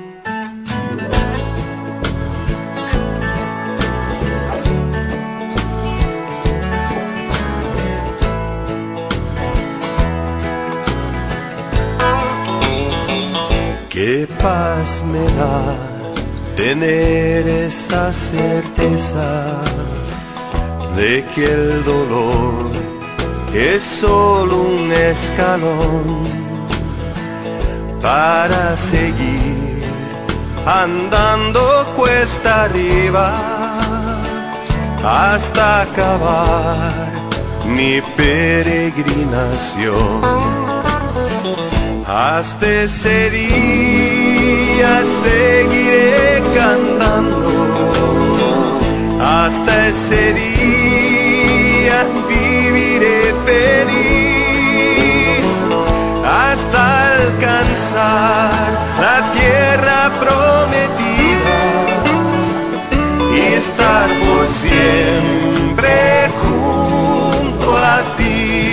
Qué paz me da tener esa certeza de que el dolor es solo un escalón para seguir andando cuesta arriba hasta acabar mi peregrinación. Hasta ese día seguiré cantando, hasta ese día viviré feliz, hasta alcanzar la tierra prometida y estar por siempre junto a ti.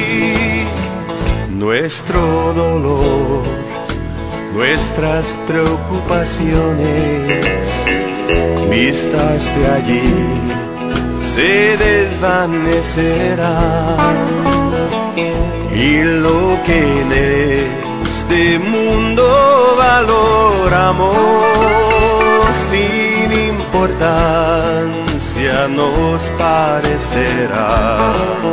Nuestro dolor, nuestras preocupaciones, vistas de allí, se desvanecerán. Y lo que en este mundo valoramos sin importancia nos parecerá.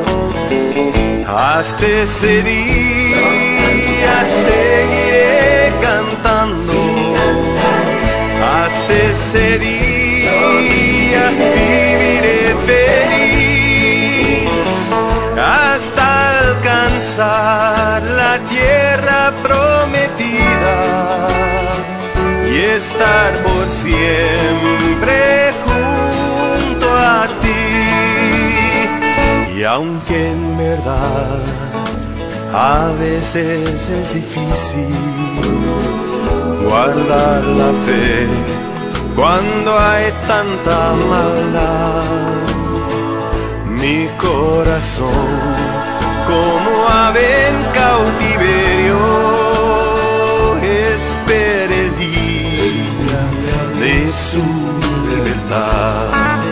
Hasta ese día seguiré cantando, hasta ese día viviré feliz, hasta alcanzar la tierra prometida y estar por siempre junto a ti. Y aunque en verdad a veces es difícil guardar la fe cuando hay tanta maldad, mi corazón como ave en cautiverio espera el día de su libertad.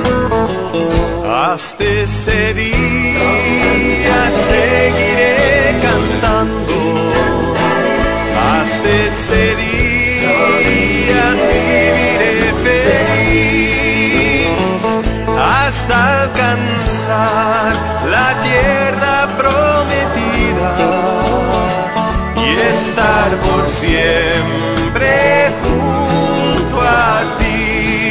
Hasta ese día seguiré cantando, hasta ese día viviré feliz, hasta alcanzar la tierra prometida y estar por siempre junto a ti,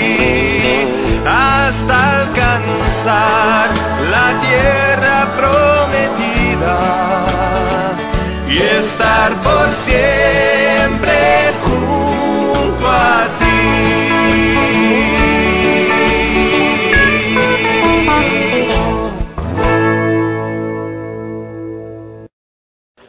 hasta alcanzar la tierra prometida y estar por siempre